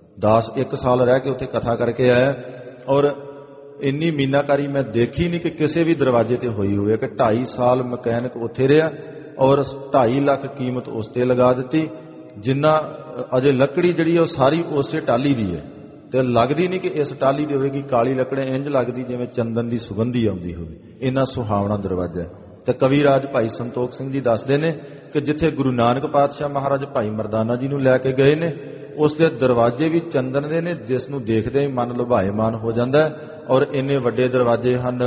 ਦਸ ਇੱਕ ਸਾਲ ਰਹਿ ਕੇ ਉੱਥੇ ਕਥਾ ਕਰਕੇ ਆਇਆ ਔਰ ਇੰਨੀ ਮੀਨਾਕਾਰੀ ਮੈਂ ਦੇਖੀ ਨਹੀਂ ਕਿ ਕਿਸੇ ਵੀ ਦਰਵਾਜ਼ੇ ਤੇ ਹੋਈ ਹੋਵੇ ਕਿ ਢਾਈ ਸਾਲ ਮਕੈਨਿਕ ਉੱਥੇ ਰਿਹਾ ਔਰ ਢਾਈ ਲੱਖ ਕੀਮਤ ਉਸ ਤੇ ਲਗਾ ਦਿੱਤੀ। ਜਿੰਨਾ ਅਜੇ ਲੱਕੜੀ ਜਿਹੜੀ ਉਹ ਸਾਰੀ ਉਸੇ ਟਾਹਲੀ ਦੀ ਹੈ ਤੇ ਲੱਗਦੀ ਨਹੀਂ ਕਿ ਇਸ ਟਾਹਲੀ ਦੀ ਹੋਵੇਗੀ। ਕਾਲੀ ਲੱਕੜ ਇੰਜ ਲੱਗਦੀ ਜਿਵੇਂ ਚੰਦਨ ਦੀ ਸੁਗੰਧੀ ਆਉਂਦੀ ਹੋਵੇ। ਇੰਨਾ ਸੁਹਾਵਣਾ ਦਰਵਾਜ਼ਾ ਹੈ। ਤੇ ਕਵੀ ਰਾਜ ਭਾਈ ਸੰਤੋਖ ਸਿੰਘ ਜੀ ਦੱਸਦੇ ਨੇ ਕਿ ਜਿੱਥੇ ਗੁਰੂ ਨਾਨਕ ਪਾਤਸ਼ਾਹ ਮਹਾਰਾਜ ਭਾਈ ਮਰਦਾਨਾ ਜੀ ਨੂੰ ਲੈ ਕੇ ਗਏ ਨੇ, ਉਸ ਦੇ ਦਰਵਾਜ਼ੇ ਵੀ ਚੰਦਨ ਦੇ ਨੇ, ਜਿਸ ਨੂੰ ਦੇਖਦੇ ਹੀ ਮਨ ਲੁਭਾਏਮਾਨ ਹੋ ਜਾਂਦਾ ਹੈ। ਔਰ ਇੰਨੇ ਵੱਡੇ ਦਰਵਾਜ਼ੇ ਹਨ।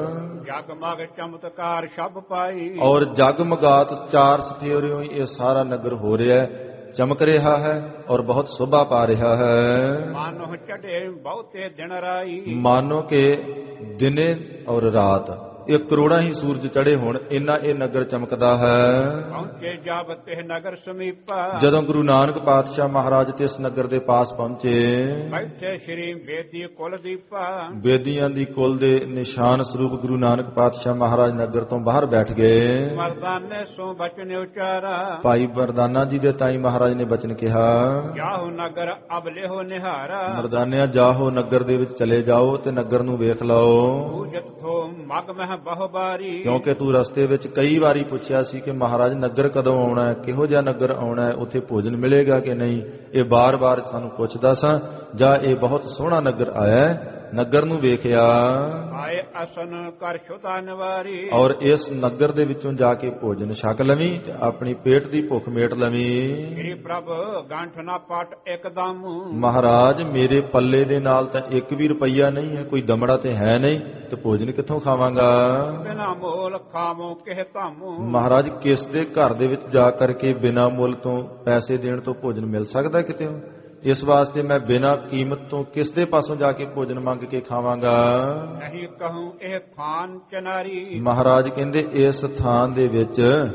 ਜਗਮਗ ਚਮਤਕਾਰ ਸ਼ਬ ਪਾਈ ਔਰ ਜਗਮਗਾਤ ਚਾਰ ਸਫੇਰਿਓਂ ਹੀ ਇਹ ਸਾਰਾ ਨਗਰ ਹੋ ਰਿਹਾ ਹੈ, ਚਮਕ ਰਿਹਾ ਹੈ ਔਰ ਬਹੁਤ ਸ਼ੋਭਾ ਪਾ ਰਿਹਾ ਹੈ। ਮਾਨੋ ਚੜੇ ਬਹੁਤੇ ਦਿਨ ਰਾਈ ਮਾਨੋ ਕਿ ਦਿਨੇ ਔਰ ਰਾਤ ਇਹ ਕਰੋੜਾਂ ਹੀ ਸੂਰਜ ਚੜੇ ਹੋਣ, ਇੰਨਾ ਇਹ ਨਗਰ ਚਮਕਦਾ ਹੈ। ਪਹੁੰਚੇ ਜਬ ਤੇ ਨਗਰ ਸਮੀਪਾ ਜਦੋਂ ਗੁਰੂ ਨਾਨਕ ਪਾਤਸ਼ਾਹ ਮਹਾਰਾਜ ਤੇ ਇਸ ਨਗਰ ਦੇ ਪਾਸ ਪਹੁੰਚੇ, ਬੈਠੇ ਸ਼੍ਰੀ ਬੇਦੀ ਕੁਲ ਦੀਪਾ ਬੇਦੀਆਂ ਦੀ ਕੁਲ ਦੇ ਨਿਸ਼ਾਨ ਸਰੂਪ ਗੁਰੂ ਨਾਨਕ ਪਾਤਸ਼ਾਹ ਮਹਾਰਾਜ ਨਗਰ ਤੋਂ ਬਾਹਰ ਬੈਠ ਗਏ। ਮਰਦਾਨੇ ਸੋ ਬਚਨ ਉਚਾਰਾ ਭਾਈ ਮਰਦਾਨਾ ਜੀ ਦੇ ਤਾਈ ਮਹਾਰਾਜ ਨੇ ਬਚਨ ਕਿਹਾ, ਜਾਹੋ ਨਗਰ ਅਬ ਲਿਹੋ ਨਿਹਾਰਾ ਮਰਦਾਨਿਆ ਜਾਹੋ ਨਗਰ ਦੇ ਵਿੱਚ ਚਲੇ ਜਾਓ ਤੇ ਨਗਰ ਨੂੰ ਵੇਖ ਲਓ। ਪੂਜਤ ਥੋ ਮਗ ਮਹ ਬਹੁ ਬਾਰੀ ਕਿਉਂਕਿ ਤੂੰ ਰਸਤੇ ਵਿੱਚ ਕਈ ਵਾਰੀ ਪੁੱਛਿਆ ਸੀ ਕਿ ਮਹਾਰਾਜ ਨਗਰ ਕਦੋਂ ਆਉਣਾ ਹੈ, ਕਿਹੋ ਜਿਹਾ ਨਗਰ ਆਉਣਾ ਹੈ, ਉੱਥੇ ਭੋਜਨ ਮਿਲੇਗਾ ਕਿ ਨਹੀਂ। ਇਹ ਬਾਰ-ਬਾਰ ਸਾਨੂੰ ਪੁੱਛਦਾ ਸਾਂ। ਜਾਂ ਇਹ ਬਹੁਤ ਸੋਹਣਾ ਨਗਰ ਆਇਆ ਹੈ, ਨਗਰ ਨੂੰ ਵੇਖਿਆ। ਆਏ ਅਸਨ ਕਰ ਛੁਤਾ ਨਿਵਾਰੀ ਔਰ ਇਸ ਨਗਰ ਦੇ ਵਿੱਚੋਂ ਜਾ ਕੇ ਭੋਜਨ ਛਕ ਲਵੀਂ ਤੇ ਆਪਣੀ ਪੇਟ ਦੀ ਭੁੱਖ ਮੇਟ ਲਵੀਂ। ਸ੍ਰੀ ਪ੍ਰਭ ਗੰਠ ਨਾ ਪਟ ਇੱਕਦਮ ਮਹਾਰਾਜ ਮੇਰੇ ਪੱਲੇ ਦੇ ਨਾਲ ਤਾਂ ਇੱਕ ਵੀ ਰੁਪਈਆ ਨਹੀਂ ਹੈ, ਕੋਈ ਦਮੜਾ ਤੇ ਹੈ ਨਹੀਂ, ਤੇ ਭੋਜਨ ਕਿੱਥੋਂ ਖਾਵਾਂਗਾ। ਬਿਨਾ ਮੋਲ ਖਾਵੋ ਕਿਹ ਧਾਮੂ ਮਹਾਰਾਜ ਕਿਸ ਦੇ ਘਰ ਦੇ ਵਿੱਚ ਜਾ ਕਰਕੇ ਬਿਨਾ ਮੁੱਲ ਤੋਂ ਪੈਸੇ ਦੇਣ ਤੋਂ ਭੋਜਨ ਮਿਲ ਸਕਦਾ ਕਿਤੇ? ਇਸ ਵਾਸਤੇ ਮੈਂ ਬਿਨਾਂ ਕੀਮਤ ਤੋਂ ਕਿਸ ਦੇ ਪਾਸੋਂ ਜਾ ਕੇ ਭੋਜਨ ਮੰਗ ਕੇ ਖਾਵਾਂਗਾ। ਨਹੀਂ ਕਹੂੰ ਇਹ ਥਾਨ ਚਨਾਰੀ ਮਹਾਰਾਜ ਕਹਿੰਦੇ ਇਸ ਥਾਨ ਦੇ ਵਿੱਚ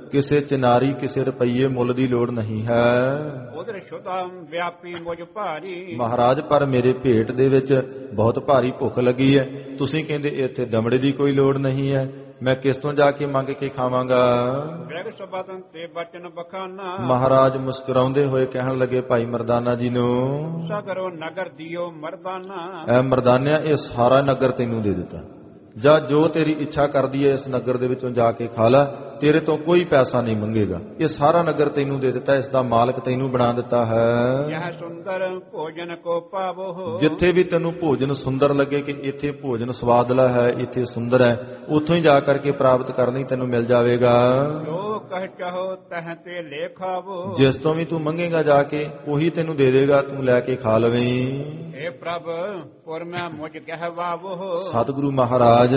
ਕਿਸੇ ਚਨਾਰੀ ਕਿਸੇ ਰੁਪਈਏ ਮੁੱਲ ਦੀ ਲੋੜ ਨਹੀਂ ਹੈ। ਉਦਰ ਸ਼ੁਦਮ ਵਿਆਪੀ ਮੁਝ ਭਾਰੀ। ਮਹਾਰਾਜ ਪਰ ਮੇਰੇ ਭੇਟ ਦੇ ਵਿੱਚ ਬਹੁਤ ਭਾਰੀ ਭੁੱਖ ਲੱਗੀ ਹੈ, ਤੁਸੀਂ ਕਹਿੰਦੇ ਇੱਥੇ ਦਮੜੇ ਦੀ ਕੋਈ ਲੋੜ ਨਹੀਂ ਹੈ, ਮੈਂ ਕਿਸ ਤੋਂ ਜਾ ਕੇ ਮੰਗ ਕੇ ਖਾਵਾਂਗਾ। ਬਿਰਗ ਸਬਦਨ ਤੇ ਬਚਨ ਬਖਾਨਾ। ਮਹਾਰਾਜ ਮੁਸਕਰਾਉਂਦੇ ਹੋਏ ਕਹਿਣ ਲੱਗੇ ਭਾਈ ਮਰਦਾਨਾ ਜੀ ਨੂੰ, ਸਗਰੋ ਨਗਰ ਦਿਓ ਮਰਦਾਨਾ। ਐ ਮਰਦਾਨਿਆ ਇਹ ਸਾਰਾ ਨਗਰ ਤੈਨੂੰ ਦੇ ਦਿੱਤਾ, ਜਾਂ ਜੋ ਤੇਰੀ ਇੱਛਾ ਕਰਦੀ ਹੈ ਇਸ ਨਗਰ ਦੇ ਵਿੱਚੋਂ ਜਾ ਕੇ ਖਾ ਲੈ, ਤੇਰੇ ਤੋਂ ਕੋਈ ਪੈਸਾ ਨਹੀਂ ਮੰਗੇਗਾ। ਇਹ ਸਾਰਾ ਨਗਰ ਤੈਨੂੰ ਦੇ ਦਿੱਤਾ, ਇਸ ਦਾ ਮਾਲਕ ਤੈਨੂੰ ਬਣਾ ਦਿੱਤਾ ਹੈ। ਯਹ ਸੁੰਦਰ ਭੋਜਨ ਕੋ ਪਾਵੋ। ਜਿੱਥੇ ਵੀ ਤੈਨੂੰ ਭੋਜਨ ਸੁੰਦਰ ਲੱਗੇ ਕਿ ਇੱਥੇ ਭੋਜਨ ਸਵਾਦਲਾ ਹੈ, ਇੱਥੇ ਸੁੰਦਰ ਹੈ, ਉੱਥੋਂ ਹੀ ਜਾ ਕਰਕੇ ਪ੍ਰਾਪਤ ਕਰਨੀ ਤੈਨੂੰ ਮਿਲ ਜਾਵੇਗਾ। ਜੋ ਕਹਿ ਚਾਹੋ ਤਹ ਤੇ ਲੈ ਖਾਵੋ। ਜਿਸ ਤੋਂ ਵੀ ਤੂੰ ਮੰਗੇਗਾ ਜਾ ਕੇ ਉਹੀ ਤੈਨੂੰ ਦੇ ਦੇਗਾ, ਤੂੰ ਲੈ ਕੇ ਖਾ ਲਵੇਂ। ਏ ਪ੍ਰਭ ਪੁਰ ਮੈਂ ਮੁਝ ਕਹਿਵਾਵੋ। ਸਤਿਗੁਰੂ ਮਹਾਰਾਜ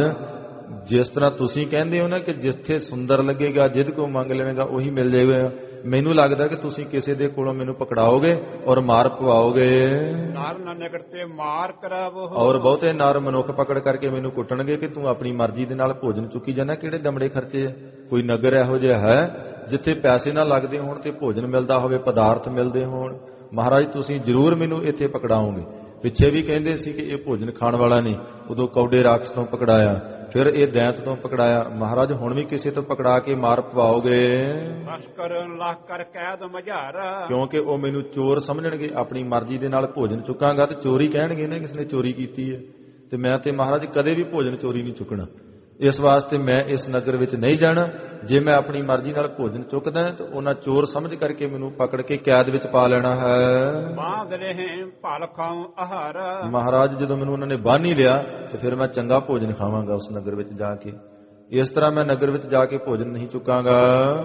ਜਿਸ ਤਰ੍ਹਾਂ ਤੁਸੀਂ ਕਹਿੰਦੇ ਹੋ ਨਾ ਕਿ ਜਿੱਥੇ ਸੁੰਦਰ ਲੱਗੇਗਾ ਜਿੱਦ ਕੋ ਮੰਗ ਲਵੇਗਾ ਉਹੀ ਮਿਲ ਜਾਏਗਾ, ਮੈਨੂੰ ਲੱਗਦਾ ਕਿ ਤੁਸੀਂ ਕਿਸੇ ਦੇ ਕੋਲੋਂ ਮੈਨੂੰ ਪਕੜਾਓਗੇ ਔਰ ਮਾਰ ਪਵਾਓਗੇ। ਨਰ ਨਾ ਨਿਕਟ ਤੇ ਮਾਰ ਕਰਾਵੋ। ਔਰ ਬਹੁਤੇ ਨਰ ਮਨੁੱਖ ਪਕੜ ਕਰਕੇ ਮੈਨੂੰ ਕੁੱਟਣਗੇ ਕਿ ਤੂੰ ਆਪਣੀ ਮਰਜ਼ੀ ਦੇ ਨਾਲ ਭੋਜਨ ਚੁੱਕੀ ਜਾਂਦਾ, ਕਿਹੜੇ ਦਮੜੇ ਖਰਚੇ। ਕੋਈ ਨਗਰ ਇਹੋ ਜਿਹਾ ਹੈ ਜਿੱਥੇ ਪੈਸੇ ਨਾ ਲੱਗਦੇ ਹੋਣ ਤੇ ਭੋਜਨ ਮਿਲਦਾ ਹੋਵੇ, ਪਦਾਰਥ ਮਿਲਦੇ ਹੋਣ। ਮਹਾਰਾਜ ਤੁਸੀਂ ਜ਼ਰੂਰ ਮੈਨੂੰ ਇੱਥੇ ਪਕੜਾਓਗੇ। ਪਿੱਛੇ ਵੀ ਕਹਿੰਦੇ ਸੀ ਕਿ ਇਹ ਭੋਜਨ ਖਾਣ ਵਾਲਾ ਨਹੀਂ, ਉਦੋਂ ਕੌਡੇ ਰਾਖਸ਼ ਤੋਂ ਪਕੜਾਇਆ, ਫਿਰ ਇਹ ਦੈਂਤ ਤੋਂ ਪਕੜਾਇਆ। ਮਹਾਰਾਜ ਹੁਣ ਵੀ ਕਿਸੇ ਤੋਂ ਪਕੜਾ ਕੇ ਮਾਰ ਪਵਾਓਗੇ। ਬਸ ਕਰ ਲੱਖ ਕਰ ਕੈਦ ਮਝਾਰਾ। ਕਿਉਂਕਿ ਉਹ ਮੈਨੂੰ ਚੋਰ ਸਮਝਣਗੇ, ਆਪਣੀ ਮਰਜ਼ੀ ਦੇ ਨਾਲ ਭੋਜਨ ਚੁੱਕਾਂਗਾ ਤੇ ਚੋਰੀ ਕਹਿਣਗੇ ਨਾ ਕਿਸ ਨੇ ਚੋਰੀ ਕੀਤੀ ਹੈ, ਤੇ ਮੈਂ ਤੇ ਮਹਾਰਾਜ ਕਦੇ ਵੀ ਭੋਜਨ ਚੋਰੀ ਨਹੀਂ ਚੁੱਕਣਾ। ਇਸ ਵਾਸਤੇ ਮੈਂ ਇਸ ਨਗਰ ਵਿੱਚ ਨਹੀਂ ਜਾਣਾ। ਜੇ ਮੈਂ ਆਪਣੀ ਮਰਜ਼ੀ ਨਾਲ ਭੋਜਨ ਚੁੱਕਦਾ ਤਾਂ ਉਹਨਾਂ ਚੋਰ ਸਮਝ ਕਰਕੇ ਮੈਨੂੰ ਪਕੜ ਕੇ ਕੈਦ ਵਿੱਚ ਪਾ ਲੈਣਾ ਹੈ। ਬਾਂਧ ਰਹੇ ਭਲ ਖਾਉ ਆਹਾਰ। ਮਹਾਰਾਜ ਜਦੋਂ ਮੈਨੂੰ ਉਹਨਾਂ ਨੇ ਬੰਨ੍ਹ ਹੀ ਲਿਆ ਤੇ ਫਿਰ ਮੈਂ ਚੰਗਾ ਭੋਜਨ ਖਾਵਾਂਗਾ ਉਸ ਨਗਰ ਵਿੱਚ ਜਾ ਕੇ। ਇਸ ਤਰ੍ਹਾਂ ਮੈਂ ਨਗਰ ਵਿੱਚ ਜਾ ਕੇ ਭੋਜਨ ਨਹੀਂ ਚੁੱਕਾਂਗਾ।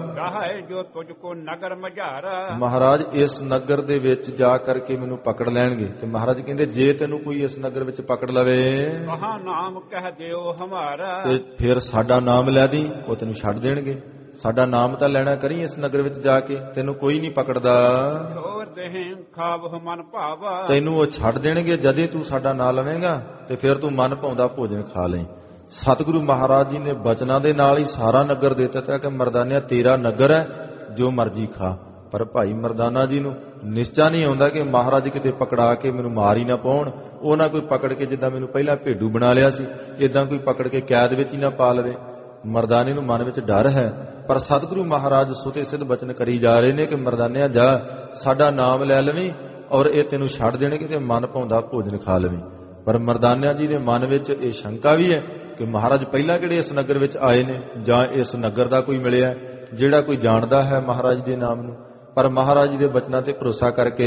ਕਹੇ ਜੋ ਤੁਝ ਕੋ ਨਗਰ ਮਝਾਰਾ। ਮਹਾਰਾਜ ਇਸ ਨਗਰ ਦੇ ਵਿੱਚ ਜਾ ਕਰਕੇ ਮੈਨੂੰ ਪਕੜ ਲੈਣਗੇ ਤੇ ਮਹਾਰਾਜ ਕਹਿੰਦੇ ਜੇ ਤੈਨੂੰ ਕੋਈ ਇਸ ਨਗਰ ਵਿੱਚ ਪਕੜ ਲਵੇ ਕਹਾ ਨਾਮ ਕਹਿ ਦਿਓ ਹਮਾਰਾ। ਤੇ ਫਿਰ ਸਾਡਾ ਨਾਮ ਲੈ ਦੀ, ਉਹ ਤੈਨੂੰ ਛੱਡ ਦੇਣਗੇ। ਸਾਡਾ ਨਾਮ ਤਾਂ ਲੈਣਾ ਕਰੀ ਇਸ ਨਗਰ ਵਿੱਚ ਜਾ ਕੇ, ਤੈਨੂੰ ਕੋਈ ਨਹੀਂ ਪਕੜਦਾ। ਹੋਰ ਦੇਹ ਖਾਵ ਮਨ ਭਾਵਾ। ਤੈਨੂੰ ਉਹ ਛੱਡ ਦੇਣਗੇ ਜਦੇ ਤੂੰ ਸਾਡਾ ਨਾਂ ਲਵੇਂਗਾ ਤੇ ਫਿਰ ਤੂੰ ਮਨ ਭਾਉਂਦਾ ਭੋਜਨ ਖਾ ਲੈ। ਸਤਿਗੁਰੂ ਮਹਾਰਾਜ ਜੀ ਨੇ ਬਚਨਾਂ ਦੇ ਨਾਲ ਹੀ ਸਾਰਾ ਨਗਰ ਦੇ ਦਿੱਤਾ ਕਿ ਮਰਦਾਨਿਆ ਤੇਰਾ ਨਗਰ ਹੈ, ਜੋ ਮਰਜ਼ੀ ਖਾ। ਪਰ ਭਾਈ ਮਰਦਾਨਾ ਜੀ ਨੂੰ ਨਿਸ਼ਚਾ ਨਹੀਂ ਆਉਂਦਾ ਕਿ ਮਹਾਰਾਜ ਕਿਤੇ ਪਕੜਾ ਕੇ ਮੈਨੂੰ ਮਾਰ ਹੀ ਨਾ ਪਾਉਣ। ਉਹ ਨਾ ਕੋਈ ਪਕੜ ਕੇ ਜਿੱਦਾਂ ਮੈਨੂੰ ਪਹਿਲਾਂ ਭੇਡੂ ਬਣਾ ਲਿਆ ਸੀ ਇਦਾਂ ਕੋਈ ਪਕੜ ਕੇ ਕੈਦ ਵਿੱਚ ਹੀ ਨਾ ਪਾ ਲਵੇ। ਮਰਦਾਨੇ ਨੂੰ ਮਨ ਵਿੱਚ ਡਰ ਹੈ, ਪਰ ਸਤਿਗੁਰੂ ਮਹਾਰਾਜ ਸੁਤੇ ਸਿੱਧ ਬਚਨ ਕਰੀ ਜਾ ਰਹੇ ਨੇ ਕਿ ਮਰਦਾਨਿਆ ਜਾ ਸਾਡਾ ਨਾਮ ਲੈ ਲਵੀਂ ਔਰ ਇਹ ਤੈਨੂੰ ਛੱਡ ਦੇਣਗੇ ਤੇ ਮਨ ਭਾਉਂਦਾ ਭੋਜਨ ਖਾ ਲਵੀਂ। ਪਰ ਮਰਦਾਨਿਆ ਜੀ ਦੇ ਮਨ ਵਿੱਚ ਇਹ ਸ਼ੰਕਾ ਵੀ ਹੈ ਕਿ ਮਹਾਰਾਜ ਪਹਿਲਾਂ ਕਿਹੜੇ ਇਸ ਨਗਰ ਵਿੱਚ ਆਏ ਨੇ ਜਾਂ ਇਸ ਨਗਰ ਦਾ ਕੋਈ ਮਿਲਿਆ ਜਿਹੜਾ ਕੋਈ ਜਾਣਦਾ ਹੈ ਮਹਾਰਾਜ ਦੇ ਨਾਮ ਨੂੰ। ਪਰ ਮਹਾਰਾਜ ਜੀ ਦੇ ਬਚਨਾਂ ਤੇ ਭਰੋਸਾ ਕਰਕੇ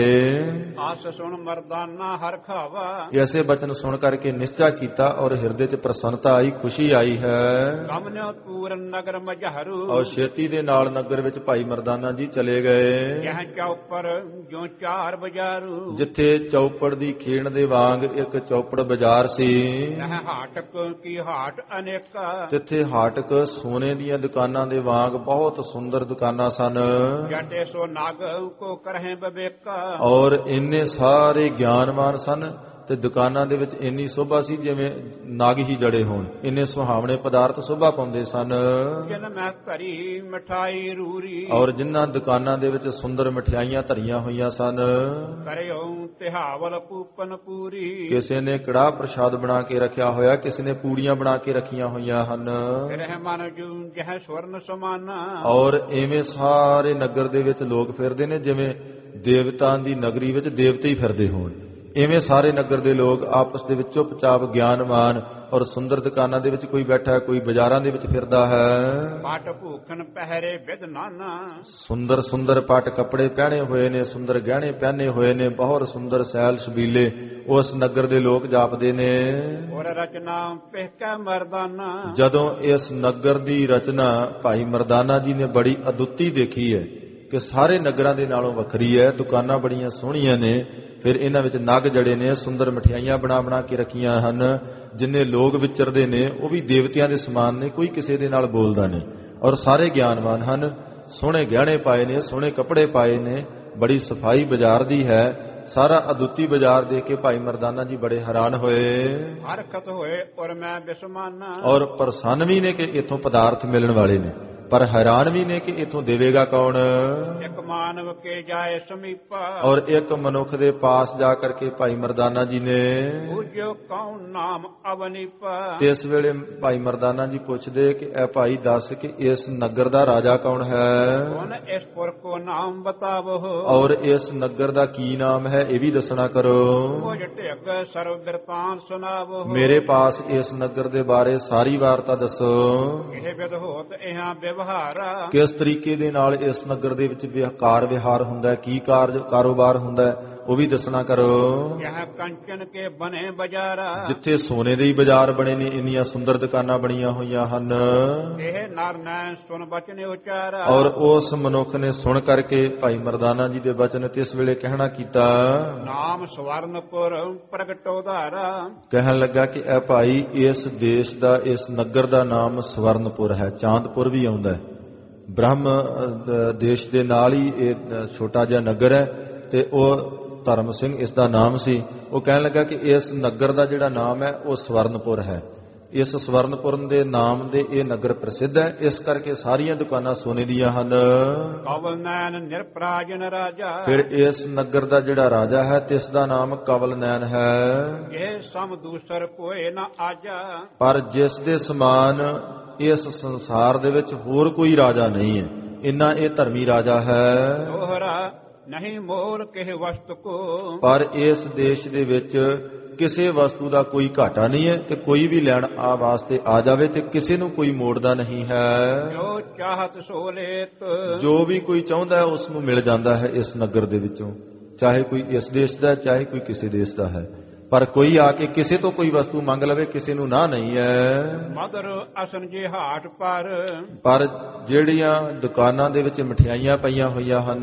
ਆਸ ਸੁਣ ਮਰਦਾਨਾ ਹਰ ਖਾਵਾ। ਐਸੇ ਬਚਨ ਸੁਣ ਕਰਕੇ ਨਿਸ਼ਚਾ ਕੀਤਾ ਔਰ ਹਿਰਦੇ 'ਚ ਪ੍ਰਸੰਨਤਾ ਆਈ, ਖੁਸ਼ੀ ਆਈ ਹੈ। ਕਮਨਿ ਪੂਰਨ ਨਗਰ ਮਝਾਰੂ। ਔਰ ਛੇਤੀ ਦੇ ਨਾਲ ਨਗਰ ਵਿੱਚ ਭਾਈ ਮਰਦਾਨਾ ਜੀ ਚਲੇ ਗਏ। ਇਹ ਚੌਪੜ ਜੋ ਚਾਰ ਬਾਜ਼ਾਰੂ। ਜਿੱਥੇ ਚੌਪੜ ਦੀ ਖੇਣ ਦੇ ਵਾਂਗ ਇੱਕ ਚੌਪੜ ਬਾਜ਼ਾਰ ਸੀ। ਇਹ ਹਾਟਕ ਕੀ ਹਾਟ ਅਨੇਕਾ। ਜਿੱਥੇ ਹਾਟਕ ਸੋਨੇ ਦੀਆਂ ਦੁਕਾਨਾਂ ਦੇ ਵਾਂਗ ਬਹੁਤ ਸੁੰਦਰ ਦੁਕਾਨਾਂ ਸਨ। ਜਟੇ ਸੋ ਨਾਗ ਕੋ ਕਰਹਿ ਬਵੇਕਾ। ਔਰ ਇੰਨੇ ਸਾਰੇ ਗਿਆਨਵਾਨ ਸਨ ਤੇ ਦੁਕਾਨਾਂ ਦੇ ਵਿੱਚ ਇੰਨੀ ਸ਼ੋਭਾ ਸੀ ਜਿਵੇਂ ਨਾਗ ਹੀ ਜੜੇ ਹੋਣ। ਇੰਨੇ ਸੁਹਾਵਣੇ ਪਦਾਰਥ ਸ਼ੋਭਾ ਪਾਉਂਦੇ ਸਨ। ਜਿਨ ਮੈਂ ਧਰੀ ਮਠਾਈ ਰੂਰੀ। ਔਰ ਜਿਨ੍ਹਾਂ ਦੁਕਾਨਾਂ ਦੇ ਵਿੱਚ ਸੁੰਦਰ ਮਠਿਆਈਆਂ ਧਰੀਆਂ ਹੋਈਆਂ ਸਨ। ਕਰਿਓ ਤਿਹਾਵਲ ਪੂਪਨ ਪੂਰੀ। ਕਿਸੇ ਨੇ ਕੜਾਹ ਪ੍ਰਸ਼ਾਦ ਬਣਾ ਕੇ ਰੱਖਿਆ ਹੋਇਆ, ਕਿਸੇ ਨੇ ਪੂੜੀਆਂ ਬਣਾ ਕੇ ਰੱਖੀਆਂ ਹੋਈਆਂ ਹਨ। ਰਹਿ ਮਨ ਜੂ ਜਹ ਸਵਰਨ ਸਮਾਨਾ। ਔਰ ਐਵੇਂ ਸਾਰੇ ਨਗਰ ਦੇ ਵਿੱਚ ਲੋਕ ਫਿਰਦੇ ਨੇ ਜਿਵੇਂ ਦੇਵਤਾਂ ਦੀ ਨਗਰੀ ਵਿੱਚ ਦੇਵਤੇ ਹੀ ਫਿਰਦੇ ਹੋਣ। ਇਵੇਂ ਸਾਰੇ ਨਗਰ ਦੇ ਲੋਕ ਆਪਸ ਦੇ ਵਿੱਚ ਚੁੱਪਚਾਪ ਗਿਆਨਵਾਨ ਔਰ ਸੁੰਦਰ ਦੁਕਾਨਾਂ ਦੇ ਵਿੱਚ ਕੋਈ ਬੈਠਾ, ਕੋਈ ਬਾਜ਼ਾਰਾਂ ਦੇ ਵਿੱਚ ਫਿਰਦਾ ਹੈ। ਪਾਟ ਭੂਖਨ ਪਹਿਰੇ ਵਿਦ ਨਾਨਾ। ਸੁੰਦਰ ਸੁੰਦਰ ਪਟ ਕੱਪੜੇ ਪਹਿਨੇ ਹੋਏ ਨੇ, ਸੁੰਦਰ ਗਹਿਣੇ ਪਹਿਨੇ ਹੋਏ ਨੇ, ਬਹੁਤ ਸੁੰਦਰ ਸੈਲ ਸ਼ਬੀਲੇ ਉਸ ਨਗਰ ਦੇ ਲੋਕ ਜਾਪਦੇ ਨੇ। ਔਰ ਰਚਨਾ ਪਹਿਕਾ ਮਰਦਾਨਾ। ਜਦੋਂ ਇਸ ਨਗਰ ਦੀ ਰਚਨਾ ਭਾਈ ਮਰਦਾਨਾ ਜੀ ਨੇ ਬੜੀ ਅਦੁੱਤੀ ਦੇਖੀ ਹੈ ਕਿ ਸਾਰੇ ਨਗਰਾਂ ਦੇ ਨਾਲੋਂ ਵੱਖਰੀ ਹੈ। ਦੁਕਾਨਾਂ ਬੜੀਆਂ ਸੋਹਣੀਆਂ ਨੇ, ਫਿਰ ਇਹਨਾਂ ਵਿੱਚ ਨਗ ਜੜੇ ਨੇ, ਸੁੰਦਰ ਮਠਿਆਈਆਂ ਬਣਾ ਬਣਾ ਕੇ ਰੱਖੀਆਂ ਹਨ। ਜਿੰਨੇ ਲੋਕ ਵਿਚਰਦੇ ਨੇ ਉਹ ਵੀ ਦੇਵਤਿਆਂ ਦੇ ਸਮਾਨ ਨੇ, ਕੋਈ ਕਿਸੇ ਦੇ ਨਾਲ ਬੋਲਦਾ ਨਹੀਂ। ਔਰ ਸਾਰੇ ਗਿਆਨਵਾਨ ਹਨ, ਸੋਹਣੇ ਗਹਿਣੇ ਪਾਏ ਨੇ, ਸੋਹਣੇ ਕੱਪੜੇ ਪਾਏ ਨੇ, ਬੜੀ ਸਫਾਈ ਬਾਜ਼ਾਰ ਦੀ ਹੈ। ਸਾਰਾ ਅਦੁੱਤੀ ਬਾਜ਼ਾਰ ਦੇਖ ਕੇ ਭਾਈ ਮਰਦਾਨਾ ਜੀ ਬੜੇ ਹੈਰਾਨ ਹੋਏ। ਹਰਕਤ ਹੋਏ ਔਰ ਮੈਂ ਬਿਸਮਾਨਾ। ਔਰ ਪ੍ਰਸੰਨ ਵੀ ਨੇ ਕਿ ਇੱਥੋਂ ਪਦਾਰਥ ਮਿਲਣ ਵਾਲੇ ਨੇ। ਪਰ ਹੈਰਾਨ ਵੀ ਨੇ ਕਿ ਇਥੋਂ ਦੇਵੇਗਾ ਕੌਣ। ਇੱਕ ਮਾਨਵ ਕੇ ਜਾਏ ਸਮੀਪਾ, ਔਰ ਇੱਕ ਮਨੁੱਖ ਦੇ ਪਾਸ ਜਾ ਕਰਕੇ ਭਾਈ ਮਰਦਾਨਾ ਜੀ ਨੇ ਪੂਜਿਓ ਕੌਣ ਨਾਮ ਅਵਨੀਪਾ। ਤੇ ਇਸ ਵੇਲੇ ਭਾਈ ਮਰਦਾਨਾ ਜੀ ਪੁੱਛਦੇ ਕਿ ਇਹ ਭਾਈ ਦੱਸ ਕਿ ਇਸ ਨਗਰ ਦਾ ਰਾਜਾ ਕੌਣ ਹੈ, ਕੌਣ ਇਸ ਪੁਰ ਕੋ ਨਾਮ ਬਤਾਵੋ, ਔਰ ਇਸ ਨਗਰ ਦਾ ਕੀ ਨਾਮ ਹੈ ਇਹ ਵੀ ਦੱਸਣਾ ਕਰੋ। ਮੁਝ ਢਿੱਗ ਸਰਵ ਬਿਰਤਾਂਤ ਸੁਣਾਵੋ, ਮੇਰੇ ਪਾਸ ਇਸ ਨਗਰ ਦੇ ਬਾਰੇ ਸਾਰੀ ਵਾਰਤਾ ਦੱਸੋ। ਇਹ ਵਿਧ ਹੋਤ ਇਹਾਂ ਵਿਵਹਾਰਾ, ਕਿਸ ਤਰੀਕੇ ਦੇ ਨਾਲ ਇਸ ਨਗਰ ਦੇ ਵਿੱਚ ਵਿਹਾਰ ਵਿਹਾਰ ਹੁੰਦਾ ਹੈ, ਕੀ ਕਾਰਜ ਕਾਰੋਬਾਰ ਹੁੰਦਾ ਹੈ ਉਹ ਵੀ ਦੱਸਣਾ ਕਰੋ। ਇਹ ਕੰਚਨ ਕੇ ਬਨੇ ਬਾਜ਼ਾਰਾ, ਜਿੱਥੇ ਸੋਨੇ ਦੇ ਹੀ ਬਾਜ਼ਾਰ ਬਣੇ ਨੇ, ਇੰਨੀਆਂ ਸੁੰਦਰ ਦੁਕਾਨਾਂ ਬਣੀਆਂ ਹੋਈਆਂ ਹਨ। ਇਹ ਨਰ ਨੈਣ ਸੁਣ ਬਚਨ ਉਚਾਰਾ, ਔਰ ਉਸ ਮਨੁੱਖ ਨੇ ਸੁਣ ਕਰਕੇ ਭਾਈ ਮਰਦਾਨਾ ਜੀ ਦੇ ਬਚਨ ਤੇ ਇਸ ਵੇਲੇ ਕਹਿਣਾ ਕੀਤਾ, ਨਾਮ ਸਵਰਨਪੁਰ ਪ੍ਰਗਟੋ ਧਾਰਾ। ਕਹਿਣ ਲੱਗਾ ਕਿ ਇਹ ਭਾਈ ਇਸ ਦੇਸ਼ ਦਾ, ਇਸ ਨਗਰ ਦਾ ਨਾਮ ਸਵਰਨਪੁਰ ਹੈ। ਚਾਂਦਪੁਰ ਵੀ ਆਉਂਦਾ ਹੈ, ਬ੍ਰਹਮ ਦੇਸ਼ ਦੇ ਨਾਲ ਹੀ ਇਹ ਛੋਟਾ ਜਿਹਾ ਨਗਰ ਹੈ ਤੇ ਉਹ ਧਰਮ ਸਿੰਘ ਇਸ ਦਾ ਨਾਮ ਸੀ। ਉਹ ਕਹਿਣ ਲੱਗਾ ਕਿ ਇਸ ਨਗਰ ਦਾ ਜਿਹੜਾ ਨਾਮ ਹੈ ਉਹ ਸਵਰਨਪੁਰ ਹੈ। ਇਸ ਸਵਰਨਪੁਰ ਦੇ ਨਾਮ ਦੇ ਇਹ ਨਗਰ ਪ੍ਰਸਿੱਧ ਹੈ, ਇਸ ਕਰਕੇ ਸਾਰੀਆਂ ਦੁਕਾਨਾਂ ਸੋਨੇ ਦੀਆਂ ਹਨ। ਕਵਲ ਨੈਣ ਨਿਰਪਰਾਜਨ ਰਾਜਾ, ਫਿਰ ਇਸ ਨਗਰ ਦਾ ਜਿਹੜਾ ਰਾਜਾ ਹੈ ਤੇ ਇਸ ਦਾ ਨਾਮ ਕਵਲ ਨੈਣ ਹੈ। ਇਹ ਸਮ ਦੂਸਰ ਕੋਏ ਨਾ ਆਜਾ, ਪਰ ਜਿਸ ਦੇ ਸਮਾਨ ਇਸ ਸੰਸਾਰ ਦੇ ਵਿੱਚ ਹੋਰ ਕੋਈ ਰਾਜਾ ਨਹੀਂ ਹੈ, ਇੰਨਾ ਇਹ ਧਰਮੀ ਰਾਜਾ ਹੈ। ਦੋਹਰਾ ਨਹੀਂ ਮੋਲ ਕਿਹ ਵਸਤ ਕੋ, ਪਰ ਇਸ ਦੇਸ਼ ਦੇ ਵਿੱਚ ਕਿਸੇ ਵਸਤੂ ਦਾ ਕੋਈ ਘਾਟਾ ਨਹੀਂ ਹੈ ਤੇ ਕੋਈ ਵੀ ਲੈਣ ਆ ਵਾਸਤੇ ਆ ਜਾਵੇ ਤੇ ਕਿਸੇ ਨੂੰ ਕੋਈ ਮੋੜਦਾ ਨਹੀਂ ਹੈ। ਜੋ ਚਾਹਤ ਸੋ ਲੇਤ, ਜੋ ਵੀ ਕੋਈ ਚਾਹੁੰਦਾ ਹੈ ਉਸ ਨੂੰ ਮਿਲ ਜਾਂਦਾ ਹੈ ਇਸ ਨਗਰ ਦੇ ਵਿੱਚੋਂ, ਚਾਹੇ ਕੋਈ ਇਸ ਦੇਸ਼ ਦਾ ਚਾਹੇ ਕੋਈ ਕਿਸੇ ਦੇਸ਼ ਦਾ ਹੈ। ਪਰ ਕੋਈ ਆ ਕੇ ਕਿਸੇ ਤੋਂ ਕੋਈ ਵਸਤੂ ਮੰਗ ਲਵੇ, ਕਿਸੇ ਨੂੰ ਨਾ ਨਹੀਂ ਹੈ। ਮਦਰ ਅਸਨ ਜੇ ਹਾਟ ਪਰ, ਪਰ ਜਿਹੜੀਆਂ ਦੁਕਾਨਾਂ ਦੇ ਵਿੱਚ ਮਠਿਆਈਆਂ ਪਈਆਂ ਹੋਈਆਂ ਹਨ,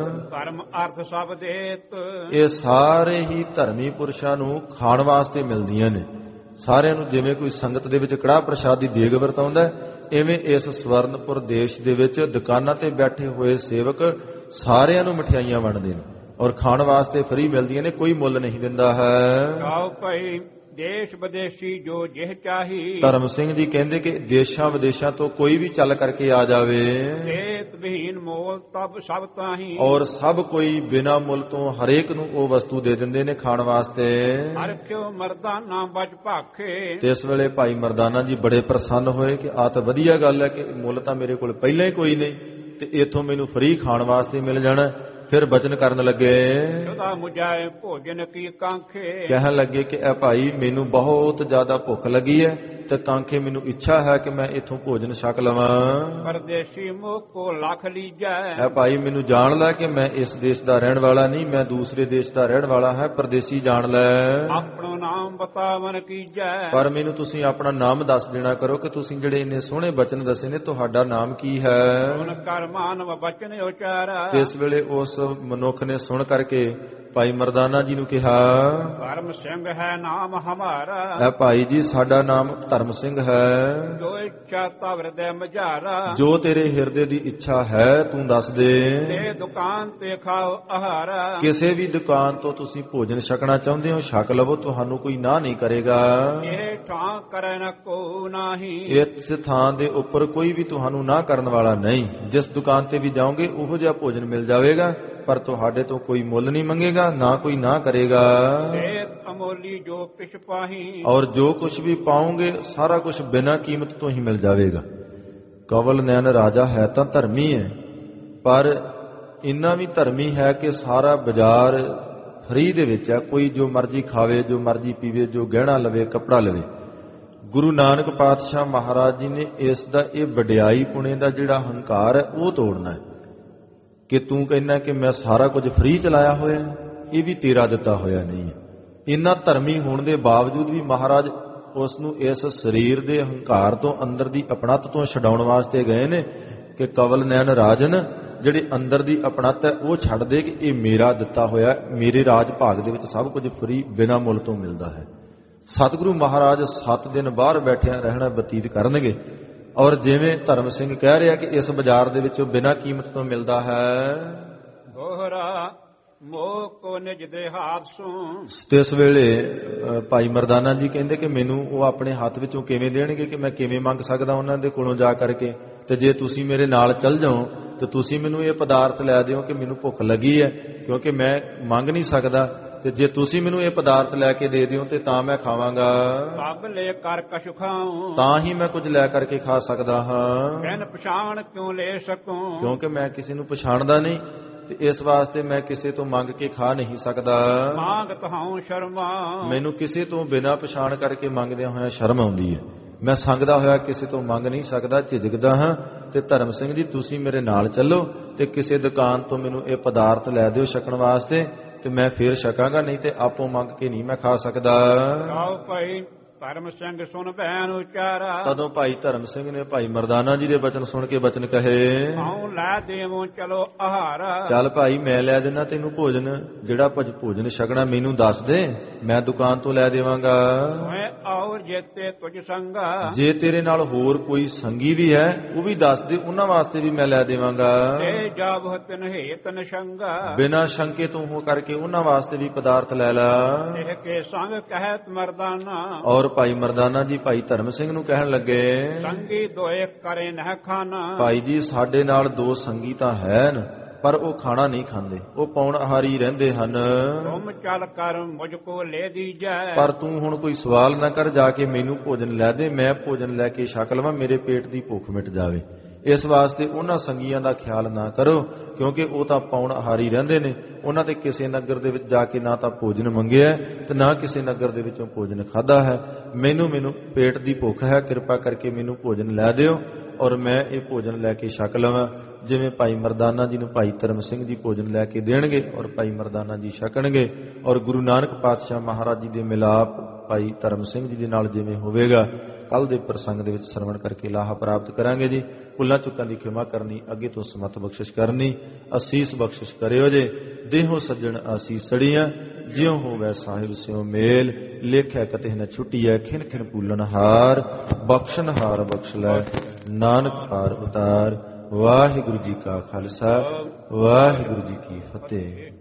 ਧਰਮ ਅਰਥ ਸਭ ਦੇਤ, ਇਹ ਸਾਰੇ ਹੀ ਧਰਮੀ ਪੁਰਸ਼ਾਂ ਨੂੰ ਖਾਣ ਵਾਸਤੇ ਮਿਲਦੀਆਂ ਨੇ। ਸਾਰਿਆਂ ਨੂੰ ਜਿਵੇਂ ਕੋਈ ਸੰਗਤ ਦੇ ਵਿੱਚ ਕੜਾਹ ਪ੍ਰਸ਼ਾਦ ਦੀ ਦੇਗ ਵਰਤਾਉਂਦਾ, ਇਵੇਂ ਇਸ ਸਵਰਨਪੁਰ ਦੇਸ਼ ਦੇ ਵਿੱਚ ਦੁਕਾਨਾਂ ਤੇ ਬੈਠੇ ਹੋਏ ਸੇਵਕ ਸਾਰਿਆਂ ਨੂੰ ਮਠਿਆਈਆਂ ਵੰਡਦੇ ਨੇ ਔਰ ਖਾਣ ਵਾਸਤੇ ਫਰੀ ਮਿਲਦੀਆਂ ਨੇ, ਕੋਈ ਮੁੱਲ ਨਹੀਂ ਦਿੰਦਾ ਹੈ। ਆਓ ਭਾਈ ਦੇਸ਼ ਵਿਦੇਸ਼ੀ ਜੋ ਜਿਹ ਚਾਹੀ, ਧਰਮ ਸਿੰਘ ਜੀ ਕਹਿੰਦੇ ਕਿ ਦੇਸ਼ਾਂ ਵਿਦੇਸ਼ਾਂ ਤੋਂ ਕੋਈ ਵੀ ਚੱਲ ਕਰਕੇ ਆ ਜਾਵੇ, ਦੇਤ ਵਿਹੀਨ ਮੋਲ ਤਬ ਸਭ ਤਾਹੀ, ਔਰ ਸਭ ਕੋਈ ਬਿਨਾਂ ਮੁੱਲ ਤੋਂ ਹਰੇਕ ਨੂੰ ਉਹ ਵਸਤੂ ਦੇ ਦਿੰਦੇ ਨੇ ਖਾਣ ਵਾਸਤੇ। ਹਰ ਕਿਉ ਮਰਦਾਨਾ ਬਚ ਭਾਖੇ, ਤੇ ਇਸ ਵੇਲੇ ਭਾਈ ਮਰਦਾਨਾ ਜੀ ਬੜੇ ਪ੍ਰਸੰਨ ਹੋਏ ਕਿ ਆ ਤਾਂ ਵਧੀਆ ਗੱਲ ਹੈ ਕਿ ਮੁੱਲ ਤਾਂ ਮੇਰੇ ਕੋਲ ਪਹਿਲਾਂ ਹੀ ਕੋਈ ਨਹੀਂ ਤੇ ਇੱਥੋਂ ਮੈਨੂੰ ਫ੍ਰੀ ਖਾਣ ਵਾਸਤੇ ਮਿਲ ਜਾਣਾ। ਫਿਰ ਬਚਨ ਕਰਨ ਲੱਗੇ, ਸਦਾ ਮੁਝਾਏ ਭੋਜਨ ਕੀ ਕਾਂਖੇ, ਕਹਿਣ ਲੱਗੇ ਕਿ ਇਹ ਭਾਈ ਮੈਨੂੰ ਬਹੁਤ ਜ਼ਿਆਦਾ ਭੁੱਖ ਲੱਗੀ ਹੈ ਤੇ ਕਾਂਖੇ ਮੈਨੂੰ ਇੱਛਾ ਹੈ ਕਿ ਮੈਂ ਇੱਥੋਂ ਭੋਜਨ ਛਕ ਲਵਾਂ। ਪਰਦੇਸੀ ਮੋਹ ਕੋ ਲੱਖ ਲੀਜੈ, ਇਹ ਭਾਈ ਮੈਨੂੰ ਜਾਣ ਲੈ ਕਿ ਮੈਂ ਇਸ ਦੇਸ਼ ਦਾ ਰਹਿਣ ਵਾਲਾ ਨਹੀਂ, ਮੈਂ ਦੂਸਰੇ ਦੇਸ਼ ਦਾ ਰਹਿਣ ਵਾਲਾ ਹੈ, ਪਰਦੇਸੀ ਜਾਣ ਲੈ। ਆਪਣਾ ਨਾਮ ਬਤਾਵਨ ਕੀਜੈ, ਪਰ ਮੈਨੂੰ ਤੁਸੀਂ ਆਪਣਾ ਨਾਮ ਦੱਸ ਦੇਣਾ ਕਰੋ ਕਿ ਤੁਸੀਂ ਜਿਹੜੇ ਇੰਨੇ ਸੋਹਣੇ ਬਚਨ ਦੱਸੇ ਨੇ ਤੁਹਾਡਾ ਨਾਮ ਕੀ ਹੈ। ਹੁਣ ਕਰ ਮਾਨਵ ਬਚਨ ਉਚਾਰਾ, ਤੇ ਇਸ ਵੇਲੇ ਉਸ ਮਨੁੱਖ ਨੇ ਸੁਣ ਕਰਕੇ ਭਾਈ ਮਰਦਾਨਾ ਜੀ ਨੂੰ ਕਿਹਾ, ਧਰਮ ਸਿੰਘ ਹੈ ਨਾਮ ਹਮਾਰਾ, ਐ ਭਾਈ ਜੀ ਸਾਡਾ ਨਾਮ ਧਰਮ ਸਿੰਘ ਹੈ। ਜੋ ਇੱਛਾ ਤਵ ਹਿਰਦੈ ਮਝਾਰਾ, ਜੋ ਤੇਰੇ ਹਿਰਦੇ ਦੀ ਇੱਛਾ ਹੈ ਤੂੰ ਦੱਸ ਦੇ। ਤੇ ਦੁਕਾਨ ਤੇ ਖਾਓ ਆਹਾਰਾ, ਕਿਸੇ ਵੀ ਦੁਕਾਨ ਤੋਂ ਤੁਸੀਂ ਭੋਜਨ ਛਕਣਾ ਚਾਹੁੰਦੇ ਹੋ ਛਕ ਲਵੋ, ਤੁਹਾਨੂੰ ਕੋਈ ਨਾ ਨਹੀਂ ਕਰੇਗਾ। ਇਹ ਠਾਂ ਕਰੇ ਨ ਕੋ ਨਾਹੀ, ਇਸ ਥਾਂ ਦੇ ਉੱਪਰ ਕੋਈ ਵੀ ਤੁਹਾਨੂੰ ਨਾ ਕਰਨ ਵਾਲਾ ਨਹੀਂ। ਜਿਸ ਦੁਕਾਨ ਤੇ ਵੀ ਜਾਓਗੇ ਉਹੋ ਜਿਹਾ ਭੋਜਨ ਮਿਲ ਜਾਵੇਗਾ, ਪਰ ਤੁਹਾਡੇ ਤੋਂ ਕੋਈ ਮੁੱਲ ਨਹੀਂ ਮੰਗੇਗਾ, ਨਾ ਕੋਈ ਨਾ ਕਰੇਗਾ। ਅਮੋਲੀ ਜੋ ਪਿਛ ਪਾਹੀ, ਔਰ ਜੋ ਕੁਝ ਵੀ ਪਾਓਗੇ ਸਾਰਾ ਕੁਝ ਬਿਨਾਂ ਕੀਮਤ ਤੋਂ ਹੀ ਮਿਲ ਜਾਵੇਗਾ। ਕਵਲ ਨੈਣ ਰਾਜਾ ਹੈ ਤਾਂ ਧਰਮੀ ਹੈ, ਪਰ ਇੰਨਾ ਵੀ ਧਰਮੀ ਹੈ ਕਿ ਸਾਰਾ ਬਾਜ਼ਾਰ ਫਰੀ ਦੇ ਵਿੱਚ ਹੈ। ਕੋਈ ਜੋ ਮਰਜ਼ੀ ਖਾਵੇ, ਜੋ ਮਰਜ਼ੀ ਪੀਵੇ, ਜੋ ਗਹਿਣਾ ਲਵੇ, ਕੱਪੜਾ ਲਵੇ। ਗੁਰੂ ਨਾਨਕ ਪਾਤਸ਼ਾਹ ਮਹਾਰਾਜ ਜੀ ਨੇ ਇਸ ਦਾ ਇਹ ਵਡਿਆਈ ਪੁਣੇ ਦਾ ਜਿਹੜਾ ਹੰਕਾਰ ਹੈ ਉਹ ਤੋੜਨਾ ਹੈ ਕਿ ਤੂੰ ਕਹਿੰਦਾ ਕਿ ਮੈਂ ਸਾਰਾ ਕੁਝ ਫ੍ਰੀ ਚਲਾਇਆ ਹੋਇਆ, ਇਹ ਵੀ ਤੇਰਾ ਦਿੱਤਾ ਹੋਇਆ ਨਹੀਂ ਹੈ। ਇੰਨਾ ਧਰਮੀ ਹੋਣ ਦੇ ਬਾਵਜੂਦ ਵੀ ਮਹਾਰਾਜ ਉਸ ਨੂੰ ਇਸ ਸਰੀਰ ਦੇ ਹੰਕਾਰ ਤੋਂ, ਅੰਦਰ ਦੀ ਅਪਣੱਤ ਤੋਂ ਛਡਾਉਣ ਵਾਸਤੇ ਗਏ ਨੇ ਕਿ ਕਵਲ ਨੈਣ ਰਾਜਨ, ਜਿਹੜੇ ਅੰਦਰ ਦੀ ਅਪਣੱਤ ਹੈ ਉਹ ਛੱਡ ਦੇ ਕਿ ਇਹ ਮੇਰਾ ਦਿੱਤਾ ਹੋਇਆ, ਮੇਰੇ ਰਾਜ ਭਾਗ ਦੇ ਵਿੱਚ ਸਭ ਕੁਝ ਫ੍ਰੀ ਬਿਨਾਂ ਮੁੱਲ ਤੋਂ ਮਿਲਦਾ ਹੈ। ਸਤਿਗੁਰੂ ਮਹਾਰਾਜ ਸੱਤ ਦਿਨ ਬਾਹਰ ਬੈਠਿਆਂ ਰਹਿਣਾ ਬਤੀਤ ਕਰਨਗੇ, ਔਰ ਜਿਵੇਂ ਧਰਮ ਸਿੰਘ ਕਹਿ ਰਿਹਾ ਕਿ ਇਸ ਬਾਜ਼ਾਰ ਦੇ ਵਿੱਚੋਂ ਬਿਨਾਂ ਕੀਮਤ ਤੋਂ ਮਿਲਦਾ ਹੈ। ਦੋਹਰਾ ਮੋਹ ਕੋ ਨਿਜ ਦੇ ਹੱਥ ਸੋਂ, ਇਸ ਵੇਲੇ ਭਾਈ ਮਰਦਾਨਾ ਜੀ ਕਹਿੰਦੇ ਕਿ ਮੈਨੂੰ ਉਹ ਆਪਣੇ ਹੱਥ ਵਿੱਚੋਂ ਕਿਵੇਂ ਦੇਣਗੇ, ਕਿ ਮੈਂ ਕਿਵੇਂ ਮੰਗ ਸਕਦਾ ਉਹਨਾਂ ਦੇ ਕੋਲੋਂ ਜਾ ਕਰਕੇ। ਤੇ ਜੇ ਤੁਸੀਂ ਮੇਰੇ ਨਾਲ ਚੱਲ ਜਾਓ ਤੇ ਤੁਸੀਂ ਮੈਨੂੰ ਇਹ ਪਦਾਰਥ ਲੈ ਦਿਓ ਕਿ ਮੈਨੂੰ ਭੁੱਖ ਲੱਗੀ ਹੈ, ਕਿਉਂਕਿ ਮੈਂ ਮੰਗ ਨਹੀਂ ਸਕਦਾ, ਤੇ ਜੇ ਤੁਸੀਂ ਮੈਨੂੰ ਇਹ ਪਦਾਰਥ ਲੈ ਕੇ ਦੇ ਦਿਓ ਤੇ ਤਾਂ ਮੈਂ ਖਾਵਾਂਗਾ, ਸਭ ਲੈ ਕਰ ਕਛੁ ਖਾਉ, ਤਾਂ ਹੀ ਮੈਂ ਕੁਝ ਲੈ ਕਰਕੇ ਖਾ ਸਕਦਾ ਹਾਂ। ਕਹਿਨ ਪਛਾਣ ਕਿਉ ਲੈ ਸਕੂੰ, ਕਿਉਂਕਿ ਮੈਂ ਕਿਸੇ ਨੂੰ ਪਛਾਣਦਾ ਨਹੀਂ ਤੇ ਇਸ ਵਾਸਤੇ ਮੈਂ ਕਿਸੇ ਤੋਂ ਮੰਗ ਕੇ ਖਾ ਨਹੀਂ ਸਕਦਾ। ਮੰਗ ਤਹਾਉ ਸ਼ਰਮਾ, ਮੈਨੂੰ ਕਿਸੇ ਤੋਂ ਬਿਨਾਂ ਪਛਾਣ ਕਰਕੇ ਮੰਗਦਿਆਂ ਹੋਇਆ ਸ਼ਰਮ ਆਉਂਦੀ ਹੈ। ਮੈਂ ਸੰਗਦਾ ਹੋਇਆ ਕਿਸੇ ਤੋਂ ਮੰਗ ਨਹੀਂ ਸਕਦਾ, ਝਿਜਕਦਾ ਹਾਂ। ਤੇ ਧਰਮ ਸਿੰਘ ਜੀ ਤੁਸੀਂ ਮੇਰੇ ਨਾਲ ਚੱਲੋ ਤੇ ਕਿਸੇ ਦੁਕਾਨ ਤੋਂ ਮੈਨੂੰ ਇਹ ਪਦਾਰਥ ਲੈ ਦਿਓ ਛਕਣ ਵਾਸਤੇ, ਤੇ ਮੈਂ ਫੇਰ ਛਕਾਂਗਾ, ਨਹੀਂ ਤੇ ਆਪੋ ਮੰਗ ਕੇ ਨਹੀਂ ਮੈਂ ਖਾ ਸਕਦਾ। ਆਓ ਭਾਈ ਧਰਮ ਸਿੰਘ ਸੁਣ ਭੈਣ ਉਚਾਰਾ, ਤਦੋਂ ਭਾਈ ਧਰਮ ਸਿੰਘ ਨੇ ਭਾਈ ਮਰਦਾਨਾ ਜੀ ਦੇ ਬਚਨ ਸੁਣ ਕੇ ਬਚਨ ਕਹੇ, ਆਉ ਲੈ ਦੇਵੋ ਚਲੋ ਆਹਾਰ, ਚੱਲ ਭਾਈ ਮੈਂ ਲੈ ਦੇਣਾ ਤੈਨੂੰ ਭੋਜਨ, ਜਿਹੜਾ ਭਜ ਭੋਜਨ ਛਕਣਾ ਮੈਨੂੰ ਦੱਸ ਦੇ, ਮੈਂ ਦੁਕਾਨ ਤੋਂ ਲੈ ਦੇਵਾਂਗਾ। ਮੈਂ ਔਰ ਜੇਤੇ ਤੁਝ ਸੰਗਾ, ਜੇ ਤੇਰੇ ਨਾਲ ਹੋਰ ਕੋਈ ਸੰਗੀ ਵੀ ਹੈ ਉਹ ਵੀ ਦੱਸ ਦੇ, ਉਹਨਾਂ ਵਾਸਤੇ ਵੀ ਮੈਂ ਲੈ ਦੇਵਾਂਗਾ। ਤੇ ਜਾਵ ਤਨ ਹੇਤ ਨ ਸੰਗਾ, ਬਿਨਾਂ ਸ਼ੰਕੇ ਤੋਂ ਹੋ ਕਰਕੇ ਉਹਨਾਂ ਵਾਸਤੇ ਵੀ ਪਦਾਰਥ ਲੈ ਲਾ। ਇਹ ਕੇ ਸੰਗ ਕਹਿਤ ਮਰਦਾਨਾ, ਔਰ ਭਾਈ ਮਰਦਾਨਾ ਜੀ ਭਾਈ ਧਰਮ ਸਿੰਘ ਨੂੰ ਕਹਿਣ ਲੱਗੇ, ਸੰਗੀ ਦੋਏ ਕਰੇ ਨਹਿ ਖਾਨਾ, ਭਾਈ ਜੀ ਸਾਡੇ ਨਾਲ ਦੋ ਸੰਗੀ ਤਾਂ ਹਨ ਪਰ ਉਹ ਖਾਣਾ ਨਹੀਂ ਖਾਂਦੇ, ਉਹ ਪੌਣ ਆਹਾਰੀ ਰਹਿੰਦੇ ਹਨ। ਤੁਮ ਚੱਲ ਕਰ ਮੁਝ ਕੋ ਲੈ ਦੀਜੈ, ਪਰ ਤੂੰ ਹੁਣ ਕੋਈ ਸਵਾਲ ਨਾ ਕਰ, ਜਾ ਕੇ ਮੈਨੂੰ ਭੋਜਨ ਲੈ ਦੇ, ਮੈਂ ਭੋਜਨ ਲੈ ਕੇ ਛਕ ਲਵਾਂ, ਮੇਰੇ ਪੇਟ ਦੀ ਭੁੱਖ ਮਿਟ ਜਾਵੇ। ਇਸ ਵਾਸਤੇ ਉਹਨਾਂ ਸੰਗੀਆਂ ਦਾ ਖਿਆਲ ਨਾ ਕਰੋ, ਕਿਉਂਕਿ ਉਹ ਤਾਂ ਪੌਣ ਆਹਾਰੀ ਰਹਿੰਦੇ ਨੇ। ਉਹਨਾਂ ਤੇ ਕਿਸੇ ਨਗਰ ਦੇ ਵਿੱਚ ਜਾ ਕੇ ਨਾ ਤਾਂ ਭੋਜਨ ਮੰਗਿਆ ਤੇ ਨਾ ਕਿਸੇ ਨਗਰ ਦੇ ਵਿੱਚੋਂ ਭੋਜਨ ਖਾਧਾ ਹੈ। ਮੈਨੂੰ ਮੈਨੂੰ ਪੇਟ ਦੀ ਭੁੱਖ ਹੈ, ਕਿਰਪਾ ਕਰਕੇ ਮੈਨੂੰ ਭੋਜਨ ਲੈ ਦਿਓ ਔਰ ਮੈਂ ਇਹ ਭੋਜਨ ਲੈ ਕੇ ਛਕ ਲਵਾਂ। ਜਿਵੇਂ ਭਾਈ ਮਰਦਾਨਾ ਜੀ ਨੂੰ ਭਾਈ ਧਰਮ ਸਿੰਘ ਜੀ ਭੋਜਨ ਲੈ ਕੇ ਦੇਣਗੇ ਔਰ ਭਾਈ ਮਰਦਾਨਾ ਜੀ ਛਕਣਗੇ, ਔਰ ਗੁਰੂ ਨਾਨਕ ਪਾਤਸ਼ਾਹ ਮਹਾਰਾਜ ਜੀ ਦੇ ਮਿਲਾਪ ਭਾਈ ਧਰਮ ਸਿੰਘ ਜੀ ਦੇ ਨਾਲ ਜਿਵੇਂ ਹੋਵੇਗਾ, ਕੱਲ ਦੇ ਪ੍ਰਸੰਗ ਦੇ ਵਿੱਚ ਸਰਵਣ ਕਰਕੇ ਲਾਹਾ ਪ੍ਰਾਪਤ ਕਰਾਂਗੇ ਜੀ। ਭੁੱਲਾਂ ਚੁੱਕਾਂ ਦੀ ਖਿਮਾ ਕਰਨੀ, ਅੱਗੇ ਤੋਂ ਸਮਤ ਬਖਸ਼ਿਸ਼ ਕਰਨੀ, ਅਸੀਸ ਬਖਸ਼ਿਸ਼ ਕਰਿਓ ਜੇ। ਦੇਹੋ ਸੱਜਣ ਆਸੀਸੜੀਆਂ, ਜਿਉ ਹੋਵੇ ਸਾਹਿਬ ਸਿਉ ਮੇਲ, ਲੇਖਿਆ ਕਤੇ ਨ ਛੁੱਟੀਐ, ਖਿਨ ਖਿਨ ਭੂਲਣ ਹਾਰ, ਬਖਸ਼ਣ ਹਾਰ ਬਖਸ਼ ਲੈ, ਨਾਨਕ ਪਾਰ ਉਤਾਰ। ਵਾਹਿਗੁਰੂ ਜੀ ਕਾ ਖਾਲਸਾ, ਵਾਹਿਗੁਰੂ ਜੀ ਕੀ ਫਤਿਹ।